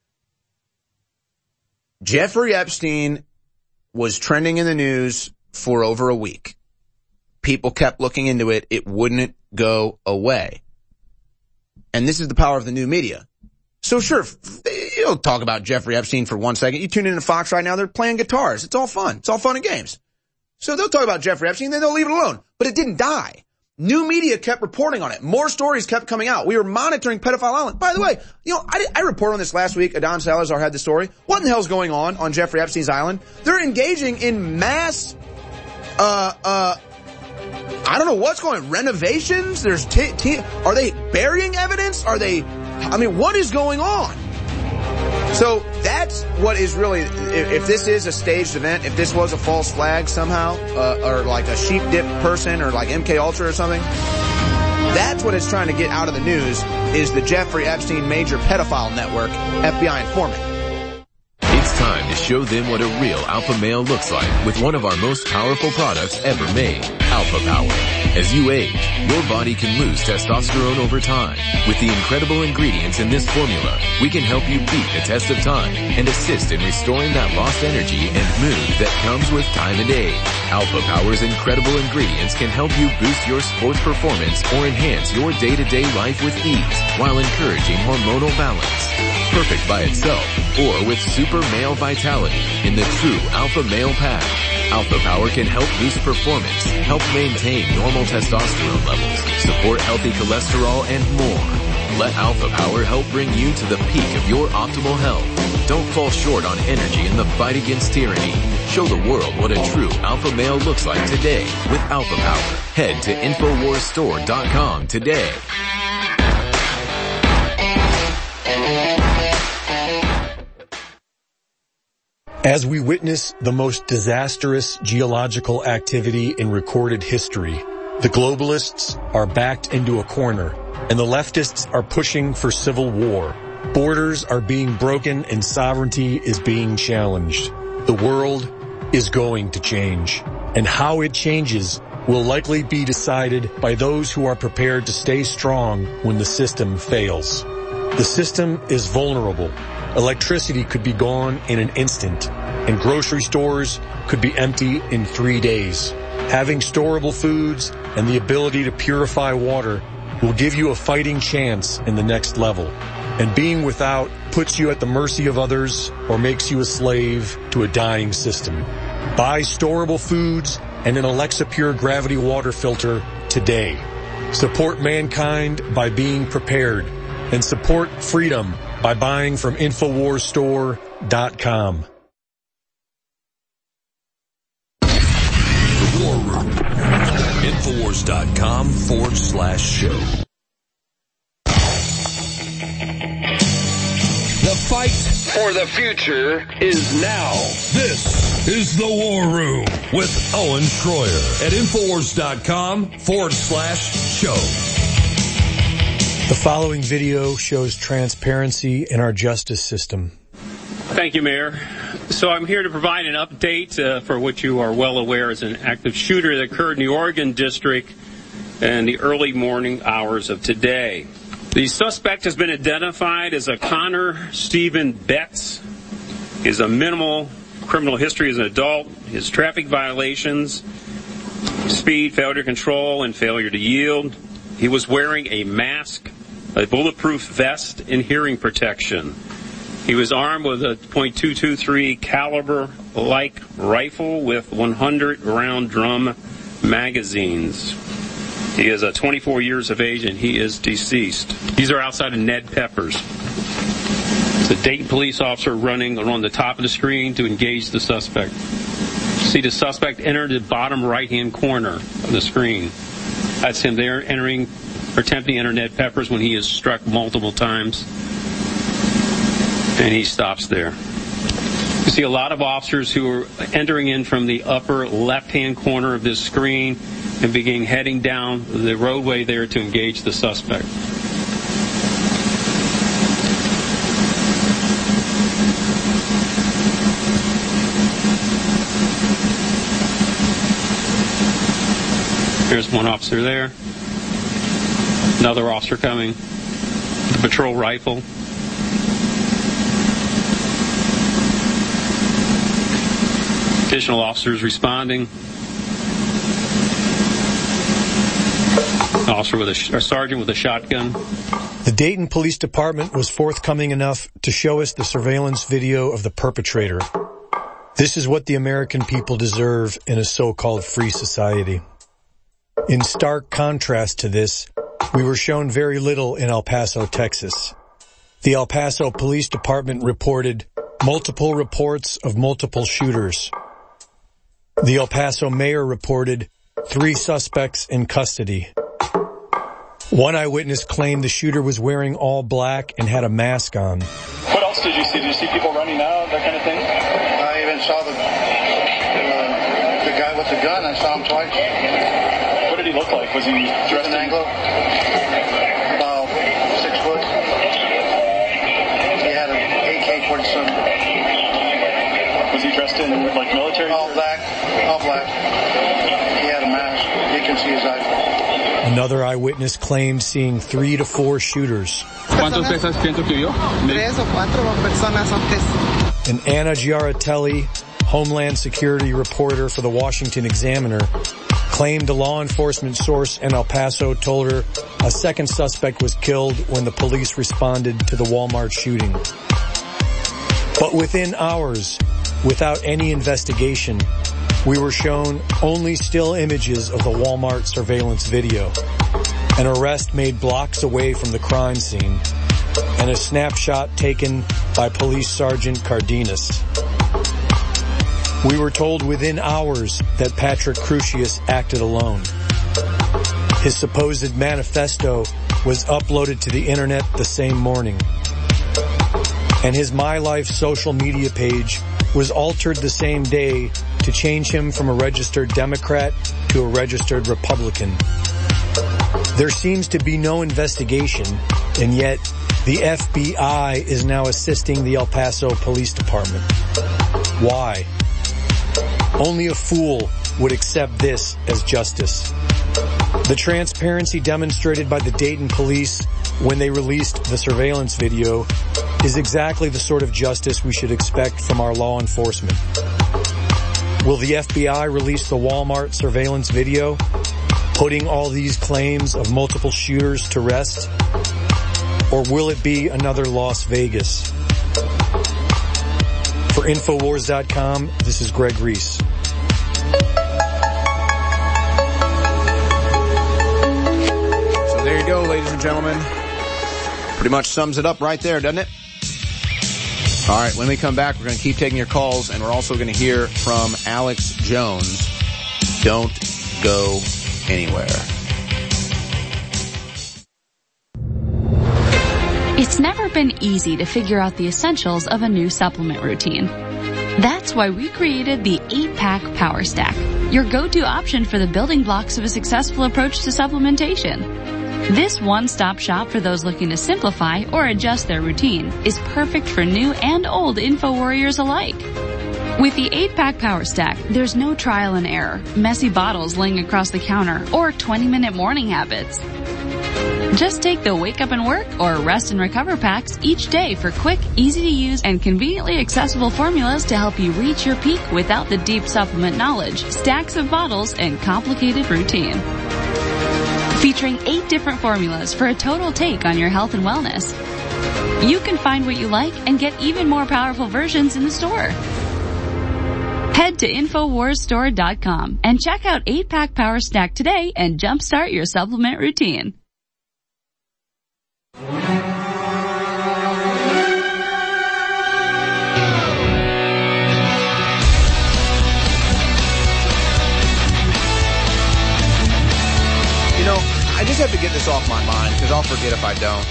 Jeffrey Epstein was trending in the news for over a week. People kept looking into it. It wouldn't go away. And this is the power of the new media. So sure, you'll talk about Jeffrey Epstein for one second. You tune into Fox right now, they're playing guitars. It's all fun. It's all fun and games. So they'll talk about Jeffrey Epstein, then they'll leave it alone. But it didn't die. New media kept reporting on it. More stories kept coming out. We were monitoring Pedophile Island. By the way, you know, I, I reported on this last week. Adon Salazar had the story. What in the hell's going on on Jeffrey Epstein's island? They're engaging in mass, uh, uh, I don't know what's going on. Renovations? There's t- t- are they burying evidence? Are they, I mean, what is going on? So that's what is really, if, if this is a staged event, if this was a false flag somehow, uh, or like a sheep dip person or like M K Ultra or something, that's what it's trying to get out of the news is the Jeffrey Epstein major pedophile network F B I informant. It's time to show them what a real alpha male looks like with one of our most powerful products ever made, Alpha Power. As you age, your body can lose testosterone over time. With the incredible ingredients in this formula, we can help you beat the test of time and assist in restoring that lost energy and mood that comes with time and age. Alpha Power's incredible ingredients can help you boost your sports performance or enhance your day-to-day life with ease while encouraging hormonal balance. Perfect by itself or with super male vitality in the true Alpha Male Pack. Alpha Power can help boost performance, help maintain normal testosterone levels, support healthy cholesterol, and more. Let Alpha Power help bring you to the peak of your optimal health. Don't fall short on energy in the fight against tyranny. Show the world what a true alpha male looks like today with Alpha Power. Head to Infowars Store dot com today. As we witness the most disastrous geological activity in recorded history, the globalists are backed into a corner, and the leftists are pushing for civil war. Borders are being broken and sovereignty is being challenged. The world is going to change, and how it changes will likely be decided by those who are prepared to stay strong when the system fails. The system is vulnerable. Electricity could be gone in an instant, and grocery stores could be empty in three days. Having storable foods and the ability to purify water will give you a fighting chance in the next level. And being without puts you at the mercy of others or makes you a slave to a dying system. Buy storable foods and an Alexa Pure Gravity water filter today. Support mankind by being prepared, and support freedom by buying from Infowars Store dot com. The War Room. Infowars dot com forward slash show. The fight for the future is now. This is the War Room with Owen Schroyer at Infowars dot com forward slash show. The following video shows transparency in our justice system. Thank you, Mayor. So I'm here to provide an update uh, for what you are well aware is an active shooter that occurred in the Oregon District in the early morning hours of today. The suspect has been identified as a Connor Stephen Betts. He has a minimal criminal history as an adult. His traffic violations, speed, failure to control, and failure to yield. He was wearing a mask, a bulletproof vest, and hearing protection. He was armed with a point two two three caliber-like rifle with one hundred round drum magazines. He is uh, twenty-four years of age, and he is deceased. These are outside of Ned Pepper's. The Dayton police officer running along the top of the screen to engage the suspect. See the suspect enter the bottom right-hand corner of the screen. That's him there entering, or attempting to enter Ned Pepper's when he is struck multiple times. And he stops there. You see a lot of officers who are entering in from the upper left-hand corner of this screen and begin heading down the roadway there to engage the suspect. There's one officer there. Another officer coming. The patrol rifle. Additional officers responding. Officer with a, a sergeant with a shotgun. The Dayton Police Department was forthcoming enough to show us the surveillance video of the perpetrator. This is what the American people deserve in a so-called free society. In stark contrast to this, we were shown very little in El Paso, Texas. The El Paso Police Department reported multiple reports of multiple shooters. The El Paso mayor reported three suspects in custody. One eyewitness claimed the shooter was wearing all black and had a mask on. What else did you see? Did you see people running out, that kind of thing? I even saw the uh, the guy with the gun. I saw him twice. What did he look like? Was he dressed in Anglo? About six foot. He had an A K forty-seven. Was he dressed in like military? All black. All black. He had a mask. You can see his eyes. Another eyewitness claimed seeing three to four shooters. And Anna Giaratelli, Homeland Security reporter for the Washington Examiner, claimed a law enforcement source in El Paso told her a second suspect was killed when the police responded to the Walmart shooting. But within hours, without any investigation, we were shown only still images of the Walmart surveillance video, an arrest made blocks away from the crime scene, and a snapshot taken by Police Sergeant Cardenas. We were told within hours that Patrick Crusius acted alone. His supposed manifesto was uploaded to the internet the same morning, and his My Life social media page was altered the same day to change him from a registered Democrat to a registered Republican. There seems to be no investigation, and yet the F B I is now assisting the El Paso Police Department. Why? Only a fool would accept this as justice. The transparency demonstrated by the Dayton police when they released the surveillance video is exactly the sort of justice we should expect from our law enforcement. Will the F B I release the Walmart surveillance video, putting all these claims of multiple shooters to rest? Or will it be another Las Vegas? For Infowars dot com, this is Greg Reese. So there you go, ladies and gentlemen. Pretty much sums it up right there, doesn't it? All right, when we come back, we're going to keep taking your calls, and we're also going to hear from Alex Jones. Don't go anywhere. It's never been easy to figure out the essentials of a new supplement routine. That's why we created the eight pack Power Stack, your go-to option for the building blocks of a successful approach to supplementation. This one-stop shop for those looking to simplify or adjust their routine is perfect for new and old info warriors alike. With the eight pack Power Stack, there's no trial and error, messy bottles laying across the counter, or twenty minute morning habits. Just take the Wake Up and Work or Rest and Recover packs each day for quick, easy-to-use, and conveniently accessible formulas to help you reach your peak without the deep supplement knowledge, stacks of bottles, and complicated routine. Featuring eight different formulas for a total take on your health and wellness. You can find what you like and get even more powerful versions in the store. Head to Infowars Store dot com and check out eight pack Power Stack today and jumpstart your supplement routine. I just have to get this off my mind because I'll forget if I don't.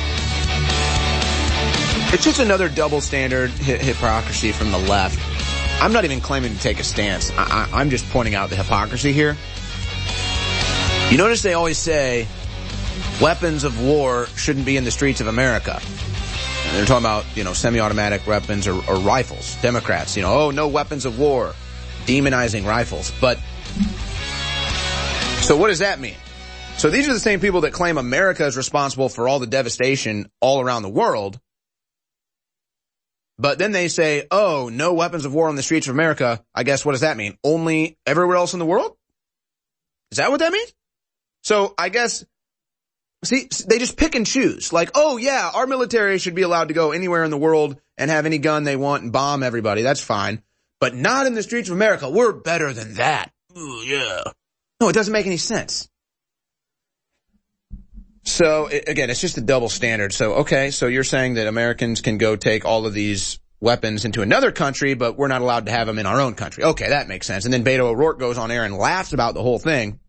It's just another double standard hi- hypocrisy from the left. I'm not even claiming to take a stance. I- I- I'm just pointing out the hypocrisy here. You notice they always say weapons of war shouldn't be in the streets of America. And they're talking about, you know, semi-automatic weapons or, or rifles. Democrats, you know, oh, no weapons of war, demonizing rifles. But so what does that mean? So these are the same people that claim America is responsible for all the devastation all around the world. But then they say, oh, no weapons of war on the streets of America. I guess what does that mean? Only everywhere else in the world? Is that what that means? So I guess, see, they just pick and choose. Like, oh yeah, our military should be allowed to go anywhere in the world and have any gun they want and bomb everybody. That's fine. But not in the streets of America. We're better than that. Ooh, yeah. No, it doesn't make any sense. So, again, it's just a double standard. So, okay, so you're saying that Americans can go take all of these weapons into another country, but we're not allowed to have them in our own country. Okay, that makes sense. And then Beto O'Rourke goes on air and laughs about the whole thing.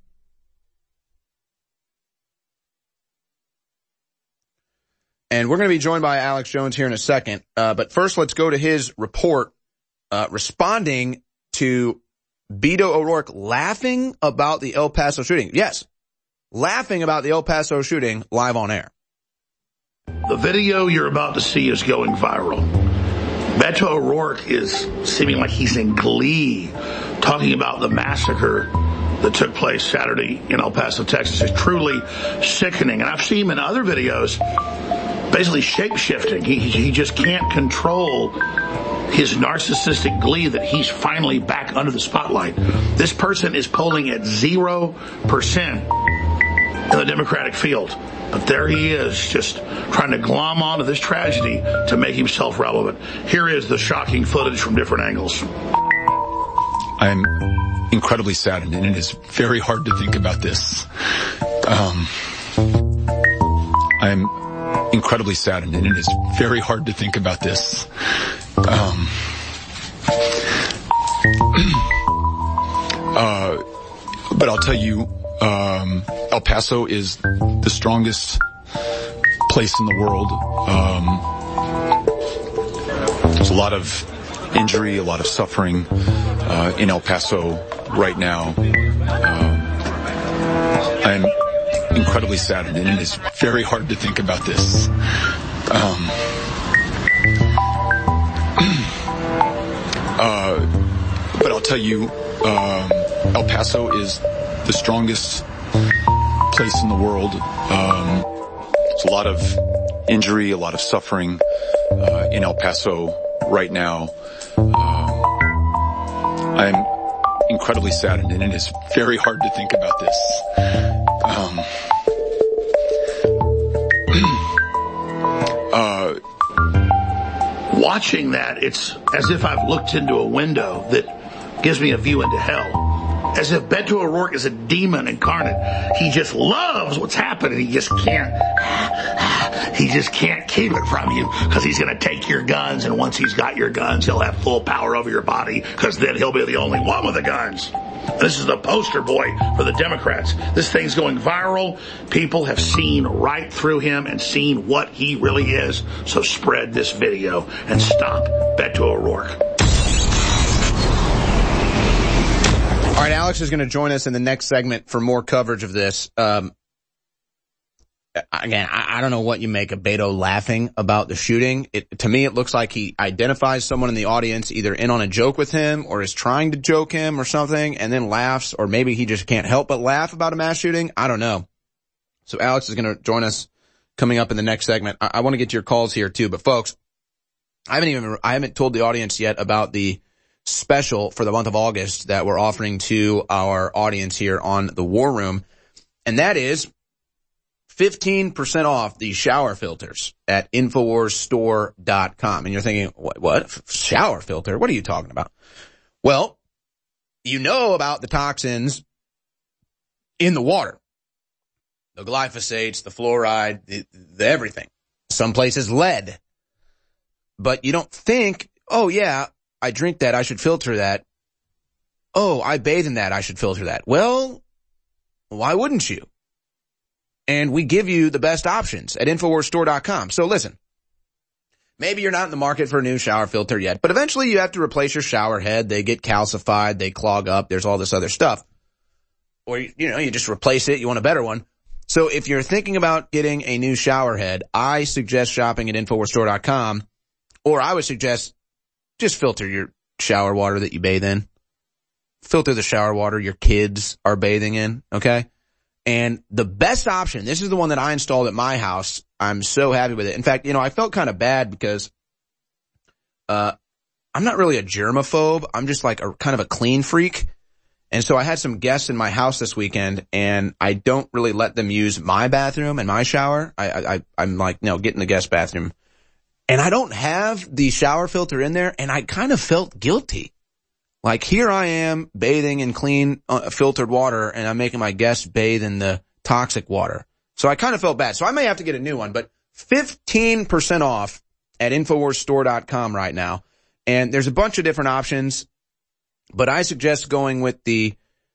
And we're going to be joined by Alex Jones here in a second. Uh, but first, let's go to his report uh, responding to Beto O'Rourke laughing about the El Paso shooting. Yes. Laughing about the El Paso shooting live on air. The video you're about to see is going viral. Beto O'Rourke is seeming like he's in glee talking about the massacre that took place Saturday in El Paso, Texas. It's truly sickening. And I've seen him in other videos basically shape-shifting. He, he just can't control his narcissistic glee that he's finally back under the spotlight. This person is polling at zero percent in the Democratic field. But there he is, just trying to glom onto this tragedy to make himself relevant. Here is the shocking footage from different angles. I'm incredibly saddened, and it is very hard to think about this. Um, I'm incredibly saddened, and it is very hard to think about this. Um, uh, but I'll tell you, um, El Paso is the strongest place in the world. Um, there's a lot of injury, a lot of suffering uh, in El Paso right now. Um, I'm incredibly saddened, and it is very hard to think about this. Um, uh, but I'll tell you, um, El Paso is the strongest place in the world. Um, there's a lot of injury, a lot of suffering uh, in El Paso right now. Um, I'm incredibly saddened, and it is very hard to think about this. Um, uh, Watching that, it's as if I've looked into a window that gives me a view into hell. As if Beto O'Rourke is a demon incarnate. He just loves what's happening. He just can't, he just can't keep it from you because he's going to take your guns, and once he's got your guns, he'll have full power over your body because then he'll be the only one with the guns. This is the poster boy for the Democrats. This thing's going viral. People have seen right through him and seen what he really is. So spread this video and stop Beto O'Rourke. All right, Alex is going to join us in the next segment for more coverage of this. Um, again, I, I don't know what you make of Beto laughing about the shooting. It, to me, it looks like he identifies someone in the audience either in on a joke with him or is trying to joke him or something and then laughs, or maybe he just can't help but laugh about a mass shooting. I don't know. So Alex is going to join us coming up in the next segment. I, I want to get to your calls here too, but folks, I haven't even, I haven't told the audience yet about the special for the month of August that we're offering to our audience here on the War Room. And that is fifteen percent off the shower filters at Infowars Store dot com. And you're thinking, what, what? Shower filter? What are you talking about? Well, you know about the toxins in the water. The glyphosates, the fluoride, the, the everything. Some places lead. But you don't think, oh yeah, I drink that, I should filter that. Oh, I bathe in that, I should filter that. Well, why wouldn't you? And we give you the best options at Infowars Store dot com. So listen, maybe you're not in the market for a new shower filter yet, but eventually you have to replace your shower head. They get calcified, they clog up, there's all this other stuff. Or, you know, you just replace it, you want a better one. So if you're thinking about getting a new shower head, I suggest shopping at Infowars Store dot com, or I would suggest just filter your shower water that you bathe in. Filter the shower water your kids are bathing in, okay? And the best option, this is the one that I installed at my house. I'm so happy with it. In fact, you know, I felt kind of bad because uh I'm not really a germaphobe. I'm just like a kind of a clean freak. And so I had some guests in my house this weekend, and I don't really let them use my bathroom and my shower. I, I, I'm like, no, get in the guest bathroom. And I don't have the shower filter in there, and I kind of felt guilty. Like, here I am bathing in clean, uh, filtered water, and I'm making my guests bathe in the toxic water. So I kind of felt bad. So I may have to get a new one, but fifteen percent off at Infowars Store dot com right now. And there's a bunch of different options, but I suggest going with the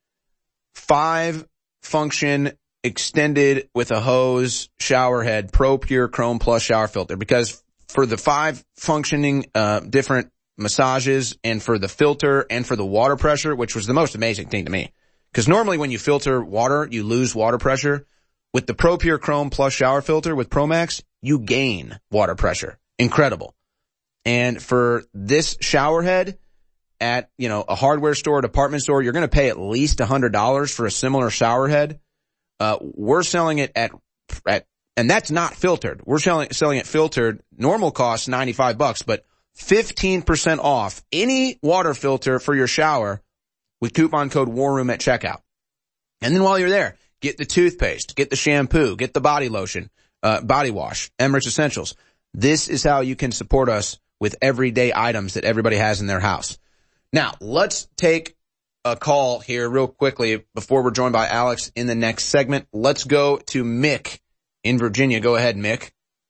five function extended with a hose shower head Pro Pure Chrome Plus shower filter, because for the five functioning uh different massages and for the filter and for the water pressure, which was the most amazing thing to me. Because normally when you filter water, you lose water pressure. With the Pro Pure Chrome Plus shower filter with ProMax, you gain water pressure. Incredible. And for this shower head at, you know, a hardware store, department store, you're going to pay at least one hundred dollars for a similar shower head. Uh, we're selling it at, at, and that's not filtered. We're selling, selling it filtered. Normal cost ninety-five bucks, but fifteen percent off any water filter for your shower with coupon code WARROOM at checkout. And then while you're there, get the toothpaste, get the shampoo, get the body lotion, uh, body wash, Emirates Essentials. This is how you can support us with everyday items that everybody has in their house. Now, let's take a call here real quickly before we're joined by Alex in the next segment. Let's go to Mick in Virginia. Go ahead, Mick.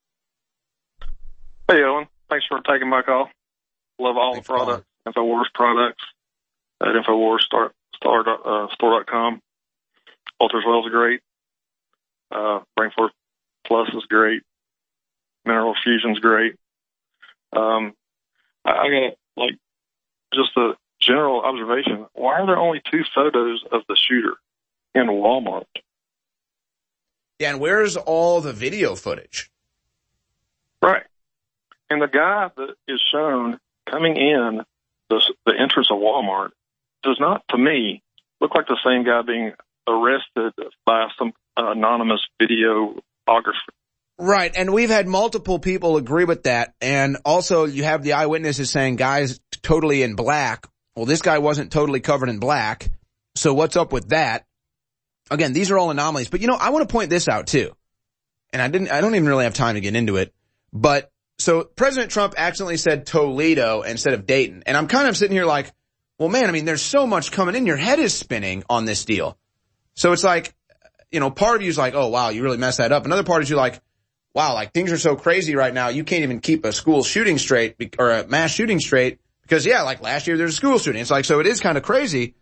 Hey, Owen. Thanks for taking my call. Love all Thanks the products, InfoWars products at InfoWars Star, Star, uh, Store dot com. Walter's Well is great. Uh, Brainforce Plus is great. Mineral Fusion's great. Um, I, I got, like, just a general observation. Why are there only two photos of the shooter in Walmart? Yeah, and where's all the video footage? Right. And the guy that is shown coming in the, the entrance of Walmart does not, to me, look like the same guy being arrested by some anonymous videographer. Right, and we've had multiple people agree with that, and also you have the eyewitnesses saying guys totally in black. Well, this guy wasn't totally covered in black, so what's up with that? Again, these are all anomalies, but you know, I want to point this out too, and I didn't, I don't even really have time to get into it, but so President Trump accidentally said Toledo instead of Dayton, and I'm kind of sitting here like, well, man, I mean, there's so much coming in, your head is spinning on this deal. So it's like, you know, part of you is like, oh, wow, you really messed that up. Another part of you like, wow, like things are so crazy right now, you can't even keep a school shooting straight or a mass shooting straight because, yeah, like last year there's a school shooting. It's like, so it is kind of crazy.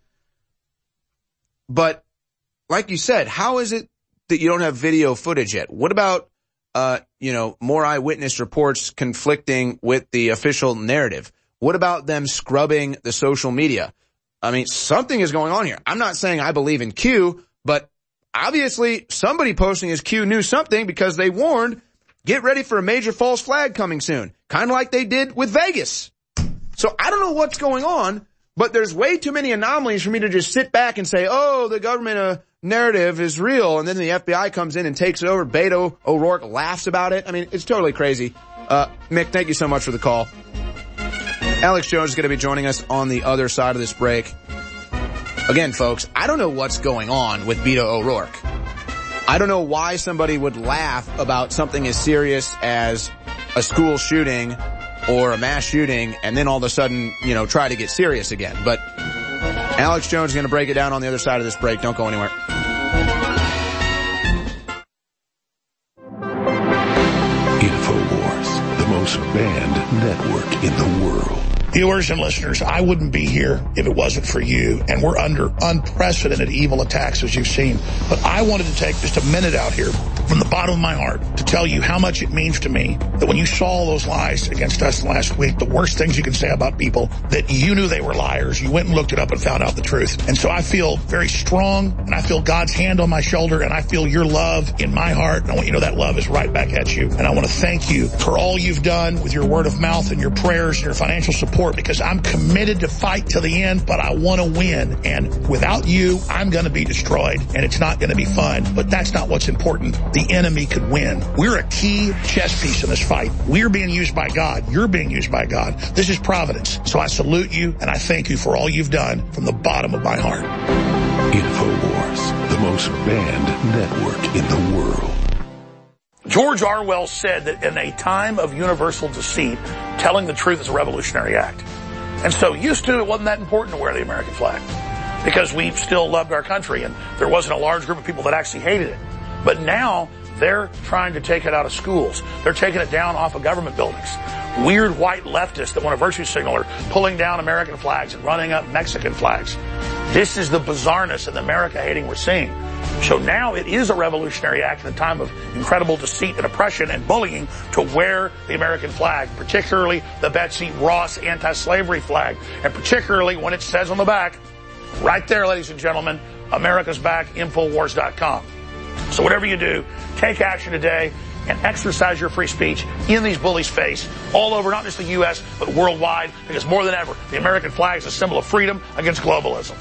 But like you said, how is it that you don't have video footage yet? What about, uh, you know, more eyewitness reports conflicting with the official narrative? What about them scrubbing the social media? I mean, something is going on here. I'm not saying I believe in Q, but obviously somebody posting as Q knew something because they warned, get ready for a major false flag coming soon. Kind of like they did with Vegas. So I don't know what's going on, but there's way too many anomalies for me to just sit back and say, oh, the government uh, narrative is real. And then the F B I comes in and takes it over. Beto O'Rourke laughs about it. I mean, it's totally crazy. Uh, Mick, thank you so much for the call. Alex Jones is going to be joining us on the other side of this break. Again, folks, I don't know what's going on with Beto O'Rourke. I don't know why somebody would laugh about something as serious as a school shooting or a mass shooting and then all of a sudden, you know, try to get serious again. But Alex Jones is going to break it down on the other side of this break. Don't go anywhere. InfoWars, the most banned network in the world. Viewers and listeners, I wouldn't be here if it wasn't for you, and we're under unprecedented evil attacks, as you've seen. But I wanted to take just a minute out here from the bottom of my heart to tell you how much it means to me that when you saw all those lies against us last week, the worst things you can say about people, that you knew they were liars, you went and looked it up and found out the truth. And so I feel very strong, and I feel God's hand on my shoulder, and I feel your love in my heart, and I want you to know that love is right back at you. And I want to thank you for all you've done with your word of mouth and your prayers and your financial support, because I'm committed to fight till the end, but I want to win. And without you, I'm going to be destroyed, and it's not going to be fun. But that's not what's important. The enemy could win. We're a key chess piece in this fight. We're being used by God. You're being used by God. This is providence. So I salute you, and I thank you for all you've done from the bottom of my heart. InfoWars, the most banned network in the world. George Orwell said that in a time of universal deceit, telling the truth is a revolutionary act. And so used to, it wasn't that important to wear the American flag because we still loved our country and there wasn't a large group of people that actually hated it. But now they're trying to take it out of schools. They're taking it down off of government buildings. Weird white leftists that want a virtue signal are pulling down American flags and running up Mexican flags. This is the bizarreness and the America hating we're seeing. So now it is a revolutionary act in a time of incredible deceit and oppression and bullying to wear the American flag, particularly the Betsy Ross anti-slavery flag, and particularly when it says on the back, right there, ladies and gentlemen, America's back, Infowars dot com. So whatever you do, take action today and exercise your free speech in these bullies' face all over, not just the U S, but worldwide, because more than ever, the American flag is a symbol of freedom against globalism.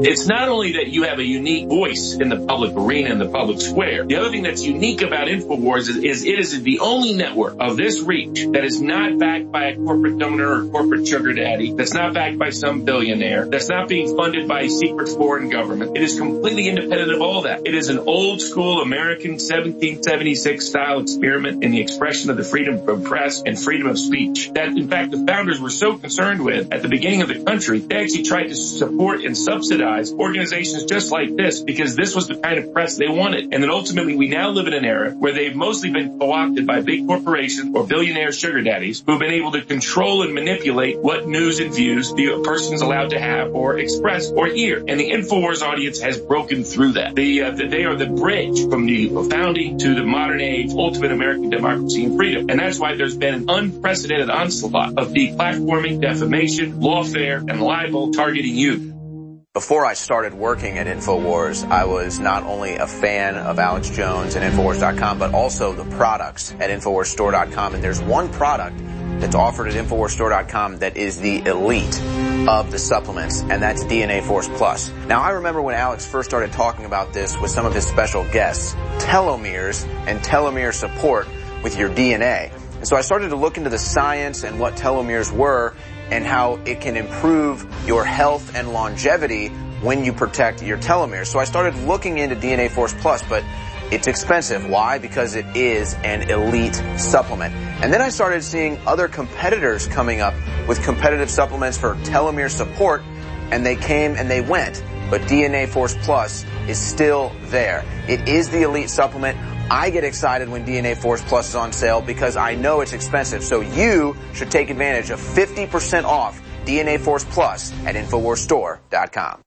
It's not only that you have a unique voice in the public arena, in the public square. The other thing that's unique about InfoWars is, is it is the only network of this reach that is not backed by a corporate donor or corporate sugar daddy, that's not backed by some billionaire, that's not being funded by a secret foreign government. It is completely independent of all that. It is an old school American seventeen seventy-six style experiment in the expression of the freedom of press and freedom of speech that, in fact, the founders were so concerned with at the beginning of the country. They actually tried to support and subsidize organizations just like this because this was the kind of press they wanted. And then ultimately we now live in an era where they've mostly been co-opted by big corporations or billionaire sugar daddies who've been able to control and manipulate what news and views the person's allowed to have or express or hear. And the InfoWars audience has broken through that. They, uh, they are the bridge from the founding to the modern age, ultimate American democracy and freedom. And that's why there's been an unprecedented onslaught of deplatforming, defamation, lawfare, and libel targeting you. Before I started working at InfoWars, I was not only a fan of Alex Jones and InfoWars dot com, but also the products at InfoWars Store dot com. And there's one product that's offered at InfoWars Store dot com that is the elite of the supplements, and that's D N A Force Plus. Now, I remember when Alex first started talking about this with some of his special guests, telomeres and telomere support with your D N A. And so I started to look into the science and what telomeres were and how it can improve your health and longevity when you protect your telomeres. So I started looking into D N A Force Plus, but it's expensive. Why? Because it is an elite supplement. And then I started seeing other competitors coming up with competitive supplements for telomere support, and they came and they went. But D N A Force Plus is still there. It is the elite supplement. I get excited when D N A Force Plus is on sale because I know it's expensive. So you should take advantage of fifty percent off D N A Force Plus at InfoWars Store dot com.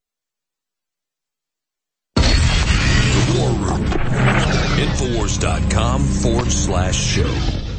The War Room. InfoWars dot com forward slash show.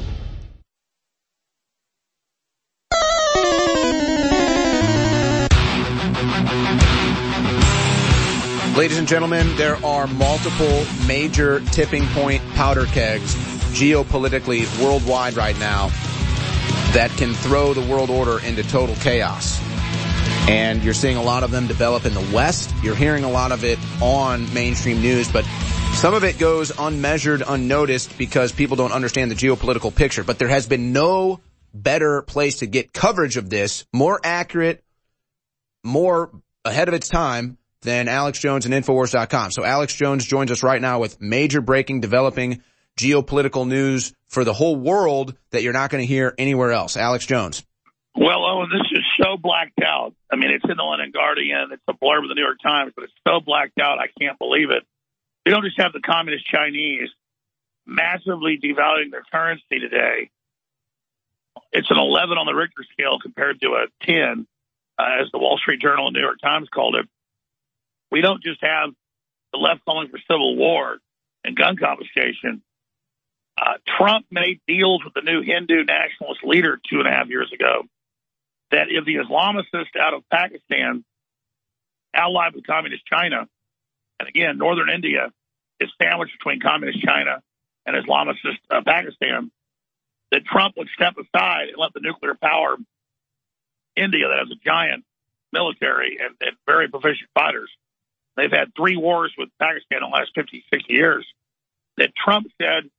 Ladies and gentlemen, there are multiple major tipping point powder kegs geopolitically worldwide right now that can throw the world order into total chaos. And you're seeing a lot of them develop in the West. You're hearing a lot of it on mainstream news, but some of it goes unmeasured, unnoticed because people don't understand the geopolitical picture. But there has been no better place to get coverage of this, more accurate, more ahead of its time, than Alex Jones and InfoWars dot com. So Alex Jones joins us right now with major breaking, developing geopolitical news for the whole world that you're not going to hear anywhere else. Alex Jones. Well, Owen, this is so blacked out. I mean, it's in the London Guardian. It's a blurb of the New York Times, but it's so blacked out, I can't believe it. We don't just have the communist Chinese massively devaluing their currency today. It's an eleven on the Richter scale compared to a ten, uh, as the Wall Street Journal and New York Times called it. We don't just have the left calling for civil war and gun confiscation. Uh, Trump made deals with the new Hindu nationalist leader two and a half years ago that if the Islamicists out of Pakistan allied with communist China, and again, northern India is sandwiched between communist China and Islamicist uh, Pakistan, that Trump would step aside and let the nuclear power India, that has a giant military and, and very proficient fighters. They've had three wars with Pakistan in the last fifty, sixty years. That Trump said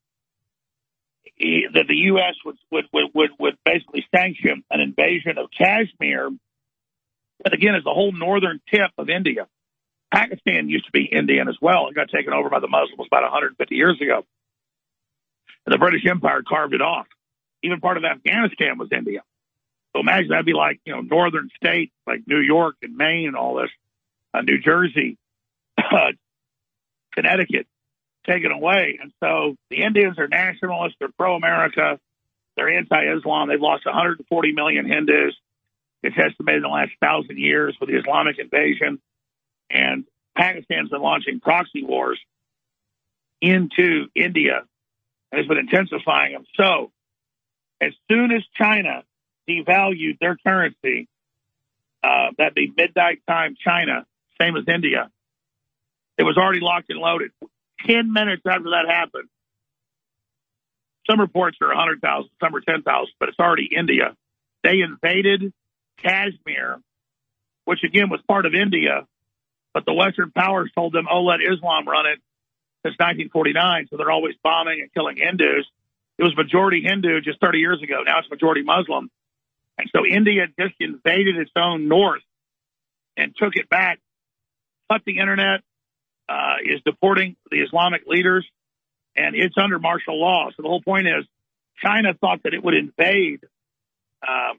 he, that the U S would, would, would, would basically sanction an invasion of Kashmir. And again, it's the whole northern tip of India. Pakistan used to be Indian as well. It got taken over by the Muslims about one hundred fifty years ago. And the British Empire carved it off. Even part of Afghanistan was India. So imagine that'd be like, you know, northern states like New York and Maine and all this, uh, New Jersey, uh, Connecticut, taken away. And so the Indians are nationalists. They're pro-America. They're anti-Islam. They've lost one hundred forty million Hindus. It's estimated in the last thousand years with the Islamic invasion. And Pakistan's been launching proxy wars into India and has been intensifying them. So as soon as China devalued their currency, uh, that'd be midnight time China, same as India, it was already locked and loaded. Ten minutes after that happened, some reports are one hundred thousand, some are ten thousand, but it's already India. They invaded Kashmir, which again was part of India but the Western powers told them, oh, let Islam run it since nineteen forty-nine, so they're always bombing and killing Hindus. It was majority Hindu just thirty years ago. Now it's majority Muslim. And so India just invaded its own north and took it back, cut the internet, uh, is deporting the Islamic leaders, and it's under martial law. So the whole point is China thought that it would invade um,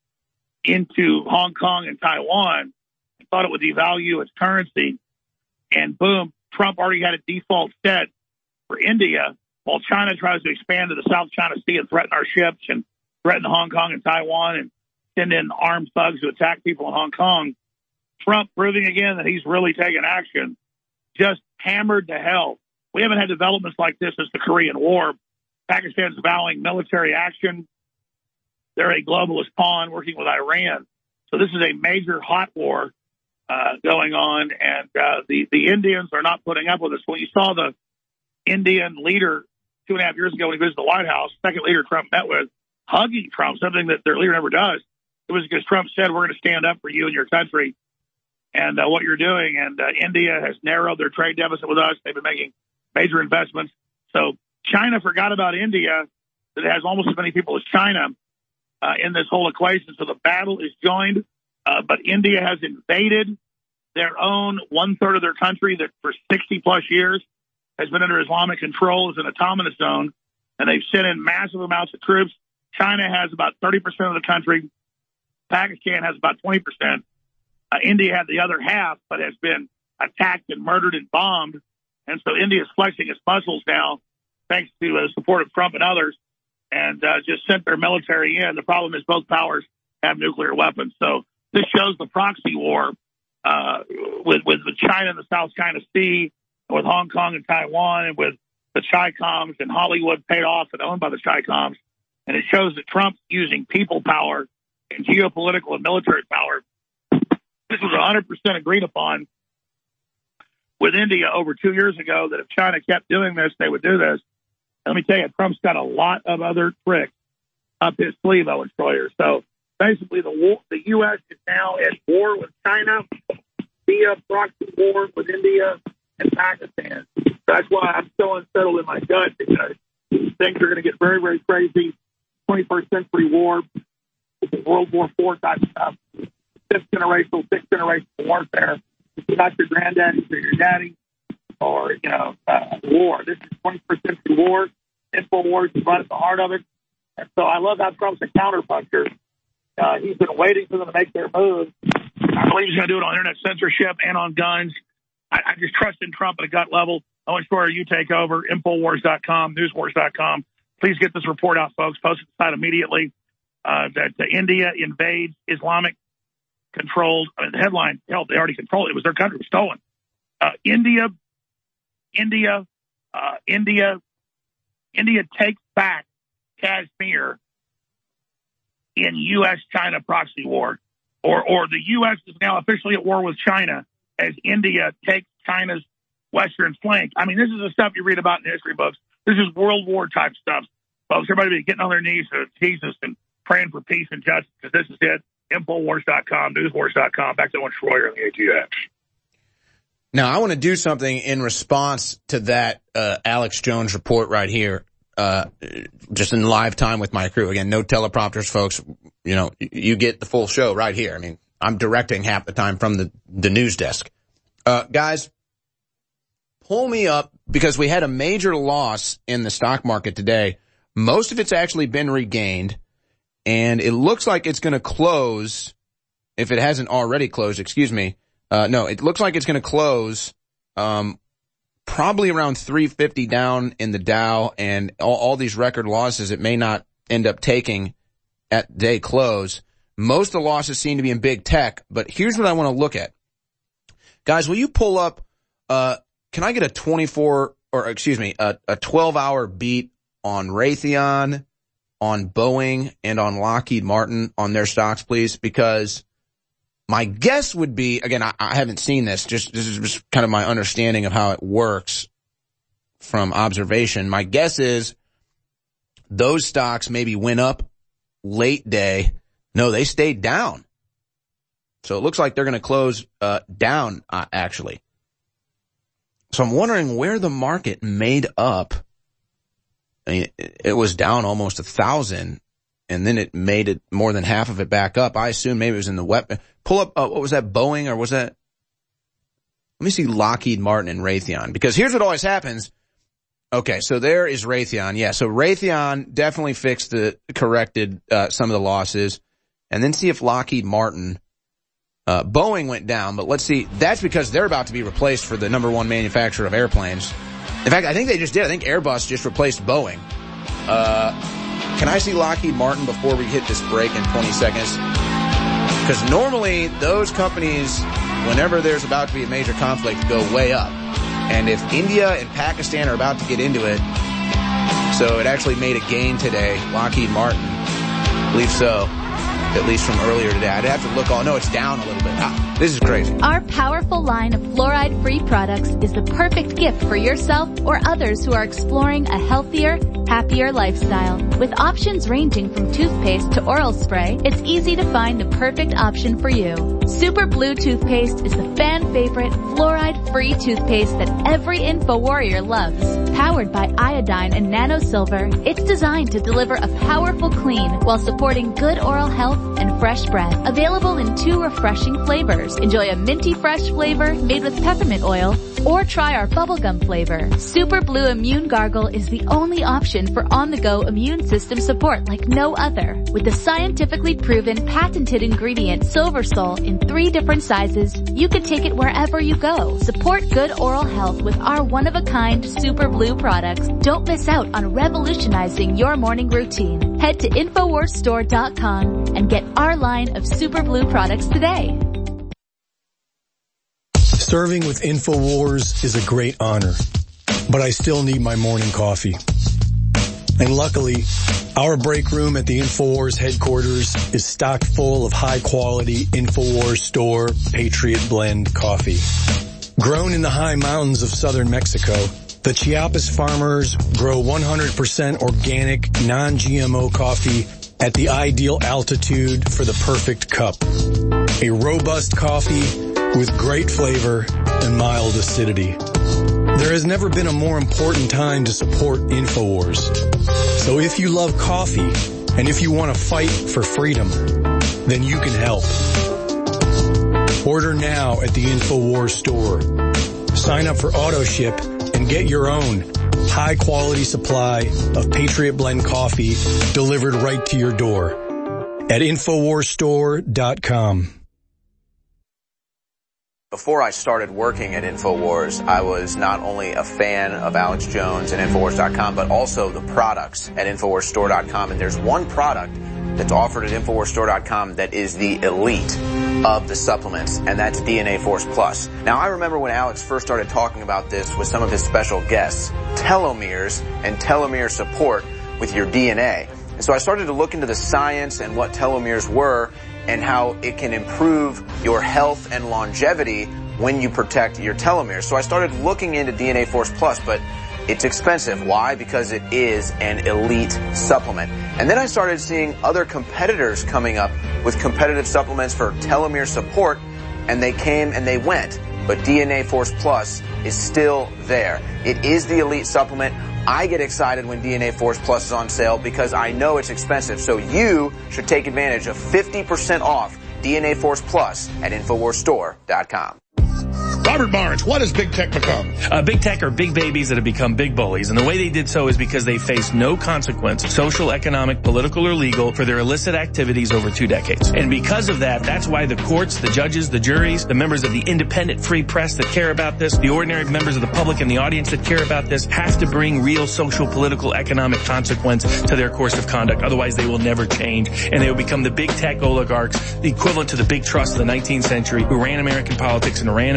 into Hong Kong and Taiwan, and thought it would devalue its currency, and boom, Trump already had a default set for India, while China tries to expand to the South China Sea and threaten our ships and threaten Hong Kong and Taiwan and send in armed thugs to attack people in Hong Kong. Trump proving again that he's really taken action, just hammered to hell. We haven't had developments like this since the Korean War. Pakistan's vowing military action. They're a globalist pawn working with Iran. So this is a major hot war uh, going on, and uh, the, the Indians are not putting up with this. When you saw the Indian leader two and a half years ago when he visited the White House, second leader Trump met with, hugging Trump, something that their leader never does. It was because Trump said, we're going to stand up for you and your country and uh, what you're doing. And uh, India has narrowed their trade deficit with us. They've been making major investments. So China forgot about India, that it has almost as many people as China uh, in this whole equation. So the battle is joined, uh, but India has invaded their own one-third of their country that for sixty plus years has been under Islamic control as an autonomous zone, and they've sent in massive amounts of troops. China has about thirty percent of the country. Pakistan has about twenty percent. Uh, India had the other half, but has been attacked and murdered and bombed. And so India is flexing its muscles now, thanks to the uh, support of Trump and others, and uh, just sent their military in. The problem is both powers have nuclear weapons. So this shows the proxy war uh, with, with China and the South China Sea, with Hong Kong and Taiwan, and with the Chi-Coms and Hollywood paid off and owned by the Chi-Coms. And it shows that Trump's using people power and geopolitical and military power. This was one hundred percent agreed upon with India over two years ago, that if China kept doing this, they would do this. Let me tell you, Trump's got a lot of other tricks up his sleeve, Owen Schroyer. So basically, the war, the U S is now at war with China via proxy war with India and Pakistan. That's why I'm so unsettled in my gut, because things are going to get very, very crazy. twenty-first century war, World War Four type stuff, fifth generational, sixth generational warfare. It's not your granddaddy or your daddy, or, you know, uh, war. This is twenty-first century war. InfoWars is right at the heart of it. And so I love how Trump's a counterpuncher. Uh, he's been waiting for them to make their move. I believe he's going to do it on internet censorship and on guns. I, I just trust in Trump at a gut level. Owen Schroyer, you take over. Infowars dot com, Newswars dot com. Please get this report out, folks. Post it to the site immediately. Uh, that uh, India invades Islamic controlled. I mean, the headline, hell, they already controlled it. It was their country. It was stolen. Uh, India, India, uh, India, India takes back Kashmir in U S China proxy war, or or the U S is now officially at war with China as India takes China's western flank. I mean, this is the stuff you read about in history books. This is World War type stuff, folks. Everybody be getting on their knees to Jesus and praying for peace and justice, because this is it. Infowars dot com, Newswars dot com. Back to Owen Schroyer on the A T X. Now, I want to do something in response to that uh, Alex Jones report right here, uh, just in live time with my crew. Again, no teleprompters, folks. You know, you get the full show right here. I mean, I'm directing half the time from the, the news desk. Uh, guys, pull me up, because we had a major loss in the stock market today. Most of it's actually been regained, and it looks like it's going to close, if it hasn't already closed, excuse me. Uh, no, it looks like it's going to close, um, probably around three fifty down in the Dow, and all, all these record losses it may not end up taking at day close. Most of the losses seem to be in big tech, but here's what I want to look at. Guys, will you pull up, uh, can I get a twenty-four, or excuse me, a, a twelve hour beat on Raytheon, on Boeing, and on Lockheed Martin on their stocks, please? Because my guess would be, again, I, I haven't seen this, just, this is just kind of my understanding of how it works from observation. My guess is those stocks maybe went up late day. No, they stayed down. So it looks like they're going to close uh, down, uh, actually. So I'm wondering where the market made up. I mean, it was down almost a thousand, and then it made it more than half of it back up. I assume maybe it was in the web. Pull up, uh, what was that, Boeing, or was that? Let me see Lockheed Martin and Raytheon, because here's what always happens. Okay, so there is Raytheon. Yeah, so Raytheon definitely fixed the, corrected uh, some of the losses, and then see if Lockheed Martin. Uh, Boeing went down, but let's see. That's because they're about to be replaced for the number one manufacturer of airplanes. In fact, I think they just did. I think Airbus just replaced Boeing. Uh, can I see Lockheed Martin before we hit this break in twenty seconds? Because normally those companies, whenever there's about to be a major conflict, go way up. And if India and Pakistan are about to get into it, so it actually made a gain today, Lockheed Martin, I believe so. At least from earlier today. I'd have to look. Oh, no, it's down a little bit. Ah, this is crazy. Our powerful line of fluoride-free products is the perfect gift for yourself or others who are exploring a healthier, happier lifestyle. With options ranging from toothpaste to oral spray, it's easy to find the perfect option for you. Super Blue Toothpaste is the fan-favorite fluoride-free toothpaste that every InfoWarrior loves. Powered by iodine and nano silver, it's designed to deliver a powerful clean while supporting good oral health and fresh breath. Available in two refreshing flavors. Enjoy a minty fresh flavor made with peppermint oil, or try our bubblegum flavor. Super Blue Immune Gargle is the only option for on-the-go immune system support like no other. With the scientifically proven patented ingredient Silver Sol in three different sizes, you can take it wherever you go. Support good oral health with our one-of-a-kind Super Blue products. Don't miss out on revolutionizing your morning routine. Head to Infowars Store dot com and get our line of Super Blue products today. Serving with InfoWars is a great honor, but I still need my morning coffee. And luckily, our break room at the InfoWars headquarters is stocked full of high-quality InfoWars Store Patriot Blend coffee. Grown in the high mountains of southern Mexico, the Chiapas farmers grow one hundred percent organic, non-G M O coffee at the ideal altitude for the perfect cup. A robust coffee with great flavor and mild acidity. There has never been a more important time to support InfoWars. So if you love coffee and if you want to fight for freedom, then you can help. Order now at the InfoWars store. Sign up for AutoShip and get your own high-quality supply of Patriot Blend coffee delivered right to your door at Infowars Store dot com. Before I started working at InfoWars, I was not only a fan of Alex Jones and Infowars dot com, but also the products at Infowars Store dot com. And there's one product that's offered at Infowars Store dot com that is the elite of the supplements, and that's D N A Force Plus. Now, I remember when Alex first started talking about this with some of his special guests, telomeres and telomere support with your D N A. And so I started to look into the science and what telomeres were and how it can improve your health and longevity when you protect your telomeres. So I started looking into D N A Force Plus, but it's expensive. Why? Because it is an elite supplement. And then I started seeing other competitors coming up with competitive supplements for telomere support, and they came and they went. But D N A Force Plus is still there. It is the elite supplement. I get excited when D N A Force Plus is on sale because I know it's expensive. So you should take advantage of fifty percent off D N A Force Plus at Infowars Store dot com. Robert Barnes, what has big tech become? Uh, big tech are big babies that have become big bullies. And the way they did so is because they faced no consequence, social, economic, political, or legal, for their illicit activities over two decades. And because of that, that's why the courts, the judges, the juries, the members of the independent free press that care about this, the ordinary members of the public and the audience that care about this, have to bring real social, political, economic consequence to their course of conduct. Otherwise, they will never change. And they will become the big tech oligarchs, the equivalent to the big trusts of the nineteenth century, who ran American politics and ran American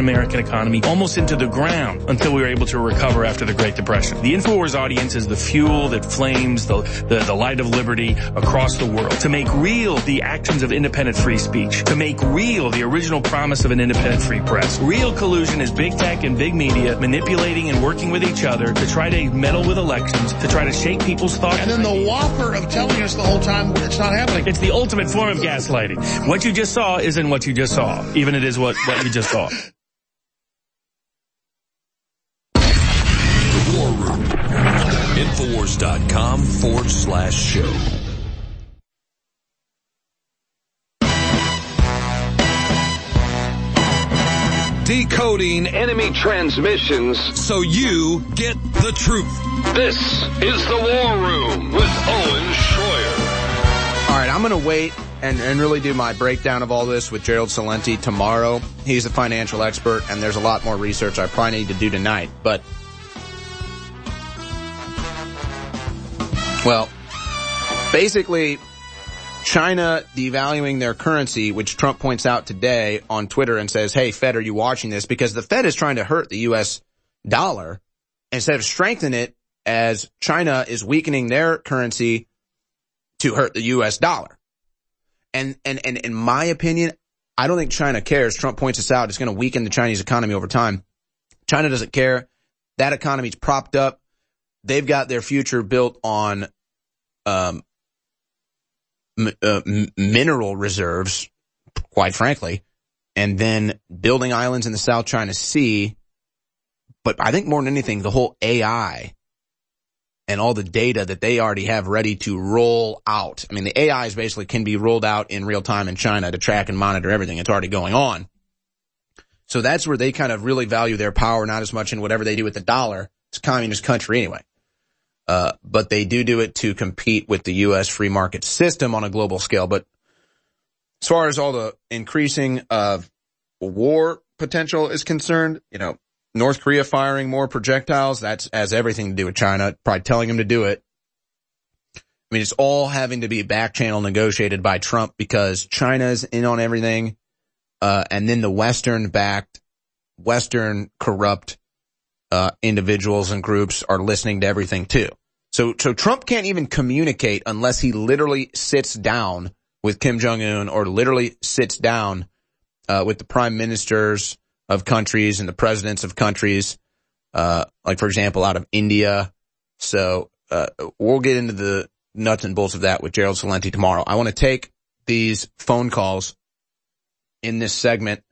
economy almost into the ground until we were able to recover after the Great Depression. The InfoWars audience is the fuel that flames the, the, the light of liberty across the world. To make real the actions of independent free speech. To make real the original promise of an independent free press. Real collusion is big tech and big media manipulating and working with each other to try to meddle with elections, to try to shake people's thoughts. And then the whopper of telling us the whole time it's not happening. It's the ultimate form of gaslighting. What you just saw isn't what you just saw, even it is what, what you just saw. The War Room. Infowars.com forward slash show. Decoding enemy transmissions so you get the truth. This is the War Room with Owen Schroyer. All right, I'm going to wait and, and really do my breakdown of all this with Gerald Celente tomorrow. He's a financial expert, and there's a lot more research I probably need to do tonight. But, well, basically, China devaluing their currency, which Trump points out today on Twitter and says, hey, Fed, are you watching this? Because the Fed is trying to hurt the U S dollar instead of strengthen it, as China is weakening their currency to hurt the U S dollar. And, and, and in my opinion, I don't think China cares. Trump points this out. It's going to weaken the Chinese economy over time. China doesn't care. That economy's propped up. They've got their future built on, um, Uh, mineral reserves, quite frankly, and then building islands in the South China Sea. But I think more than anything, the whole A I and all the data that they already have ready to roll out. I mean, the A Is basically can be rolled out in real time in China to track and monitor everything. It's already going on. So that's where they kind of really value their power, not as much in whatever they do with the dollar. It's a communist country anyway. Uh, but they do do it to compete with the U S free market system on a global scale. But as far as all the increasing of war potential is concerned, you know, North Korea firing more projectiles, that's has everything to do with China, probably telling them to do it. I mean, it's all having to be back channel negotiated by Trump because China's in on everything. Uh, and then the Western backed, Western corrupt Uh, individuals and groups are listening to everything too. So, so Trump can't even communicate unless he literally sits down with Kim Jong-un or literally sits down, uh, with the prime ministers of countries and the presidents of countries, uh, like for example, out of India. So, uh, we'll get into the nuts and bolts of that with Gerald Celente tomorrow. I want to take these phone calls in this segment.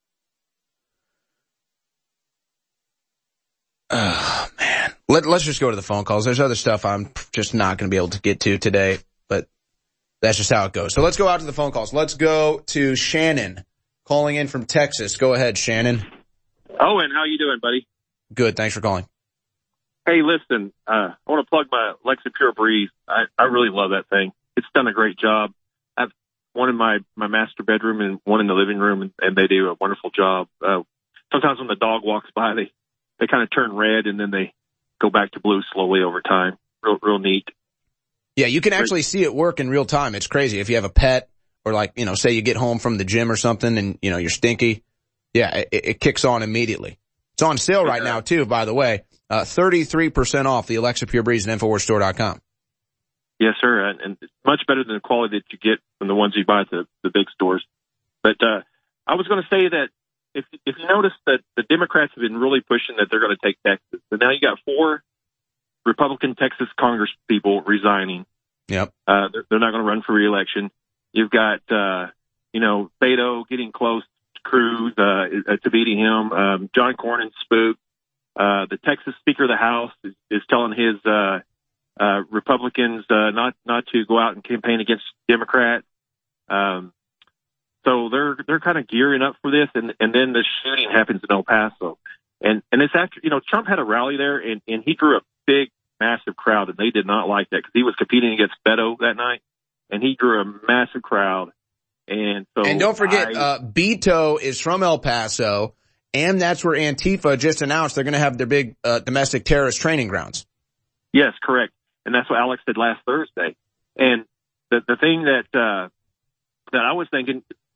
Oh, man. Let, let's just go to the phone calls. There's other stuff I'm just not going to be able to get to today, but that's just how it goes. So let's go out to the phone calls. Let's go to Shannon calling in from Texas. Go ahead, Shannon. Owen, how you doing, buddy? Good. Thanks for calling. Hey, listen, uh, I want to plug my Alexa Pure Breeze. I, I really love that thing. It's done a great job. I've one in my, my master bedroom and one in the living room, and, and they do a wonderful job. Uh, sometimes when the dog walks by, they They kind of turn red and then they go back to blue slowly over time. Real, real neat. Yeah, you can actually see it work in real time. It's crazy. If you have a pet or like, you know, say you get home from the gym or something and, you know, you're stinky. Yeah, it, it kicks on immediately. It's on sale right now too, by the way. Uh, thirty-three percent off the Alexa Pure Breeze at Infowars Store dot com. Yes, sir. And, and it's much better than the quality that you get from the ones you buy at the, the big stores. But, uh, I was going to say that If, if you notice that the Democrats have been really pushing that they're going to take Texas, and now you got four Republican Texas Congress people resigning. Yep. Uh, they're, they're not going to run for re-election. You've got, uh, you know, Beto getting close to Cruz, uh, to beating him. Um, John Cornyn spooked. Uh, the Texas Speaker of the House is, is telling his, uh, uh, Republicans, uh, not, not to go out and campaign against Democrats. Um, So they're they're kind of gearing up for this, and and then the shooting happens in El Paso, and and it's after you know Trump had a rally there, and and he drew a big massive crowd, and they did not like that because he was competing against Beto that night, and he drew a massive crowd, and so and don't forget, I, uh, Beto is from El Paso, and that's where Antifa just announced they're going to have their big uh, domestic terrorist training grounds. Yes, correct, and that's what Alex did last Thursday, and the the thing that uh, that I was thinking.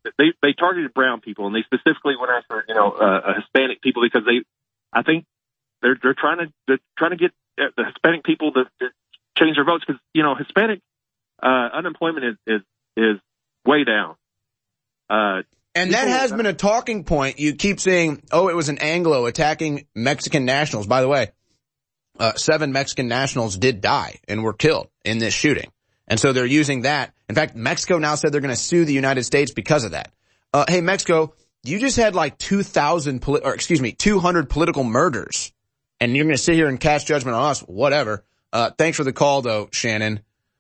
they they targeted brown people, and they specifically went after you know uh, Hispanic people because they, I think they're they're trying to they're trying to get the Hispanic people to, to change their votes because you know Hispanic uh, unemployment is is is way down. Uh, and that has been a talking point. You keep saying, oh, it was an Anglo attacking Mexican nationals. By the way, uh, seven Mexican nationals did die and were killed in this shooting. And so they're using that. In fact, Mexico now said they're going to sue the United States because of that. Uh, hey, Mexico, you just had like two thousand, poli- or excuse me, two hundred political murders. And you're going to sit here and cast judgment on us. Whatever. Uh, thanks for the call though, Shannon.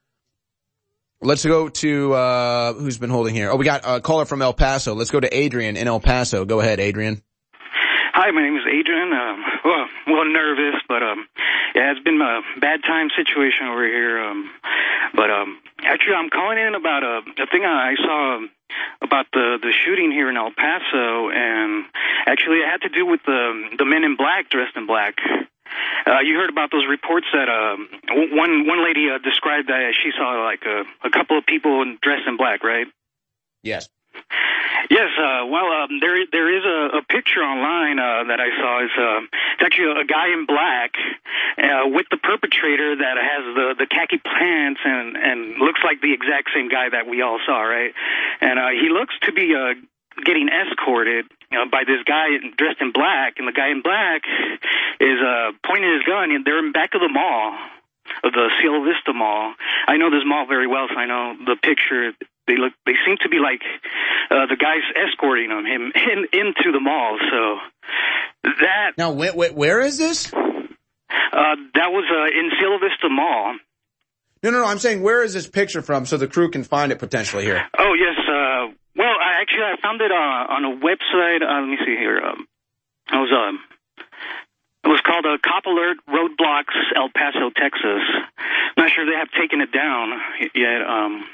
Let's go to, uh, who's been holding here? Oh, we got a caller from El Paso. Let's go to Adrian in El Paso. Go ahead, Adrian. Hi, my name is Adrian. Um, well, a little nervous, but, um, yeah, it's been a bad time situation over here. Um, but, um, actually, I'm calling in about a, a thing I saw about the, the shooting here in El Paso, and actually it had to do with the, the men in black dressed in black. Uh, you heard about those reports that, um, one, one lady uh, described that she saw like a, a couple of people dressed in black, right? Yes. Yes, uh, well, um, there there is a, a picture online uh, that I saw. It's, uh, it's actually a guy in black uh, with the perpetrator that has the, the khaki pants and, and looks like the exact same guy that we all saw, right? And uh, he looks to be uh, getting escorted uh, by this guy dressed in black, and the guy in black is uh, pointing his gun, and they're in back of the mall, of the Cielo Vista Mall. I know this mall very well, so I know the picture. They look. They seem to be like uh, the guys escorting him, him in, into the mall. So that now, wait, wait, where is this? Uh, that was uh, in Cielo Vista Mall. No, no, no. I'm saying, where is this picture from, so the crew can find it potentially here? Oh yes. Uh, well, I actually I found it uh, on a website. Uh, let me see here. Um, I was um. It was called uh, Cop Alert Roadblocks, El Paso, Texas. Not sure they have taken it down yet. Um.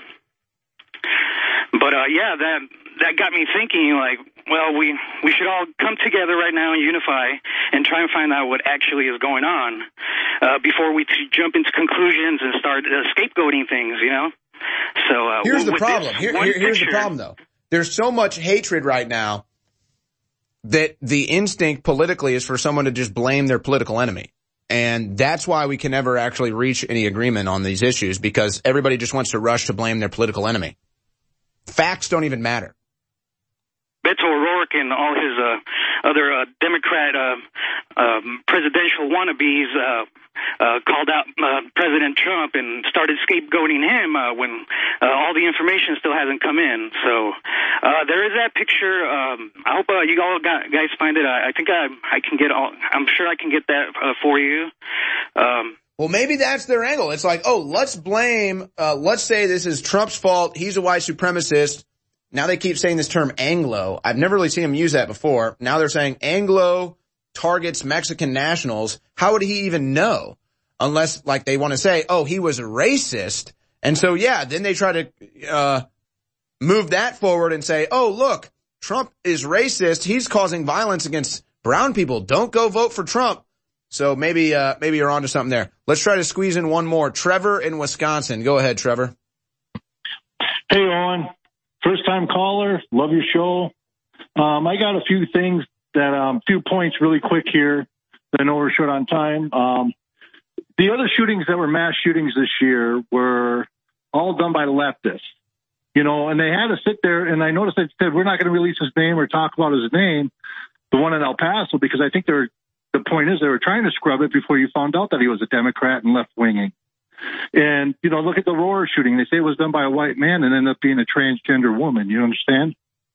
But, uh, yeah, that, that got me thinking, like, well, we, we should all come together right now and unify and try and find out what actually is going on, uh, before we t- jump into conclusions and start uh, scapegoating things, you know? So, uh, here's the with problem. Here, here, here's picture, the problem, though. There's so much hatred right now that the instinct politically is for someone to just blame their political enemy. And that's why we can never actually reach any agreement on these issues, because everybody just wants to rush to blame their political enemy. Facts don't even matter. Beto O'Rourke and all his uh, other uh, Democrat uh, um, presidential wannabes uh, uh, called out uh, President Trump and started scapegoating him uh, when uh, all the information still hasn't come in. So uh, there is that picture. Um, I hope uh, you all got, guys find it. I, I think I, I can get all. I'm sure I can get that uh, for you. Um, Well, maybe that's their angle. It's like, oh, let's blame, uh, let's say this is Trump's fault. He's a white supremacist. Now they keep saying this term Anglo. I've never really seen them use that before. Now they're saying Anglo targets Mexican nationals. How would he even know? Unless, like, they want to say, oh, he was a racist. And so, yeah, then they try to, uh, move that forward and say, oh, look, Trump is racist. He's causing violence against brown people. Don't go vote for Trump. So maybe, uh, maybe you're onto something there. Let's try to squeeze in one more. Trevor in Wisconsin. Go ahead, Trevor. Hey, Owen. First time caller. Love your show. Um, I got a few things that, um, few points really quick here. I know we're short on time. Um, the other shootings that were mass shootings this year were all done by leftists, you know, and they had to sit there. And I noticed they said, we're not going to release his name or talk about his name, the one in El Paso, because I think they're, the point is they were trying to scrub it before you found out that he was a Democrat and left-winging. And, you know, look at the Aurora shooting. They say it was done by a white man and ended up being a transgender woman. You understand?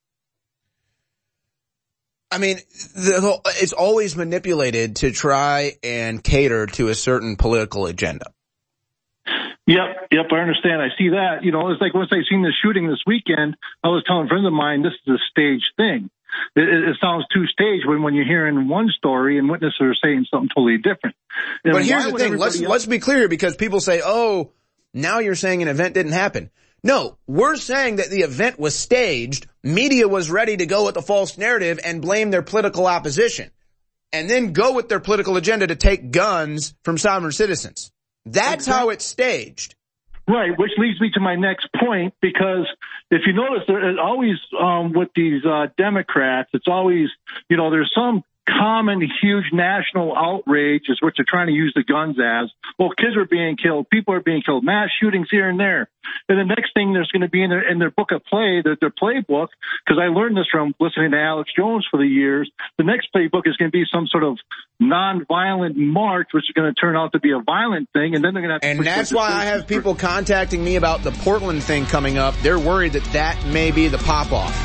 I mean, the, it's always manipulated to try and cater to a certain political agenda. Yep, yep, I understand. I see that. You know, it's like once I seen the shooting this weekend, I was telling friends of mine this is a staged thing. It, it sounds too staged when, when you're hearing one story and witnesses are saying something totally different. And but here's the thing. Let's, else- let's be clear, because people say, oh, now you're saying an event didn't happen. No, we're saying that the event was staged. Media was ready to go with the false narrative and blame their political opposition, and then go with their political agenda to take guns from sovereign citizens. That's exactly how it's staged. Right, which leads me to my next point, because if you notice, there's always, um, with these uh, Democrats, it's always, you know, there's some common, huge national outrage is what they're trying to use the guns as. Well, kids are being killed, people are being killed, mass shootings here and there. And the next thing there's going to be in their in their book of play, their, their playbook, because I learned this from listening to Alex Jones for the years. The next playbook is going to be some sort of nonviolent march, which is going to turn out to be a violent thing, and then they're going to have to. And that's why I have people contacting me about the Portland thing coming up. They're worried that that may be the pop-off.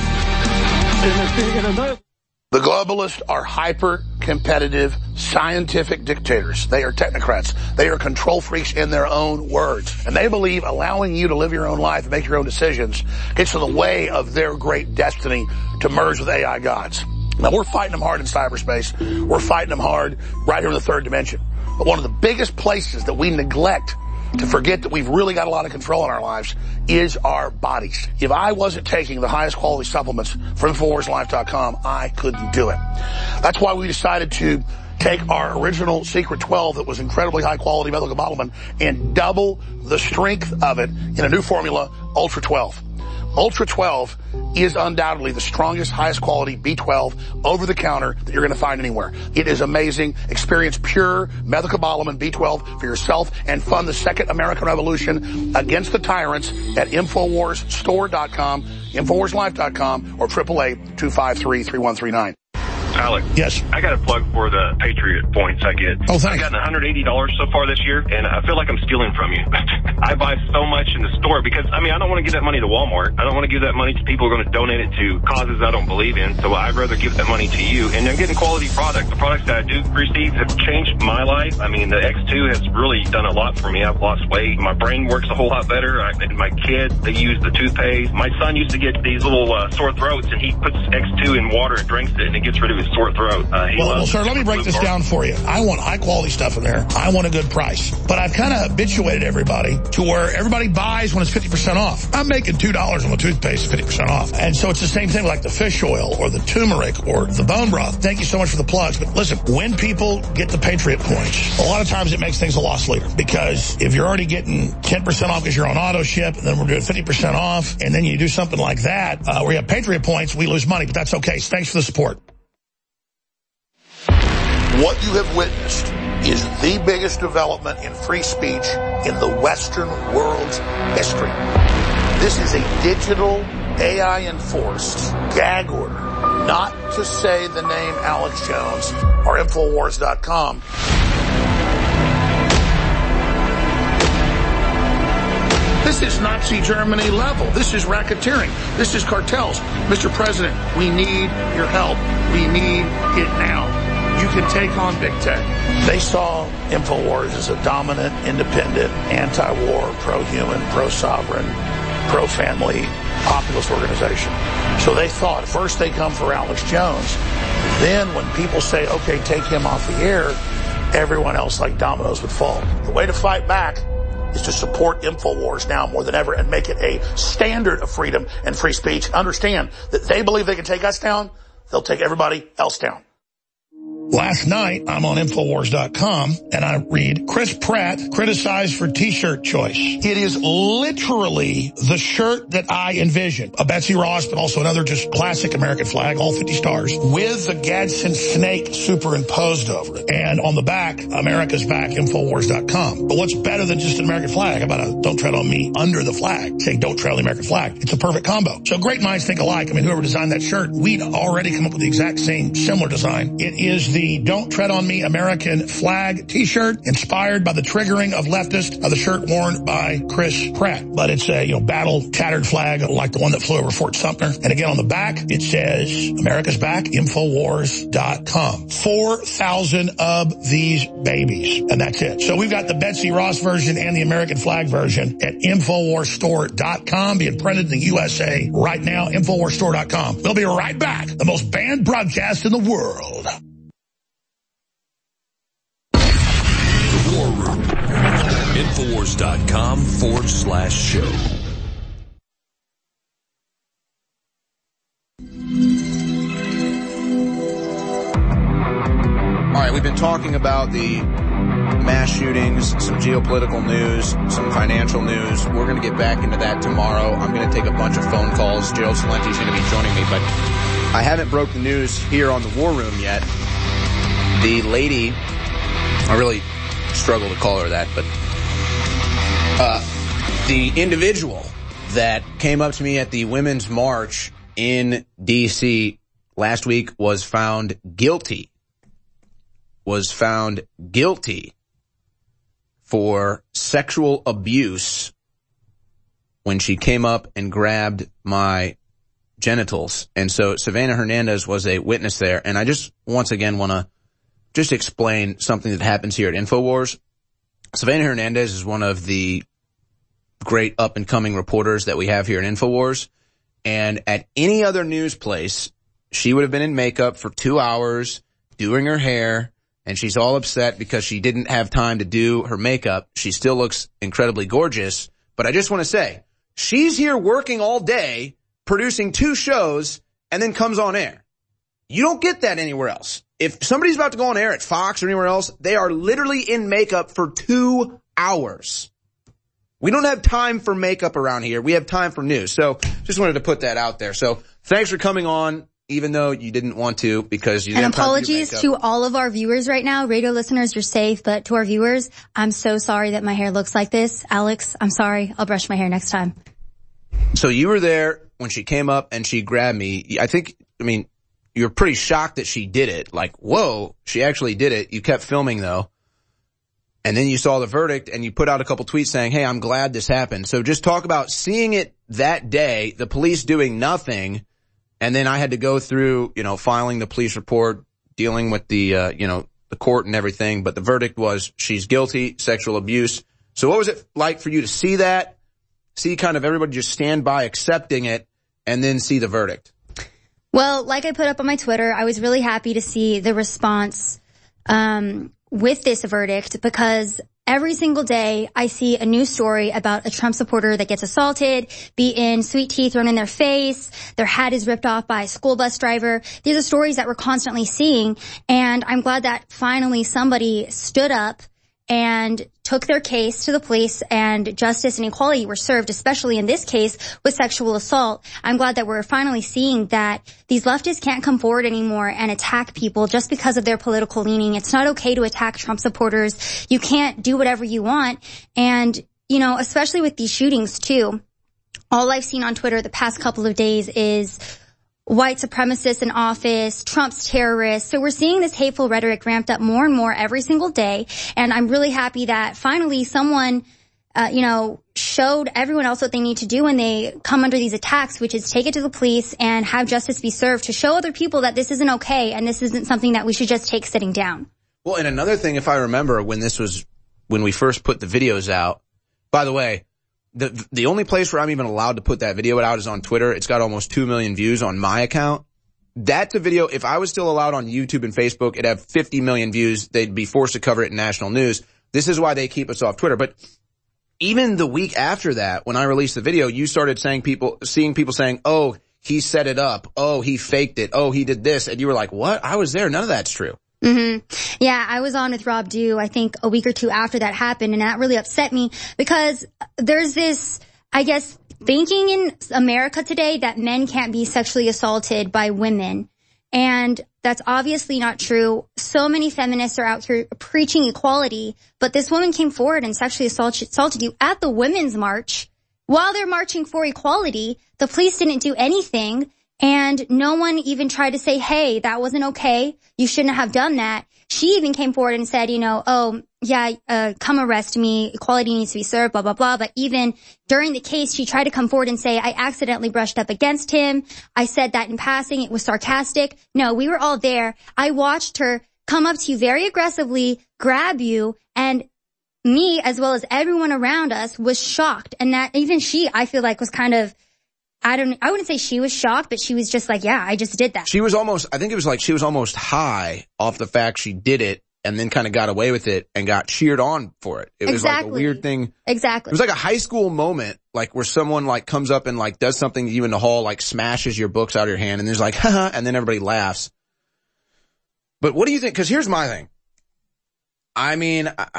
And, and another. The globalists are hyper-competitive, scientific dictators. They are technocrats. They are control freaks in their own words. And they believe allowing you to live your own life and make your own decisions gets in the way of their great destiny to merge with A I gods. Now, we're fighting them hard in cyberspace. We're fighting them hard right here in the third dimension. But one of the biggest places that we neglect to forget that we've really got a lot of control in our lives is our bodies. If I wasn't taking the highest quality supplements from Infowars Life dot com, I couldn't do it. That's why we decided to take our original Secret twelve that was incredibly high quality methylcobalamin and double the strength of it in a new formula, Ultra twelve. Ultra twelve is undoubtedly the strongest, highest quality B twelve over-the-counter that you're going to find anywhere. It is amazing. Experience pure methylcobalamin B twelve for yourself and fund the second American Revolution against the tyrants at Infowars Store dot com, Infowars Life dot com, or triple A two five three, three one three nine. Alex. Yes. I got a plug for the Patriot points I get. Oh, thanks. I've gotten one hundred eighty dollars so far this year, and I feel like I'm stealing from you. I buy so much in the store because, I mean, I don't want to give that money to Walmart. I don't want to give that money to people who are going to donate it to causes I don't believe in, so I'd rather give that money to you. And I'm getting quality products. The products that I do receive have changed my life. I mean, the X two has really done a lot for me. I've lost weight. My brain works a whole lot better. I, my kids, they use the toothpaste. My son used to get these little uh, sore throats, and he puts X two in water and drinks it, and it gets rid of his sore throat. Uh, Well, well, sir, let me break this down for you. I want high-quality stuff in there. I want a good price. But I've kind of habituated everybody to where everybody buys when it's fifty percent off. I'm making two dollars on the toothpaste, fifty percent off. And so it's the same thing like the fish oil or the turmeric or the bone broth. Thank you so much for the plugs. But listen, when people get the Patriot points, a lot of times it makes things a loss leader. Because if you're already getting ten percent off because you're on auto ship, and then we're doing fifty percent off, and then you do something like that, uh, where you have Patriot points, we lose money. But that's okay. So thanks for the support. What you have witnessed is the biggest development in free speech in the Western world's history. This is a digital, A I-enforced gag order, not to say the name Alex Jones or Infowars dot com. This is Nazi Germany level. This is racketeering. This is cartels. Mister President, we need your help. We need it now. You can take on big tech. They saw InfoWars as a dominant, independent, anti-war, pro-human, pro-sovereign, pro-family, populist organization. So they thought first they come for Alex Jones. Then when people say, okay, take him off the air, everyone else like dominoes would fall. The way to fight back is to support InfoWars now more than ever and make it a standard of freedom and free speech. Understand that they believe they can take us down, they'll take everybody else down. Last night, I'm on Infowars dot com, and I read Chris Pratt criticized for T-shirt choice. It is literally the shirt that I envisioned. A Betsy Ross, but also another just classic American flag, all fifty stars, with the Gadsden snake superimposed over it. And on the back, America's back, Infowars dot com. But what's better than just an American flag? How about a Don't Tread on Me under the flag, saying Don't Tread on the American flag? It's a perfect combo. So great minds think alike. I mean, whoever designed that shirt, we'd already come up with the exact same similar design. It is the Don't Tread on Me American flag T-shirt, inspired by the triggering of leftists of the shirt worn by Chris Pratt. But it's a, you know, battle tattered flag like the one that flew over Fort Sumter. And again, on the back, it says America's back, Infowars dot com. four thousand of these babies. And that's it. So we've got the Betsy Ross version and the American flag version at Infowars Store dot com, being printed in the U S A right now, Infowars Store dot com. We'll be right back. The most banned broadcast in the world. War Room. Infowars dot com forward slash show. All right, we've been talking about the mass shootings, some geopolitical news, some financial news. We're going to get back into that tomorrow. I'm going to take a bunch of phone calls. Gerald Celente is going to be joining me, but I haven't broke the news here on the War Room yet. The lady, I really struggle to call her that, but uh, the individual that came up to me at the Women's March in D C last week was found guilty, was found guilty for sexual abuse when she came up and grabbed my genitals. And so Savannah Hernandez was a witness there. And I just once again want to just explain something that happens here at InfoWars. Savannah Hernandez is one of the great up-and-coming reporters that we have here at InfoWars. And at any other news place, she would have been in makeup for two hours doing her hair, and she's all upset because she didn't have time to do her makeup. She still looks incredibly gorgeous. But I just want to say, she's here working all day, producing two shows, and then comes on air. You don't get that anywhere else. If somebody's about to go on air at Fox or anywhere else, they are literally in makeup for two hours. We don't have time for makeup around here. We have time for news. So just wanted to put that out there. So thanks for coming on, even though you didn't want to because you didn't and have time apologies to, do to all of our viewers right now. Radio listeners, you're safe, but to our viewers, I'm so sorry that my hair looks like this. Alex, I'm sorry. I'll brush my hair next time. So you were there when she came up and she grabbed me. I think, I mean, you're pretty shocked that she did it. Like, whoa, she actually did it. You kept filming though. And then you saw the verdict and you put out a couple tweets saying, hey, I'm glad this happened. So just talk about seeing it that day, the police doing nothing. And then I had to go through, you know, filing the police report, dealing with the, uh, you know, the court and everything. But the verdict was she's guilty, sexual abuse. So what was it like for you to see that, see kind of everybody just stand by accepting it, and then see the verdict? Well, like I put up on my Twitter, I was really happy to see the response um with this verdict, because every single day I see a news story about a Trump supporter that gets assaulted, beaten, sweet tea thrown in their face, their hat is ripped off by a school bus driver. These are stories that we're constantly seeing, and I'm glad that finally somebody stood up and took their case to the police, and justice and equality were served, especially in this case with sexual assault. I'm glad that we're finally seeing that these leftists can't come forward anymore and attack people just because of their political leaning. It's not okay to attack Trump supporters. You can't do whatever you want. And, you know, especially with these shootings too, all I've seen on Twitter the past couple of days is white supremacists in office, Trump's terrorists. So we're seeing this hateful rhetoric ramped up more and more every single day. And I'm really happy that finally someone, uh, you know, showed everyone else what they need to do when they come under these attacks, which is take it to the police and have justice be served to show other people that this isn't okay and this isn't something that we should just take sitting down. Well, and another thing, if I remember when this was, when we first put the videos out, by the way, The the only place where I'm even allowed to put that video out is on Twitter. It's got almost two million views on my account. That's a video, if I was still allowed on YouTube and Facebook, it'd have fifty million views. They'd be forced to cover it in national news. This is why they keep us off Twitter. But even the week after that, when I released the video, you started saying people, seeing people saying, oh, he set it up. Oh, he faked it. Oh, he did this. And you were like, what? I was there. None of that's true. Mm-hmm. Yeah, I was on with Rob Dew, I think a week or two after that happened, and that really upset me because there's this, I guess, thinking in America today that men can't be sexually assaulted by women. And that's obviously not true. So many feminists are out here preaching equality, but this woman came forward and sexually assaulted, assaulted you at the Women's March. While they're marching for equality, the police didn't do anything. And no one even tried to say, hey, that wasn't okay. You shouldn't have done that. She even came forward and said, you know, oh, yeah, uh, come arrest me. Equality needs to be served, blah, blah, blah. But even during the case, she tried to come forward and say, I accidentally brushed up against him. I said that in passing. It was sarcastic. No, we were all there. I watched her come up to you very aggressively, grab you, and me, as well as everyone around us, was shocked. And that even she, I feel like, was kind of, I don't, I wouldn't say she was shocked, but she was just like, yeah, I just did that. She was almost, I think it was like she was almost high off the fact she did it and then kind of got away with it and got cheered on for it. It was exactly. like a weird thing. Exactly. It was like a high school moment, like where someone like comes up and like does something to you in the hall, like smashes your books out of your hand and there's like, haha, and then everybody laughs. But what do you think? Cause here's my thing. I mean, I,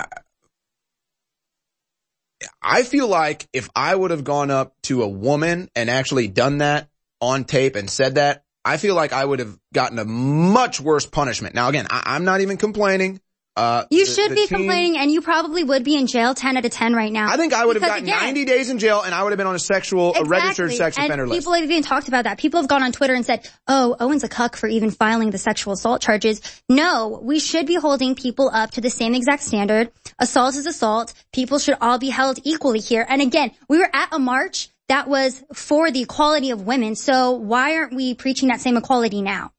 I feel like if I would have gone up to a woman and actually done that on tape and said that, I feel like I would have gotten a much worse punishment. Now, again, I, I'm not even complaining. Uh, you the, should the be team, complaining, and you probably would be in jail ten out of ten right now. I think I would have Because gotten again, ninety days in jail, and I would have been on a sexual, exactly. a registered sex and offender list. People have even talked about that. People have gone on Twitter and said, oh, Owen's a cuck for even filing the sexual assault charges. No, we should be holding people up to the same exact standard. Assault is assault. People should all be held equally here. And again, we were at a march that was for the equality of women, so why aren't we preaching that same equality now?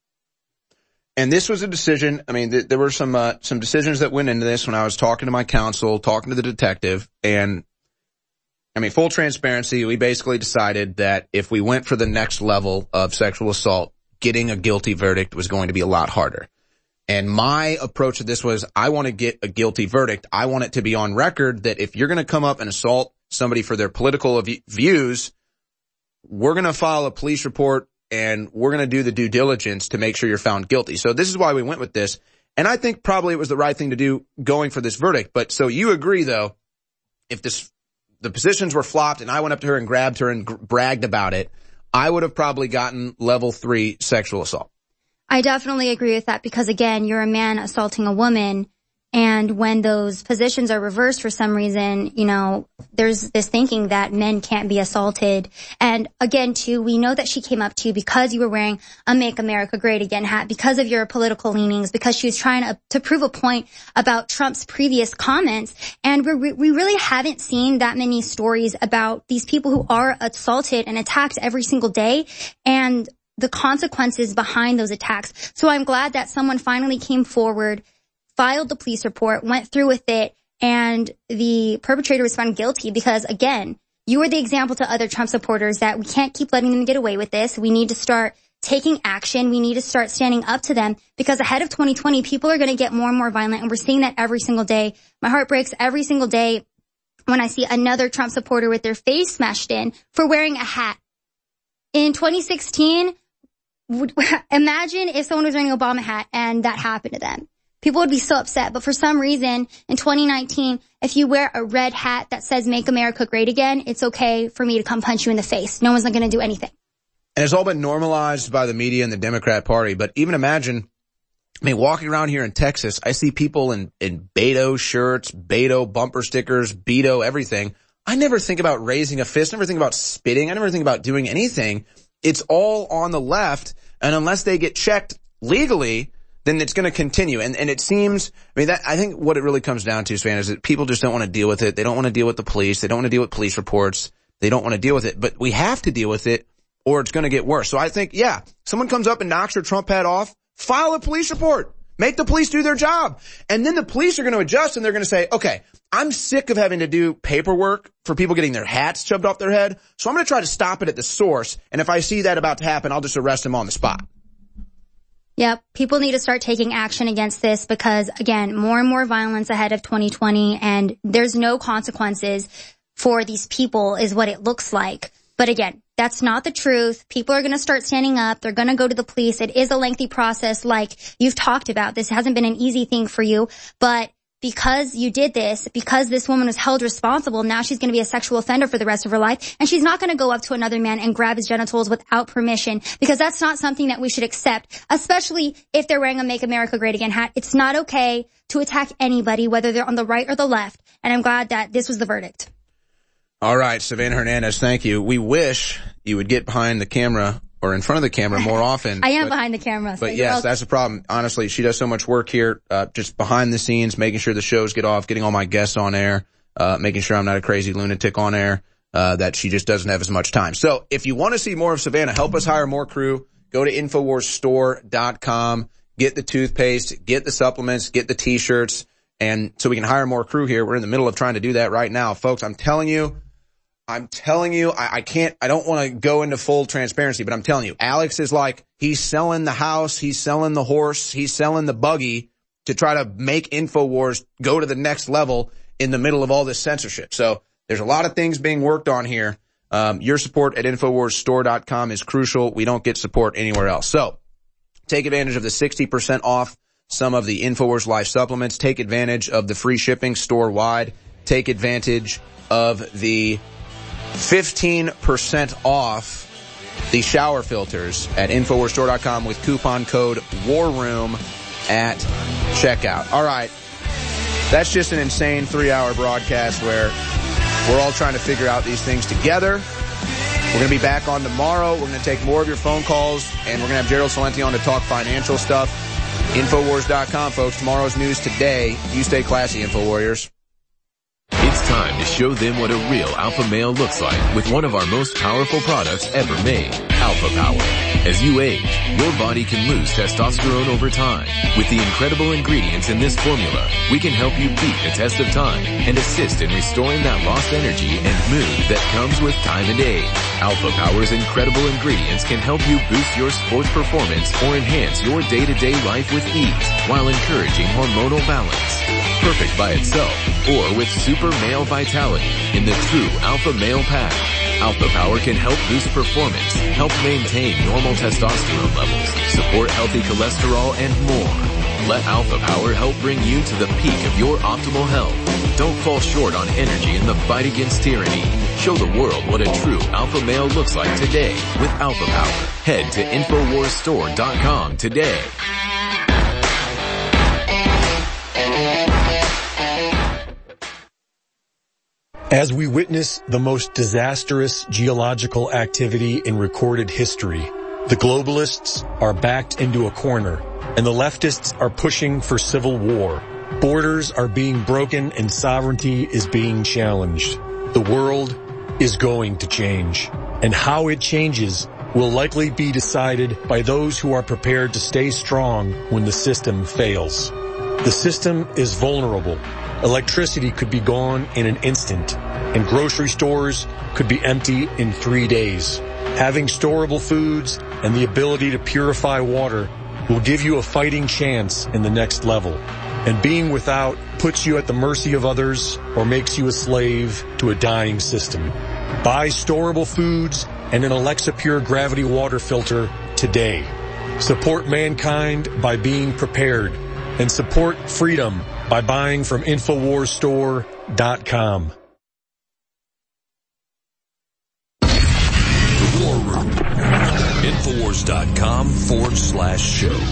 And this was a decision. I mean, th- there were some, uh, some decisions that went into this when I was talking to my counsel, talking to the detective. And I mean, full transparency, we basically decided that if we went for the next level of sexual assault, getting a guilty verdict was going to be a lot harder. And my approach to this was, I want to get a guilty verdict. I want it to be on record that if you're going to come up and assault somebody for their political v- views, we're going to file a police report and we're going to do the due diligence to make sure you're found guilty. So this is why we went with this. And I think probably it was the right thing to do going for this verdict. But so you agree, though, if this, the positions were flopped and I went up to her and grabbed her and gr- bragged about it, I would have probably gotten level three sexual assault. I definitely agree with that because, again, you're a man assaulting a woman. And when those positions are reversed for some reason, you know, there's this thinking that men can't be assaulted. And again, too, we know that she came up to you because you were wearing a Make America Great Again hat, because of your political leanings, because she was trying to, to prove a point about Trump's previous comments. And we we really haven't seen that many stories about these people who are assaulted and attacked every single day and the consequences behind those attacks. So I'm glad that someone finally came forward, filed the police report, went through with it, and the perpetrator was found guilty because, again, you were the example to other Trump supporters that we can't keep letting them get away with this. We need to start taking action. We need to start standing up to them because ahead of twenty twenty, people are going to get more and more violent, and we're seeing that every single day. My heart breaks every single day when I see another Trump supporter with their face smashed in for wearing a hat. In twenty sixteen, imagine if someone was wearing an Obama hat and that happened to them. People would be so upset. But for some reason, in twenty nineteen, if you wear a red hat that says Make America Great Again, it's okay for me to come punch you in the face. No one's going to do anything. And it's all been normalized by the media and the Democrat Party. But even imagine, I mean, walking around here in Texas, I see people in, in Beto shirts, Beto bumper stickers, Beto, everything. I never think about raising a fist, never think about spitting. I never think about doing anything. It's all on the left. And unless they get checked legally, then it's going to continue. And, and it seems, I mean, that, I think what it really comes down to, Savannah, is that people just don't want to deal with it. They don't want to deal with the police. They don't want to deal with police reports. They don't want to deal with it. But we have to deal with it or it's going to get worse. So I think, yeah, someone comes up and knocks your Trump hat off, file a police report. Make the police do their job. And then the police are going to adjust and they're going to say, okay, I'm sick of having to do paperwork for people getting their hats shoved off their head. So I'm going to try to stop it at the source. And if I see that about to happen, I'll just arrest them on the spot. Yep. People need to start taking action against this because, again, more and more violence ahead of twenty twenty, and there's no consequences for these people is what it looks like. But again, that's not the truth. People are going to start standing up. They're going to go to the police. It is a lengthy process like you've talked about. This hasn't been an easy thing for you, but because you did this, because this woman was held responsible, now she's going to be a sexual offender for the rest of her life. And she's not going to go up to another man and grab his genitals without permission because that's not something that we should accept, especially if they're wearing a Make America Great Again hat. It's not okay to attack anybody, whether they're on the right or the left. And I'm glad that this was the verdict. All right, Savannah Hernandez, thank you. We wish you would get behind the camera or in front of the camera more often. I am but, behind the camera. So but yes, welcome. That's the problem. Honestly, she does so much work here, uh, just behind the scenes, making sure the shows get off, getting all my guests on air, uh, making sure I'm not a crazy lunatic on air, uh, that she just doesn't have as much time. So if you want to see more of Savannah, help us hire more crew, go to Infowars Store dot com, get the toothpaste, get the supplements, get the t-shirts, and so we can hire more crew here. We're in the middle of trying to do that right now. Folks, I'm telling you, I'm telling you, I, I can't, I don't want to go into full transparency, but I'm telling you, Alex is like, he's selling the house, he's selling the horse, he's selling the buggy to try to make InfoWars go to the next level in the middle of all this censorship. So there's a lot of things being worked on here. Um, your support at Infowars Store dot com is crucial. We don't get support anywhere else. So take advantage of the sixty percent off some of the InfoWars Life supplements. Take advantage of the free shipping store-wide. Take advantage of the fifteen percent off the shower filters at InfoWars Store dot com with coupon code WARROOM at checkout. All right. That's just an insane three-hour broadcast where we're all trying to figure out these things together. We're going to be back on tomorrow. We're going to take more of your phone calls, and we're going to have Gerald Celente on to talk financial stuff. InfoWars dot com, folks. Tomorrow's news today. You stay classy, InfoWarriors. It's time to show them what a real alpha male looks like with one of our most powerful products ever made, Alpha Power. As you age, your body can lose testosterone over time. With the incredible ingredients in this formula, we can help you beat the test of time and assist in restoring that lost energy and mood that comes with time and age. Alpha Power's incredible ingredients can help you boost your sports performance or enhance your day-to-day life with ease while encouraging hormonal balance. Perfect by itself or with super male vitality in the true Alpha Male Pack. Alpha Power can help boost performance, help maintain normal testosterone levels, support healthy cholesterol, and more. Let Alpha Power help bring you to the peak of your optimal health. Don't fall short on energy in the fight against tyranny. Show the world what a true alpha male looks like today with Alpha Power. Head to InfoWars Store dot com today. As we witness the most disastrous geological activity in recorded history, the globalists are backed into a corner, and the leftists are pushing for civil war. Borders are being broken and sovereignty is being challenged. The world is going to change, and how it changes will likely be decided by those who are prepared to stay strong when the system fails. The system is vulnerable. Electricity could be gone in an instant, and grocery stores could be empty in three days. Having storable foods and the ability to purify water will give you a fighting chance in the next level. And being without puts you at the mercy of others or makes you a slave to a dying system. Buy storable foods and an Alexa Pure Gravity water filter today. Support mankind by being prepared, and support freedom by buying from InfoWars Store dot com. The War Room. InfoWars dot com forward slash show.